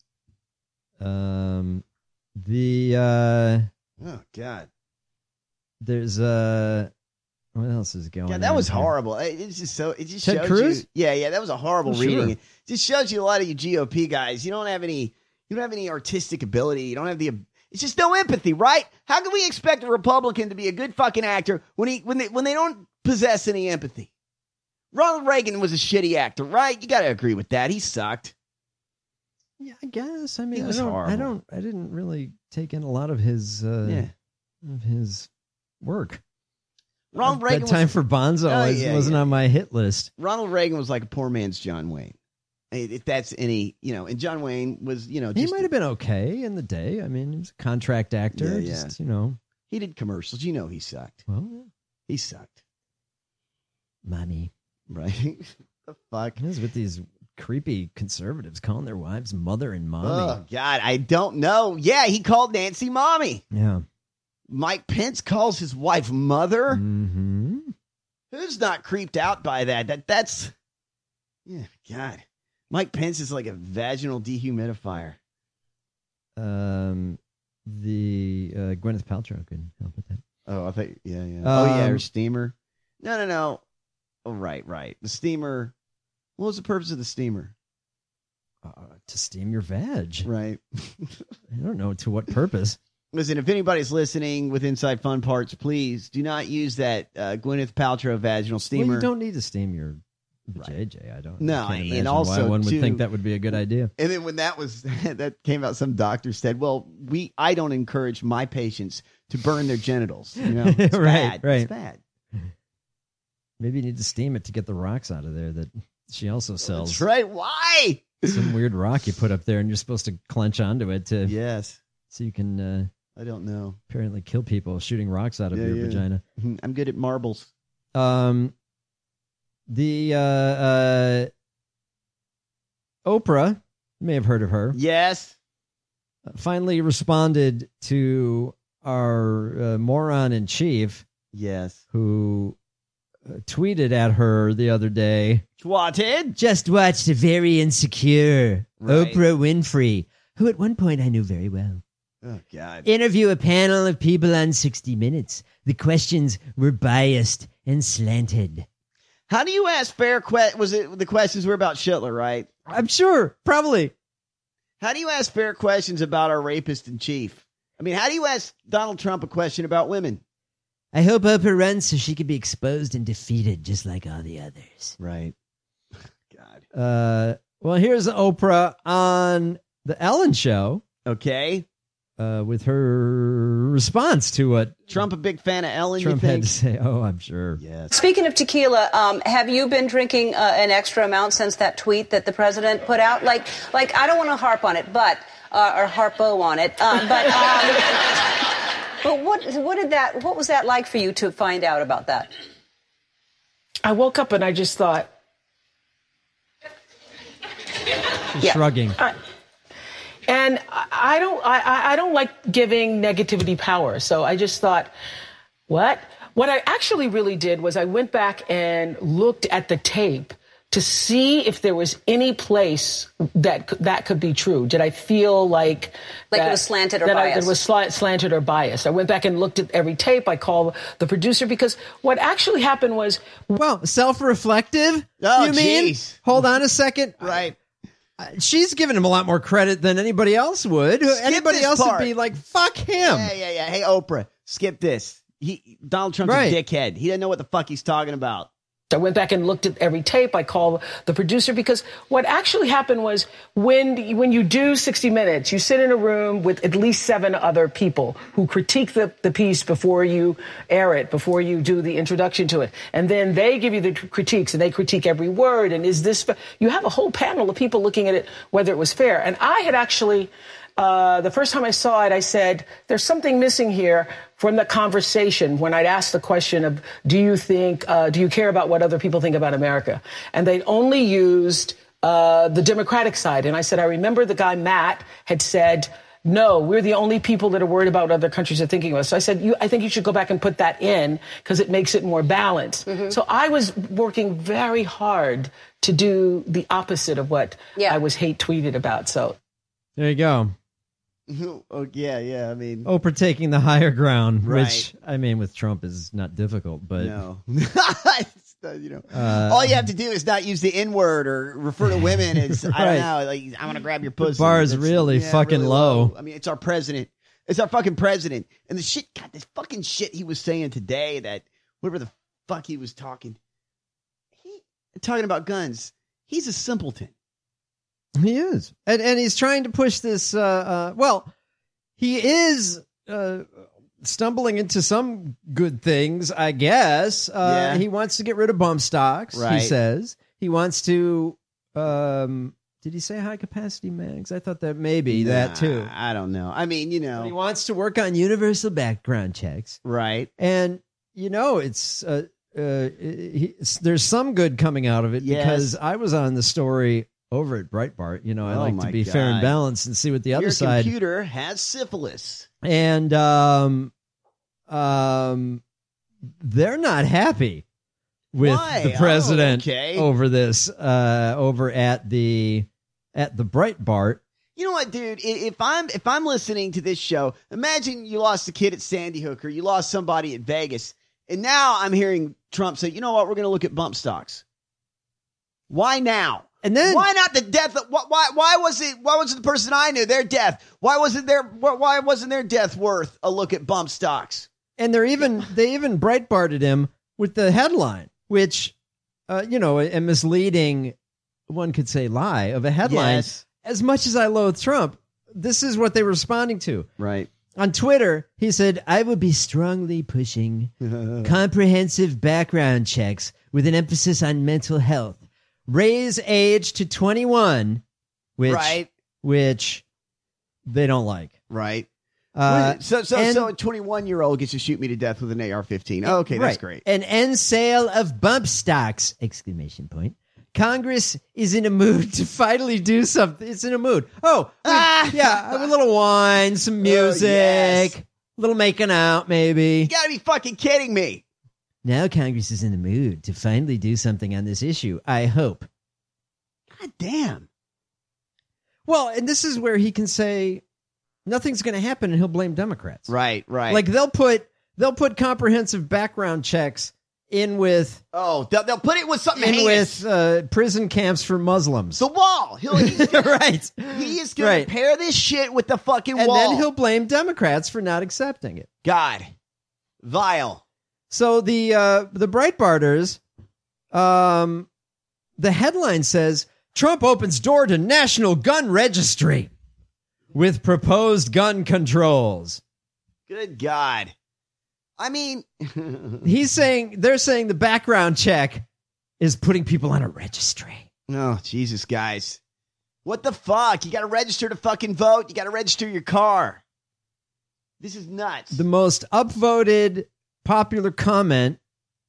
Um, the, uh, Oh, God. there's, uh, what else is going on? God, that was here? horrible. It- It's just so, it just Ted shows Cruz? you. Yeah, yeah, that was a horrible Oh, reading. sure. It just shows you a lot of you G O P guys. You don't have any, you don't have any artistic ability. You don't have the, it's just no empathy, right? How can we expect a Republican to be a good fucking actor when he, when they, when they don't possess any empathy? Ronald Reagan was a shitty actor, right? You got to agree with that. He sucked. Yeah, I guess. I mean, He I was don't, I horrible. don't, I didn't really take in a lot of his, uh, Yeah. of his work. Ronald Uh, Reagan That Time was, for Bonzo Oh, was, yeah, wasn't yeah. on my hit list. Ronald Reagan was like a poor man's John Wayne. If that's any, you know, and John Wayne was, you know, He just might have been okay in the day. I mean, he was a contract actor. Yeah, yeah. Just, you know. he did commercials. You know, he sucked. Well, He sucked. money. Right? The fuck? It was with these creepy conservatives calling their wives mother and mommy. Oh, God, I don't know. Yeah, he called Nancy mommy. Yeah. Mike Pence calls his wife mother. Mm-hmm. Who's not creeped out by that? That That's, yeah, God. Mike Pence is like a vaginal dehumidifier. Um, the uh, Gwyneth Paltrow could help with that. Oh, I think, yeah, yeah. oh, yeah, her Um, steamer. No, no, no. Oh, right, right. The steamer. What was the purpose of the steamer? Uh, to steam your veg. Right. I don't know to what purpose. Listen, if anybody's listening with Inside Fun Parts, please do not use that uh, Gwyneth Paltrow vaginal steamer. Well, you don't need to steam your J J. I don't. No, I can't and imagine also, why one would too- think that would be a good idea. And then when that was that came out, some doctor said, "Well, we I don't encourage my patients to burn their genitals." You know, it's Right, bad. right. It's bad. Maybe you need to steam it to get the rocks out of there that she also sells. That's right. Why? Some weird rock you put up there, and you're supposed to clench onto it to Yes. so you can uh, I don't know. apparently kill people shooting rocks out of Yeah, your yeah. vagina. I'm good at marbles. Um, the uh, uh, Oprah, you may have heard of her, Yes. finally responded to our uh, moron in chief Yes. who uh, tweeted at her the other day. Swatted. Just watched a very insecure Right. Oprah Winfrey, who at one point I knew very well, Oh God. interview a panel of people on sixty minutes. The questions were biased and slanted. How do you ask fair que- Was it the questions were about Schindler, right? I'm sure, probably. How do you ask fair questions about our rapist in chief? I mean, how do you ask Donald Trump a question about women? I hope Oprah runs so she can be exposed and defeated just like all the others. Right. God. Uh, well, here's Oprah on the Ellen Show. Okay. Uh, with her response to what Trump, a big fan of Ellen, Trump you had think? to say. Oh, I'm sure. Yes. Speaking of tequila, um, have you been drinking uh, an extra amount since that tweet that the president put out? Like, like I don't want to harp on it, but uh, or harpo on it, um, but um, but what what did that what was that like for you to find out about that? I woke up and I just thought, She's yeah. shrugging. I, And I don't, I, I don't like giving negativity power. So I just thought, what? What I actually really did was I went back and looked at the tape to see if there was any place that that could be true. Did I feel like like that, it was slanted or that biased? I, that it was sl- slanted or biased. I went back and looked at every tape. I called the producer because what actually happened was, well, self-reflective. Oh, you mean? geez. Hold on a second. Right. She's giving him a lot more credit than anybody else would. Skip anybody this else part. would be like, fuck him. Yeah, yeah, yeah. Hey, Oprah, skip this. He Donald Trump's Right. a dickhead. He doesn't know what the fuck he's talking about. I went back and looked at every tape. I called the producer because what actually happened was when when you do sixty minutes, you sit in a room with at least seven other people who critique the, the piece before you air it, before you do the introduction to it. And then they give you the critiques and they critique every word. And is this, you have a whole panel of people looking at it, whether it was fair. And I had actually, uh, the first time I saw it, I said, there's something missing here from the conversation when I'd asked the question of, do you think, uh, do you care about what other people think about America? And they only used uh, the Democratic side. And I said, I remember the guy, Matt, had said, no, we're the only people that are worried about what other countries are thinking of us. So I said, you, I think you should go back and put that in because it makes it more balanced. Mm-hmm. So I was working very hard to do the opposite of what yeah. I was hate tweeted about. So there you go. Oh, yeah, yeah. I mean, Oprah taking the higher ground, Right. which I mean, with Trump is not difficult, but no. It's, uh, you know, uh, all you have to do is not use the N word or refer to women as I Right. don't know, like I want to grab your pussy. the bar is That's- really yeah, fucking really low. I mean, it's our president. It's our fucking president. And the shit, God, this fucking shit he was saying today. That whatever the fuck he was talking, he talking about guns. He's a simpleton. He is, and and he's trying to push this. Uh, uh, well, he is uh, stumbling into some good things, I guess. Uh, Yeah. He wants to get rid of bump stocks. He Right. says he wants to. Um, did he say high capacity mags? I thought that maybe that too. Nah, I don't know. I mean, you know, But he wants to work on universal background checks, right? and you know, it's. Uh, uh, he, there's some good coming out of it Yes. because I was on the story over at Breitbart. You know, I Oh like my to be fair and God. balanced and see what the other Your side. computer has syphilis. And um, um, they're not happy with Why? the president Oh, okay. over this. Uh, over at the at the Breitbart. You know what, dude? I- If I'm if I'm listening to this show, imagine you lost a kid at Sandy Hook or you lost somebody at Vegas, and now I'm hearing Trump say, "You know what? We're going to look at bump stocks." Why now? And then why not the death? Of, why, why why was it? Why was it the person I knew their death? Why wasn't their why wasn't their death worth a look at bump stocks? And they're even they even Breitbarted him with the headline, which uh, you know, a misleading, one could say, lie of a headline. Yes. As much as I loathe Trump, this is what they were responding to. Right. On Twitter, he said, I will be strongly pushing comprehensive background checks with an emphasis on mental health. Raise age to twenty-one, which, Right. which they don't like. Right. Uh, so so and- so a twenty-one year old gets to shoot me to death with an A R fifteen. Okay, that's Right. great. An end sale of bump stocks! Exclamation point. Congress is in a mood to finally do something. It's in a mood. Oh, we- yeah, a little wine, some music, yes. a little making out, maybe. You gotta be fucking kidding me. Now Congress is in the mood to finally do something on this issue. I hope. God damn. Well, and this is where he can say nothing's going to happen, and he'll blame Democrats. Right, right. Like they'll put they'll put comprehensive background checks in with oh they'll, they'll put it with something in heinous. with uh, prison camps for Muslims. The wall. He'll, he's gonna, right. He is going Right. to pair this shit with the fucking And wall. then he'll blame Democrats for not accepting it. God, vile. So the uh, the Breitbarters, um, the headline says Trump opens door to national gun registry with proposed gun controls. Good God. I mean, He's saying they're saying the background check is putting people on a registry. oh, Jesus, guys. What the fuck? You got to register to fucking vote. You got to register your car. This is nuts. The most upvoted popular comment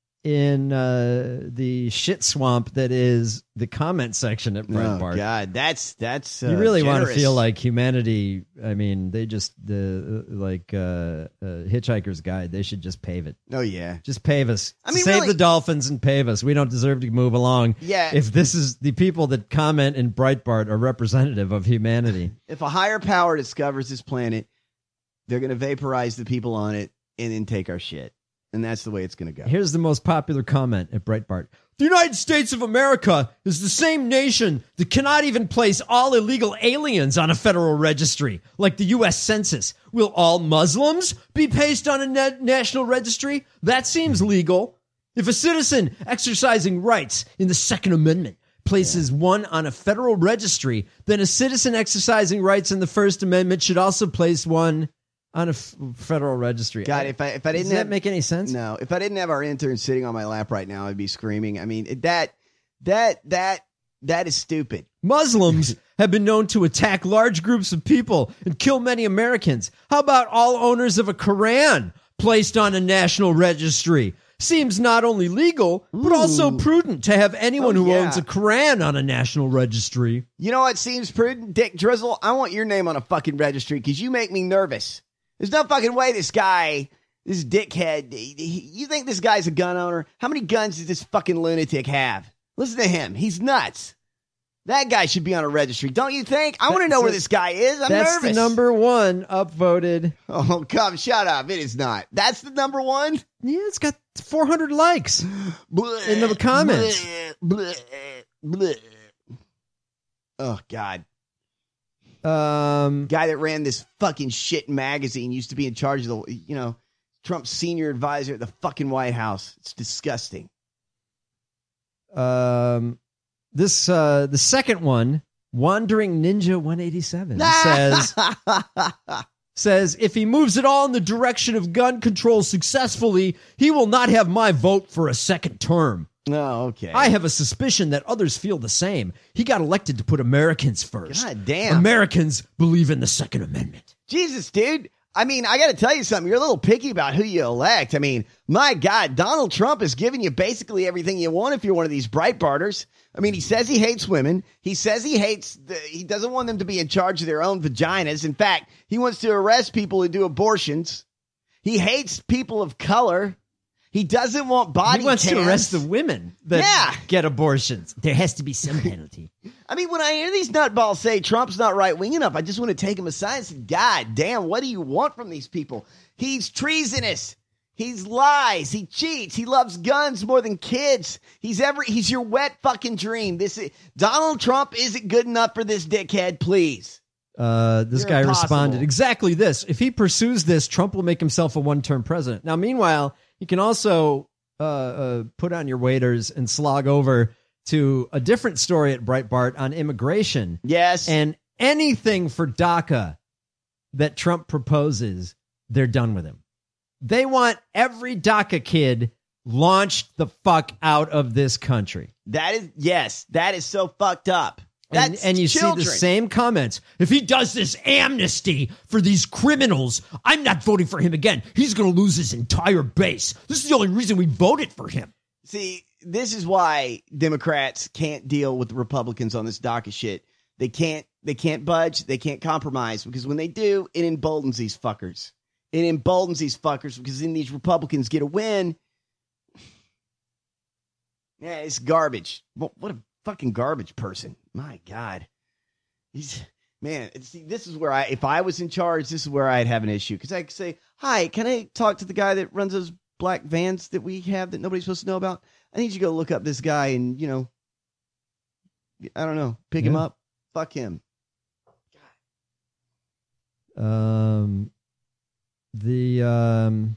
in uh, the shit swamp that is the comment section at Breitbart. Oh, God. That's, that's, uh, You really want to generous. feel like humanity. I mean, they just the uh, like uh, uh, Hitchhiker's Guide. They should just pave it. Oh, yeah. Just pave us. I mean, save really- the dolphins and pave us. We don't deserve to move along. Yeah. If this is the people that comment in Breitbart are representative of humanity. If a higher power discovers this planet, they're going to vaporize the people on it and then take our shit. And that's the way it's going to go. Here's the most popular comment at Breitbart. The United States of America is the same nation that cannot even place all illegal aliens on a federal registry, like the U S Census. Will all Muslims be placed on a na- national registry? That seems legal. If a citizen exercising rights in the Second Amendment places one on a federal registry, then a citizen exercising rights in the First Amendment should also place one on a f- federal registry. God, if I if I didn't Does that have, make any sense? No, if I didn't have our intern sitting on my lap right now, I'd be screaming. I mean, that that that that is stupid. Muslims have been known to attack large groups of people and kill many Americans. How about all owners of a Quran placed on a national registry? Seems not only legal, but also prudent to have anyone Oh, who yeah. owns a Quran on a national registry. You know what seems prudent, Dick Drizzle? I want your name on a fucking registry because you make me nervous. There's no fucking way this guy, this dickhead, he- he- you think this guy's a gun owner? How many guns does this fucking lunatic have? Listen to him. He's nuts. That guy should be on a registry, don't you think? I want to know where this guy is. I'm That's nervous. the number one upvoted. Oh, come, shut up. It is not. That's the number one? Yeah, it's got four hundred likes in the comments. Bleh, bleh. Oh, God. Um, Guy that ran this fucking shit magazine used to be in charge of the, you know, Trump's senior advisor at the fucking White House. It's disgusting. Um, this uh, the second one, Wandering Ninja one eighty-seven says says if he moves at all in the direction of gun control successfully, he will not have my vote for a second term. Oh, okay. I have a suspicion that others feel the same. He got elected to put Americans first. God damn. Americans believe in the Second Amendment. Jesus, dude. I mean, I got to tell you something. You're a little picky about who you elect. I mean, my God, Donald Trump is giving you basically everything you want if you're one of these Breitbarters. I mean, he says he hates women. He says he hates, the, he doesn't want them to be in charge of their own vaginas. In fact, he wants to arrest people who do abortions. He hates people of color. He doesn't want body He wants cams. to arrest the women that Yeah. get abortions. There has to be some penalty. I mean, when I hear these nutballs say Trump's not right-wing enough, I just want to take him aside and say, God damn, what do you want from these people? He's treasonous. He's lies. He cheats. He loves guns more than kids. He's every, he's your wet fucking dream. This is, Donald Trump isn't good enough for this dickhead, please. Uh, this You're guy impossible. responded exactly this. If he pursues this, Trump will make himself a one-term president. Now, meanwhile, you can also uh, uh, put on your waders and slog over to a different story at Breitbart on immigration. Yes. And anything for DACA that Trump proposes, they're done with him. They want every DACA kid launched the fuck out of this country. That is, yes, that is so fucked up. And, That's and you children. see the same comments. If he does this amnesty for these criminals, I'm not voting for him again. He's going to lose his entire base. This is the only reason we voted for him. See, this is why Democrats can't deal with the Republicans on this DACA shit. They can't, they can't budge. They can't compromise because when they do, it emboldens these fuckers. It emboldens these fuckers because then these Republicans get a win. Yeah, it's garbage. What, what a fucking garbage person. My God. He's, man, see, this is where I, if I was in charge, this is where I'd have an issue. Because I could say, hi, can I talk to the guy that runs those black vans that we have that nobody's supposed to know about? I need you to go look up this guy and, you know, I don't know, pick Yeah. him up. Fuck him. Um, the um,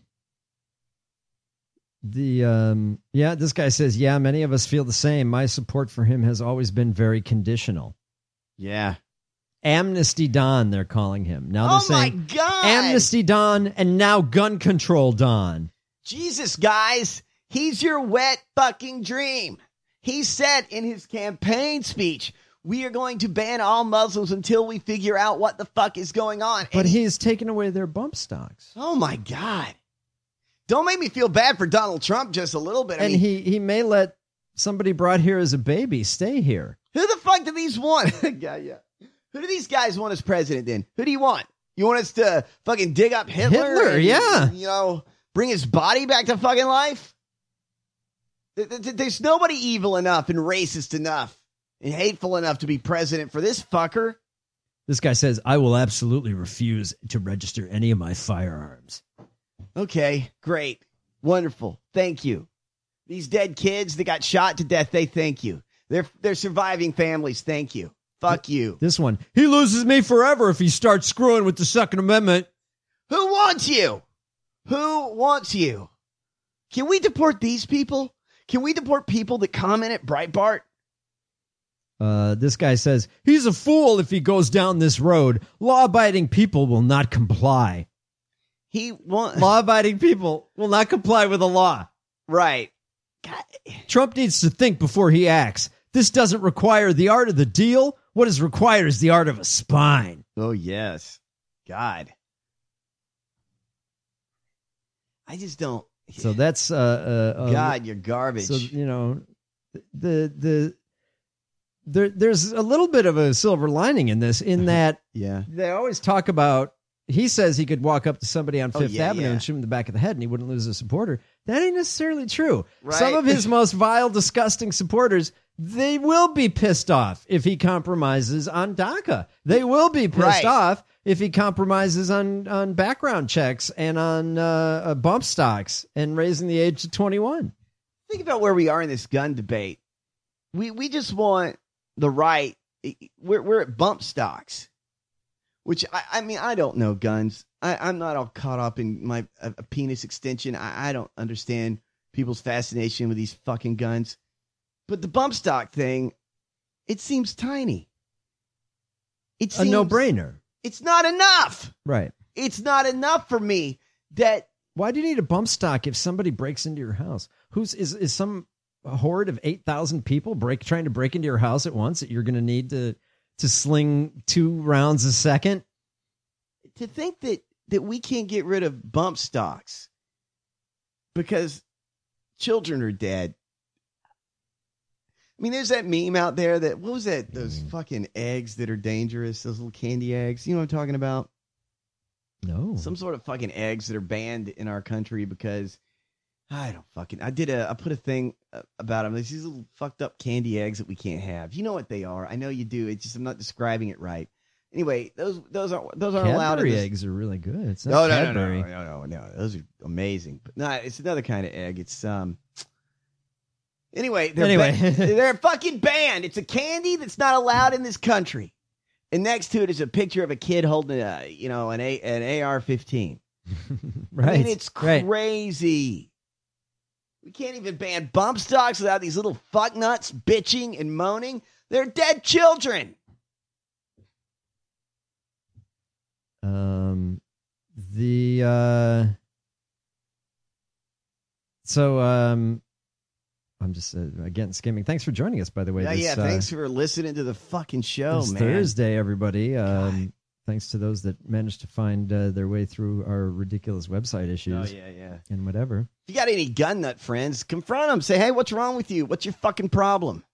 the um, yeah, this guy says, yeah, many of us feel the same. My support for him has always been very conditional. Yeah. Amnesty Don, they're calling him. Now they're Oh, my saying God. Amnesty Don and now gun control Don. Jesus, guys, he's your wet fucking dream. He said in his campaign speech, we are going to ban all Muslims until we figure out what the fuck is going on. But And he- he's taken away their bump stocks. oh my God. Don't make me feel bad for Donald Trump just a little bit. I And mean, he, he may let somebody brought here as a baby stay here. who the fuck do these want? yeah, yeah. Who do these guys want as president then? Who do you want? You want us to fucking dig up Hitler? Hitler, and, yeah. You know, bring his body back to fucking life? Th- th- There's nobody evil enough and racist enough and hateful enough to be president for this fucker. This guy says, I will absolutely refuse to register any of my firearms. Okay, great. Wonderful. Thank you. These dead kids that got shot to death, they thank you. They're, they're surviving families, thank you. Fuck you. This one, he loses me forever if he starts screwing with the Second Amendment. Who wants you? Who wants you? Can we deport these people? Can we deport people that comment at Breitbart? Uh, this guy says, he's a fool if he goes down this road. Law-abiding people will not comply. He want Law-abiding people will not comply with the law. Right. Trump needs to think before he acts. This doesn't require the art of the deal. What is required is the art of a spine. Oh, yes. God. I just don't. So that's uh, uh, uh God, you're garbage. So you know, the the there there's a little bit of a silver lining in this, in that yeah, they always talk about. He says he could walk up to somebody on Oh, Fifth yeah, Avenue yeah. and shoot him in the back of the head, and he wouldn't lose a supporter. That ain't necessarily true. Right. Some of his most vile, disgusting supporters, they will be pissed off if he compromises on DACA. They will be pissed Right. off if he compromises on, on background checks and on uh, uh, bump stocks and raising the age to twenty-one. Think about where we are in this gun debate. We we just want the right. We're we're at bump stocks, which I, I mean I don't know guns. I, I'm not all caught up in my a, a penis extension. I, I don't understand people's fascination with these fucking guns. But the bump stock thing, it seems tiny. It A seems, no-brainer. It's not enough. Right. It's not enough for me that. Why do you need a bump stock if somebody breaks into your house? Who's is is some horde of eight thousand people break trying to break into your house at once that you're going to need to to sling two rounds a second? To think that that we can't get rid of bump stocks because children are dead. I mean, there's that meme out there that, what was that? Those fucking eggs that are dangerous, those little candy eggs. You know what I'm talking about? No. Some sort of fucking eggs that are banned in our country because I don't fucking. I did a. I put a thing uh, about them. There's these little fucked up candy eggs that we can't have. You know what they are? I know you do. It's just I'm not describing it right. Anyway, those those are those aren't allowed. In Cadbury this. eggs are really good. It's not No, no, no, Cadbury. no, no, no, no. Those are amazing. But no, it's another kind of egg. It's um. Anyway, they're Anyway. ba- they're fucking banned. It's a candy that's not allowed in this country. And next to it is a picture of a kid holding a, you know, an a an A R fifteen. Right. I mean, it's right. crazy. We can't even ban bump stocks without these little fucknuts bitching and moaning. They're dead children. Um, the uh, so um, I'm just uh, again skimming. Thanks for joining us, by the way. Yeah, this, yeah. uh, Thanks for listening to the fucking show, this man. Thursday, everybody. Um, thanks to those that managed to find uh, their way through our ridiculous website issues. Oh, yeah, yeah. And whatever. If you got any gun nut friends, confront them. Say, hey, what's wrong with you? What's your fucking problem?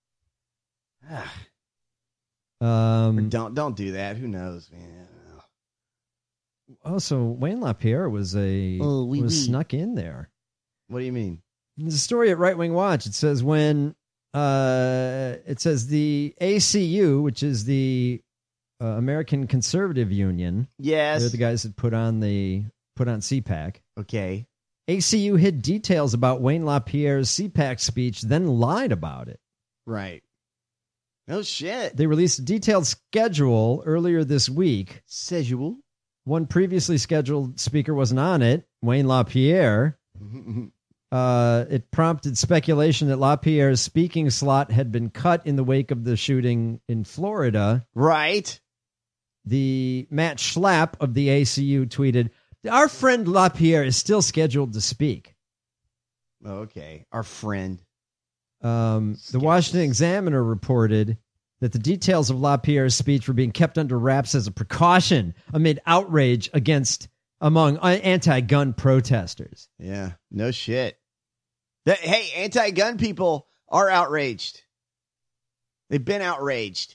Um, or don't don't do that. Who knows, man? Oh, so Wayne LaPierre was a Oh, oui, was oui. snuck in there. What do you mean? There's a story at Right Wing Watch. It says when uh, it says the A C U, which is the uh, American Conservative Union. Yes. They're the guys that put on the put on C PAC. Okay. A C U hid details about Wayne LaPierre's C PAC speech, then lied about it. Right. Oh, shit. They released a detailed schedule earlier this week. Schedule? One previously scheduled speaker wasn't on it, Wayne LaPierre. uh, it prompted speculation that LaPierre's speaking slot had been cut in the wake of the shooting in Florida. Right. The Matt Schlapp of the A C U tweeted, "Our friend LaPierre is still scheduled to speak." Okay. Our friend. Um, the Washington Examiner reported that the details of LaPierre's speech were being kept under wraps as a precaution amid outrage against among anti-gun protesters. Yeah, no shit. That, hey, anti-gun people are outraged. They've been outraged.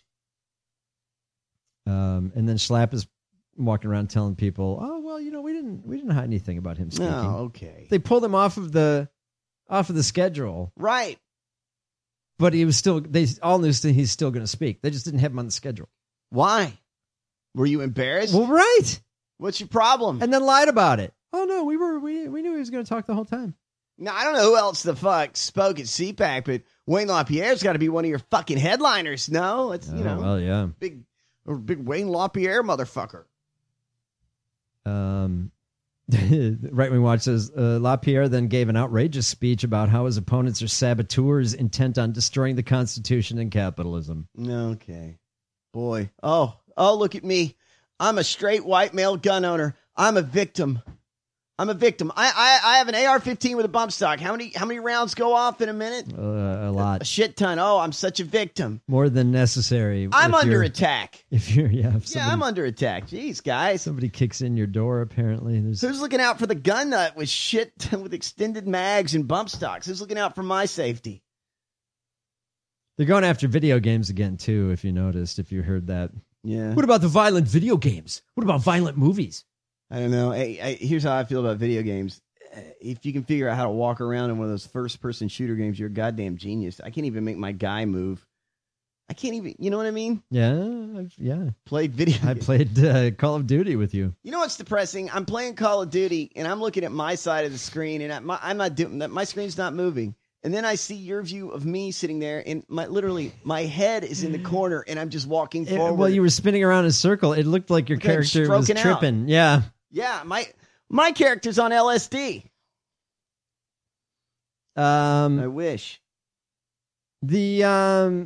Um, and then Schlapp is walking around telling people, "Oh well, you know, we didn't we didn't hide anything about him speaking." No, okay. They pulled him off of the off of the schedule, right? But he was still. They all knew he's still going to speak. They just didn't have him on the schedule. Why? Were you embarrassed? Well, right. What's your problem? And then lied about it. Oh no, we were we we knew he was going to talk the whole time. Now I don't know who else the fuck spoke at C PAC, but Wayne LaPierre's got to be one of your fucking headliners. No, it's you Oh, know, well, yeah. big, or big Wayne LaPierre motherfucker. Um, Right Wing Watch says uh, LaPierre then gave an outrageous speech about how his opponents are saboteurs intent on destroying the Constitution and capitalism. Okay, boy. Oh, oh, look at me. I'm a straight white male gun owner. I'm a victim. I'm a victim. I I, I have an A R fifteen with a bump stock. How many how many rounds go off in a minute? Uh, a lot. A shit ton. Oh, I'm such a victim. More than necessary. I'm if under you're- attack. If you're, yeah, if Yeah, somebody, I'm under attack. Jeez, guys. somebody kicks in your door, apparently. There's, Who's looking out for the gun nut with shit with extended mags and bump stocks? Who's looking out for my safety? they're going after video games again, too, if you noticed, if you heard that. Yeah. What about the violent video games? What about violent movies? I don't know. Hey, hey, here's how I feel about video games. Uh, If you can figure out how to walk around in one of those first-person shooter games, you're a goddamn genius. I can't even make my guy move. I can't even, you know what I mean? Yeah, I've, yeah. Played video I played uh, Call of Duty with you. You know what's depressing? I'm playing Call of Duty, and I'm looking at my side of the screen, and I, my, I'm not doing that. My screen's not moving. And then I see your view of me sitting there, and my literally my head is in the corner, and I'm just walking It- forward. well, you were spinning around in a circle. It looked like your Looked like I'm character was stroking out. tripping. Yeah. Yeah, my my character's on L S D. Um, I wish. The um,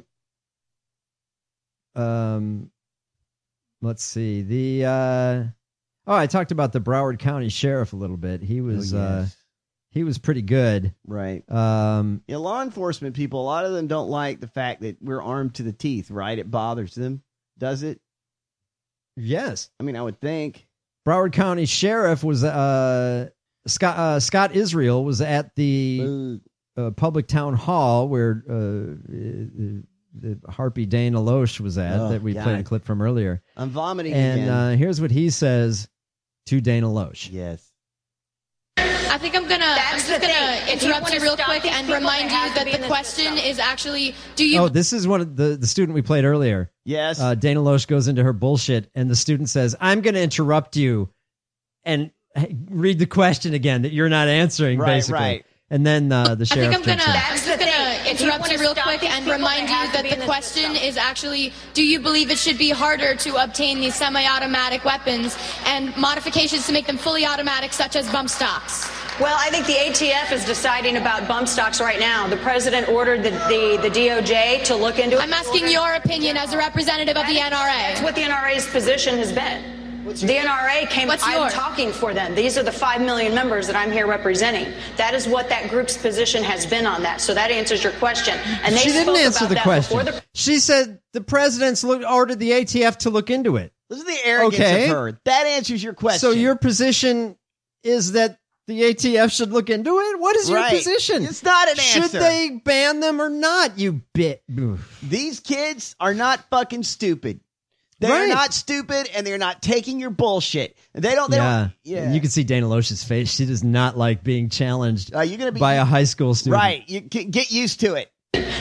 um, let's see. The uh, oh, I talked about the Broward County Sheriff a little bit. He was Oh, uh, yes. he was pretty good. Right. Um, Yeah, law enforcement people, a lot of them don't like the fact that we're armed to the teeth, right? It bothers them. Does it? yes. I mean, I would think. Broward County Sheriff was uh Scott uh, Scott Israel was at the uh, public town hall where uh, uh, the Harpy Dana Loesch was at Oh, that we God. played a clip from earlier. I'm vomiting And again. uh, here's what he says to Dana Loesch. Yes. I think I'm gonna I'm just gonna interrupt you real quick and remind you that the question is actually, do you Oh, this is one of the, the student we played earlier. Yes. Uh, Dana Loesch goes into her bullshit, and the student says, I'm going to interrupt you and hey, read the question again that you're not answering, Right, basically. right. And then uh, the I sheriff think I'm gonna, jumps in. I'm just gonna interrupt you real quick and remind you that the question is actually, do you believe it should be harder to obtain these semi-automatic weapons and modifications to make them fully automatic, such as bump stocks? Well, I think the A T F is deciding about bump stocks right now. The president ordered the, the, the D O J to look into it. I'm asking your opinion as a representative of the N R A. That's what the N R A's position has been. The N R A came, What's I'm yours? talking for them. These are the five million members that I'm here representing. That is what that group's position has been on that. So that answers your question. And they She didn't spoke answer about the that question. before the She said the president's look, ordered the A T F to look into it. Listen to the arrogance Okay. of her. That answers your question. So your position is that the A T F should look into it? What is your Right. position? It's not an Should answer. they ban them or not, you bit? Oof. These kids are not fucking stupid. They're Right. not stupid, and they're not taking your bullshit. They don't. They Yeah. don't. Yeah. You can see Dana Loesch's face. She does not like being challenged Uh, you're gonna be by a high school student. right. You get get used to it.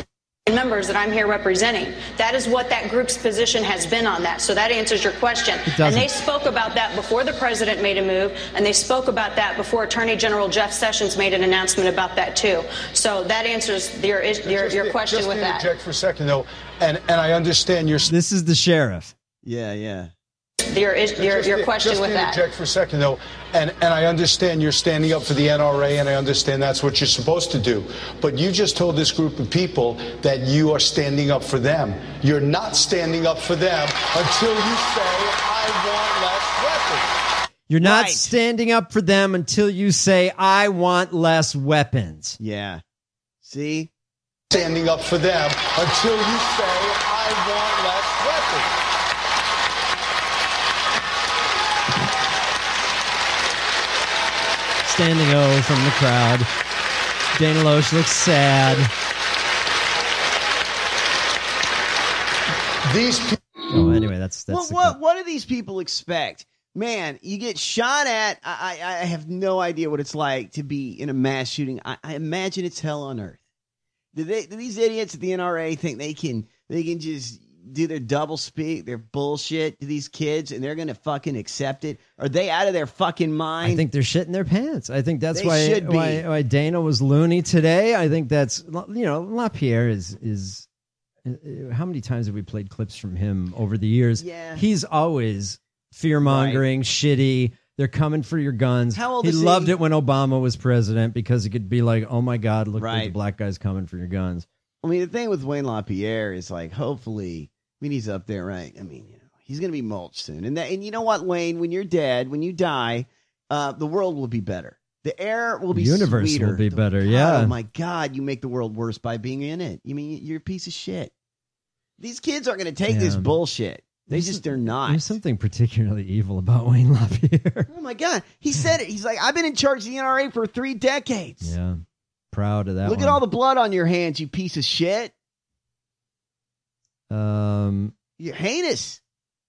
members that I'm here representing. That is what that group's position has been on that. So that answers your question. And they spoke about that before the president made a move, and they spoke about that before Attorney General Jeff Sessions made an announcement about that too. So that answers your your, your question just with that. Just for a second though, and and I understand your. This is the sheriff. Yeah, yeah. Your your, your question just with that. Just for a second though, and and I understand you're standing up for the N R A, and I understand that's what you're supposed to do. But you just told this group of people that you are standing up for them. You're not standing up for them until you say, "I want less weapons." You're not Right. standing up for them until you say, "I want less weapons." Yeah. See? Standing up for them until you say, "I want less weapons." Standing O from the crowd. Dana Loesch looks sad. These people. Oh, anyway, that's that's. Well, the what what do these people expect? Man, you get shot at. I, I I have no idea what it's like to be in a mass shooting. I, I imagine it's hell on earth. Do they? Do these idiots at the N R A think they can? They can just do their double speak, their bullshit to these kids, and they're going to fucking accept it? Are they out of their fucking mind? I think they're shitting their pants. I think that's They why, should be. why why Dana was loony today. I think that's, you know, LaPierre is is. uh, How many times have we played clips from him over the years? Yeah. He's always fear mongering, shitty. They're coming for your guns. How old he is he? loved it when Obama was president because he could be like, "Oh my God, look, Right. the black guy's coming for your guns." I mean, the thing with Wayne LaPierre is like, hopefully, I mean, he's up there, right? I mean, you know, he's going to be mulched soon. And that, and you know what, Wayne, when you're dead, when you die, uh, the world will be better. The air will be The universe sweeter. will be The- better, God, yeah. Oh my God, you make the world worse by being in it. You mean you're a piece of shit. These kids aren't going to take this Yeah. bullshit. They There's just, some- they're not. There's something particularly evil about Wayne LaPierre. Oh my God. He said it. He's like, I've been in charge of the N R A for three decades. Yeah, proud of that. Look one. at all the blood on your hands, you piece of shit. Um, You're heinous.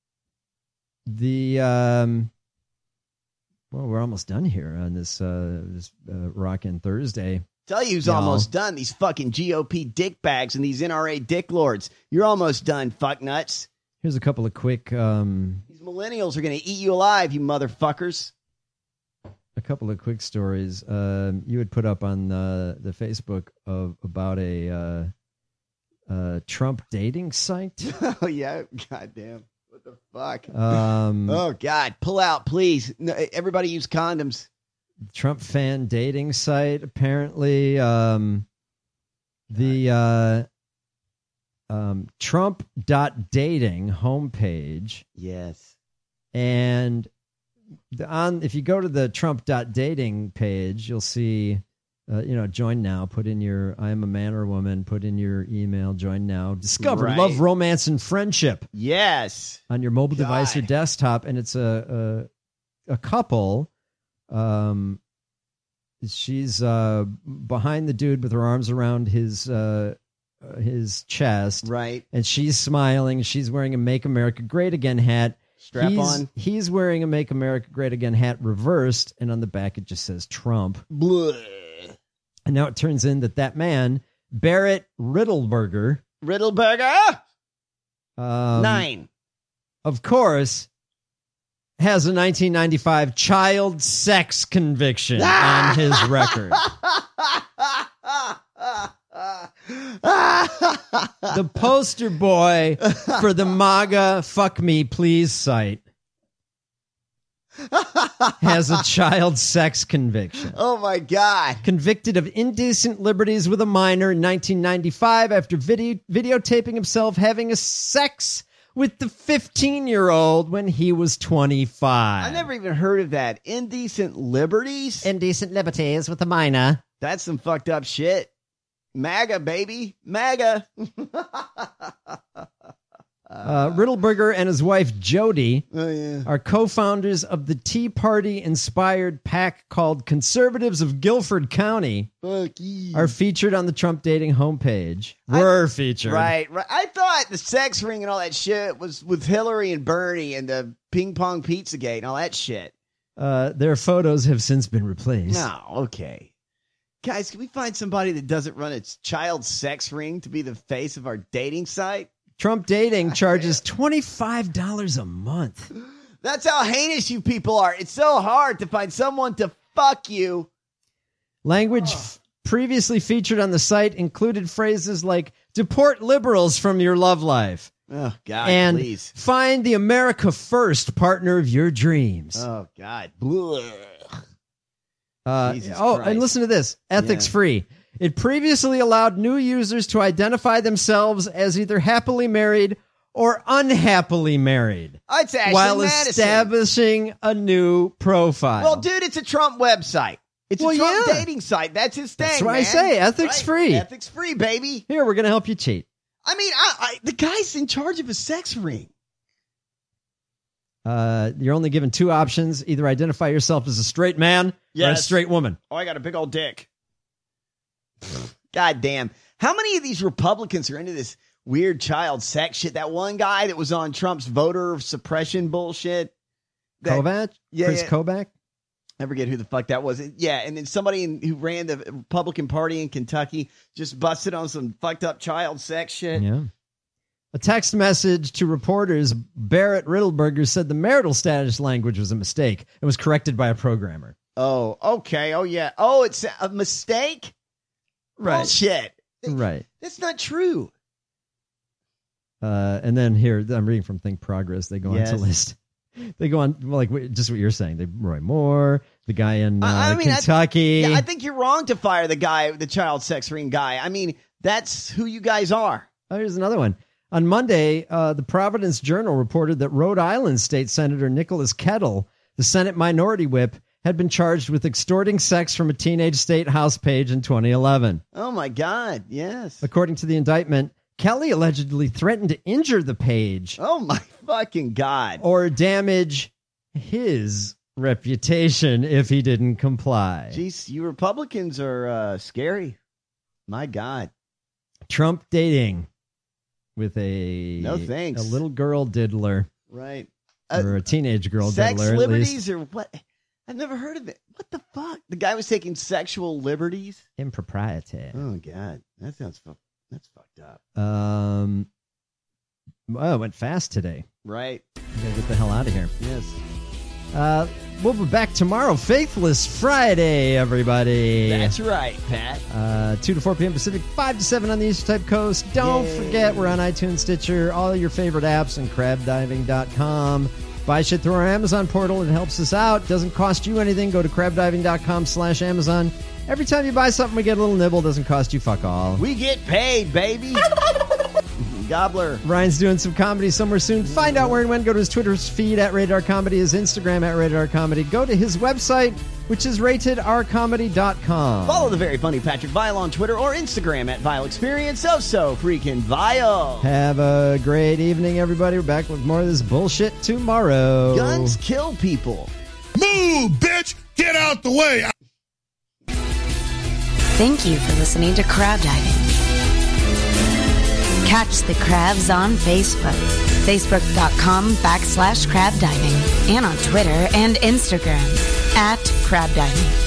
the um, well, we're almost done here on this uh this uh, Rockin' Thursday. Tell you who's Y'all. almost done. These fucking G O P dick bags and these N R A dick lords. You're almost done, fuck nuts. Here's a couple of quick um These millennials are going to eat you alive, you motherfuckers. a couple of quick stories. Um, you had put up on the the Facebook of about a uh, uh Trump dating site. Oh, yeah. Goddamn. What the fuck? Um, oh, God. Pull out, please. No, everybody use condoms. Trump fan dating site. Apparently, um, the uh, um, Trump dot dating homepage. Yes. And the, on if you go to the Trump dot dating page, you'll see, uh, you know, join now. Put in your I am a man or woman. Put in your email. Join now. Discover Right. love, romance, and friendship Yes. on your mobile God. device or desktop, and it's a a, a couple. Um, she's uh, behind the dude with her arms around his uh, uh, his chest, Right. and she's smiling. She's wearing a "Make America Great Again" hat. Strap he's, on. He's wearing a "Make America Great Again" hat reversed, and on the back it just says Trump. Bleh. And now it turns in that that man, Barrett Riddleberger, Riddleberger. um, Nine. of course, has a nineteen ninety-five child sex conviction on his record. The poster boy for the MAGA Fuck Me Please site has a child sex conviction. Oh, my God. Convicted of indecent liberties with a minor in nineteen ninety-five after video videotaping himself having a sex with the fifteen-year-old when he was twenty-five. I never even heard of that. Indecent liberties? Indecent liberties with a minor. That's some fucked up shit. MAGA, baby. MAGA. Uh, Riddleberger and his wife Jody Oh, yeah. are co-founders of the Tea Party-inspired PAC called Conservatives of Guilford County. Fuck you. Are featured on the Trump dating homepage. Were featured. Right, right. I thought the sex ring and all that shit was with Hillary and Bernie and the ping pong Pizzagate and all that shit. Uh, their photos have since been replaced. No, okay. Guys, can we find somebody that doesn't run a child sex ring to be the face of our dating site? Trump Dating charges twenty-five dollars a month. That's how heinous you people are. It's so hard to find someone to fuck you. Language oh. f- previously featured on the site included phrases like deport liberals from your love life. Oh, God, and please. Find the America First partner of your dreams. Oh, God. Blah. Uh, Jesus oh, Christ. and listen to this. Ethics Yeah. free. It previously allowed new users to identify themselves as either happily married or unhappily married. Oh, it's Ashley while Madison. establishing a new profile. Well, dude, it's a Trump website. It's Well, a Trump yeah. dating site. That's his thing, That's what man. I say. Ethics Right? free. Ethics free, baby. Here, we're going to help you cheat. I mean, I, I, the guy's in charge of a sex ring. Uh, you're only given two options. Either identify yourself as a straight man or a Yes. straight woman. Oh, I got a big old dick. God damn. How many of these Republicans are into this weird child sex shit? That one guy that was on Trump's voter suppression bullshit. That, Kovac? Yeah, Chris yeah. Kovac? I forget who the fuck that was. Yeah, and then somebody in, who ran the Republican Party in Kentucky just busted on some fucked up child sex shit. Yeah. A text message to reporters, Barrett Riddleberger said the marital status language was a mistake. It was corrected by a programmer. Oh, okay. Oh, yeah. Oh, it's a mistake? Right. Bullshit. Right. That's not true. Uh, and then here, I'm reading from Think Progress. They go Yes. on to list. They go on, well, like wh- just what you're saying. They Roy Moore, the guy in uh, I, I mean, Kentucky. I, yeah, I think you're wrong to fire the guy, the child sex ring guy. I mean, that's who you guys are. Oh, here's another one. On Monday, uh, the Providence Journal reported that Rhode Island State Senator Nicholas Kettle, the Senate Minority Whip, had been charged with extorting sex from a teenage state house page in twenty eleven. Oh, my God. Yes. According to the indictment, Kelly allegedly threatened to injure the page. Oh, my fucking God. Or damage his reputation if he didn't comply. Jeez, you Republicans are uh, scary. My God. Trump dating with a, No thanks. a little girl diddler. Right. Or a teenage girl Sex diddler, at liberties least. or what? I've never heard of it. What the fuck? The guy was taking sexual liberties? Impropriety. Oh, God. That sounds fu- That's fucked up. Um, well, it went fast today. Right. We gotta get the hell out of here. Yes. Uh, we'll be back tomorrow. Faithless Friday, everybody. That's right, Pat. Uh, two to four p.m. Pacific, five to seven on the Eastern Type Coast. Don't Yay. forget, we're on iTunes, Stitcher, all your favorite apps, and crab diving dot com. Buy shit through our Amazon portal. It helps us out. Doesn't cost you anything. Go to crab diving dot com slash Amazon. Every time you buy something, we get a little nibble. Doesn't cost you fuck all. We get paid, baby. Gobbler. Ryan's doing some comedy somewhere soon. Find out where and when. Go to his Twitter's feed at Rated R Comedy, his Instagram at Rated R Comedy. Go to his website, which is rated r comedy dot com. Follow the very funny Patrick Vile on Twitter or Instagram at Vile Experience. So, so freaking Vile. Have a great evening, everybody. We're back with more of this bullshit tomorrow. Guns kill people. Move, bitch! Get out the way! Thank you for listening to Crab Diving. Catch the crabs on Facebook, facebook.com backslash crab diving, and on Twitter and Instagram at crab diving.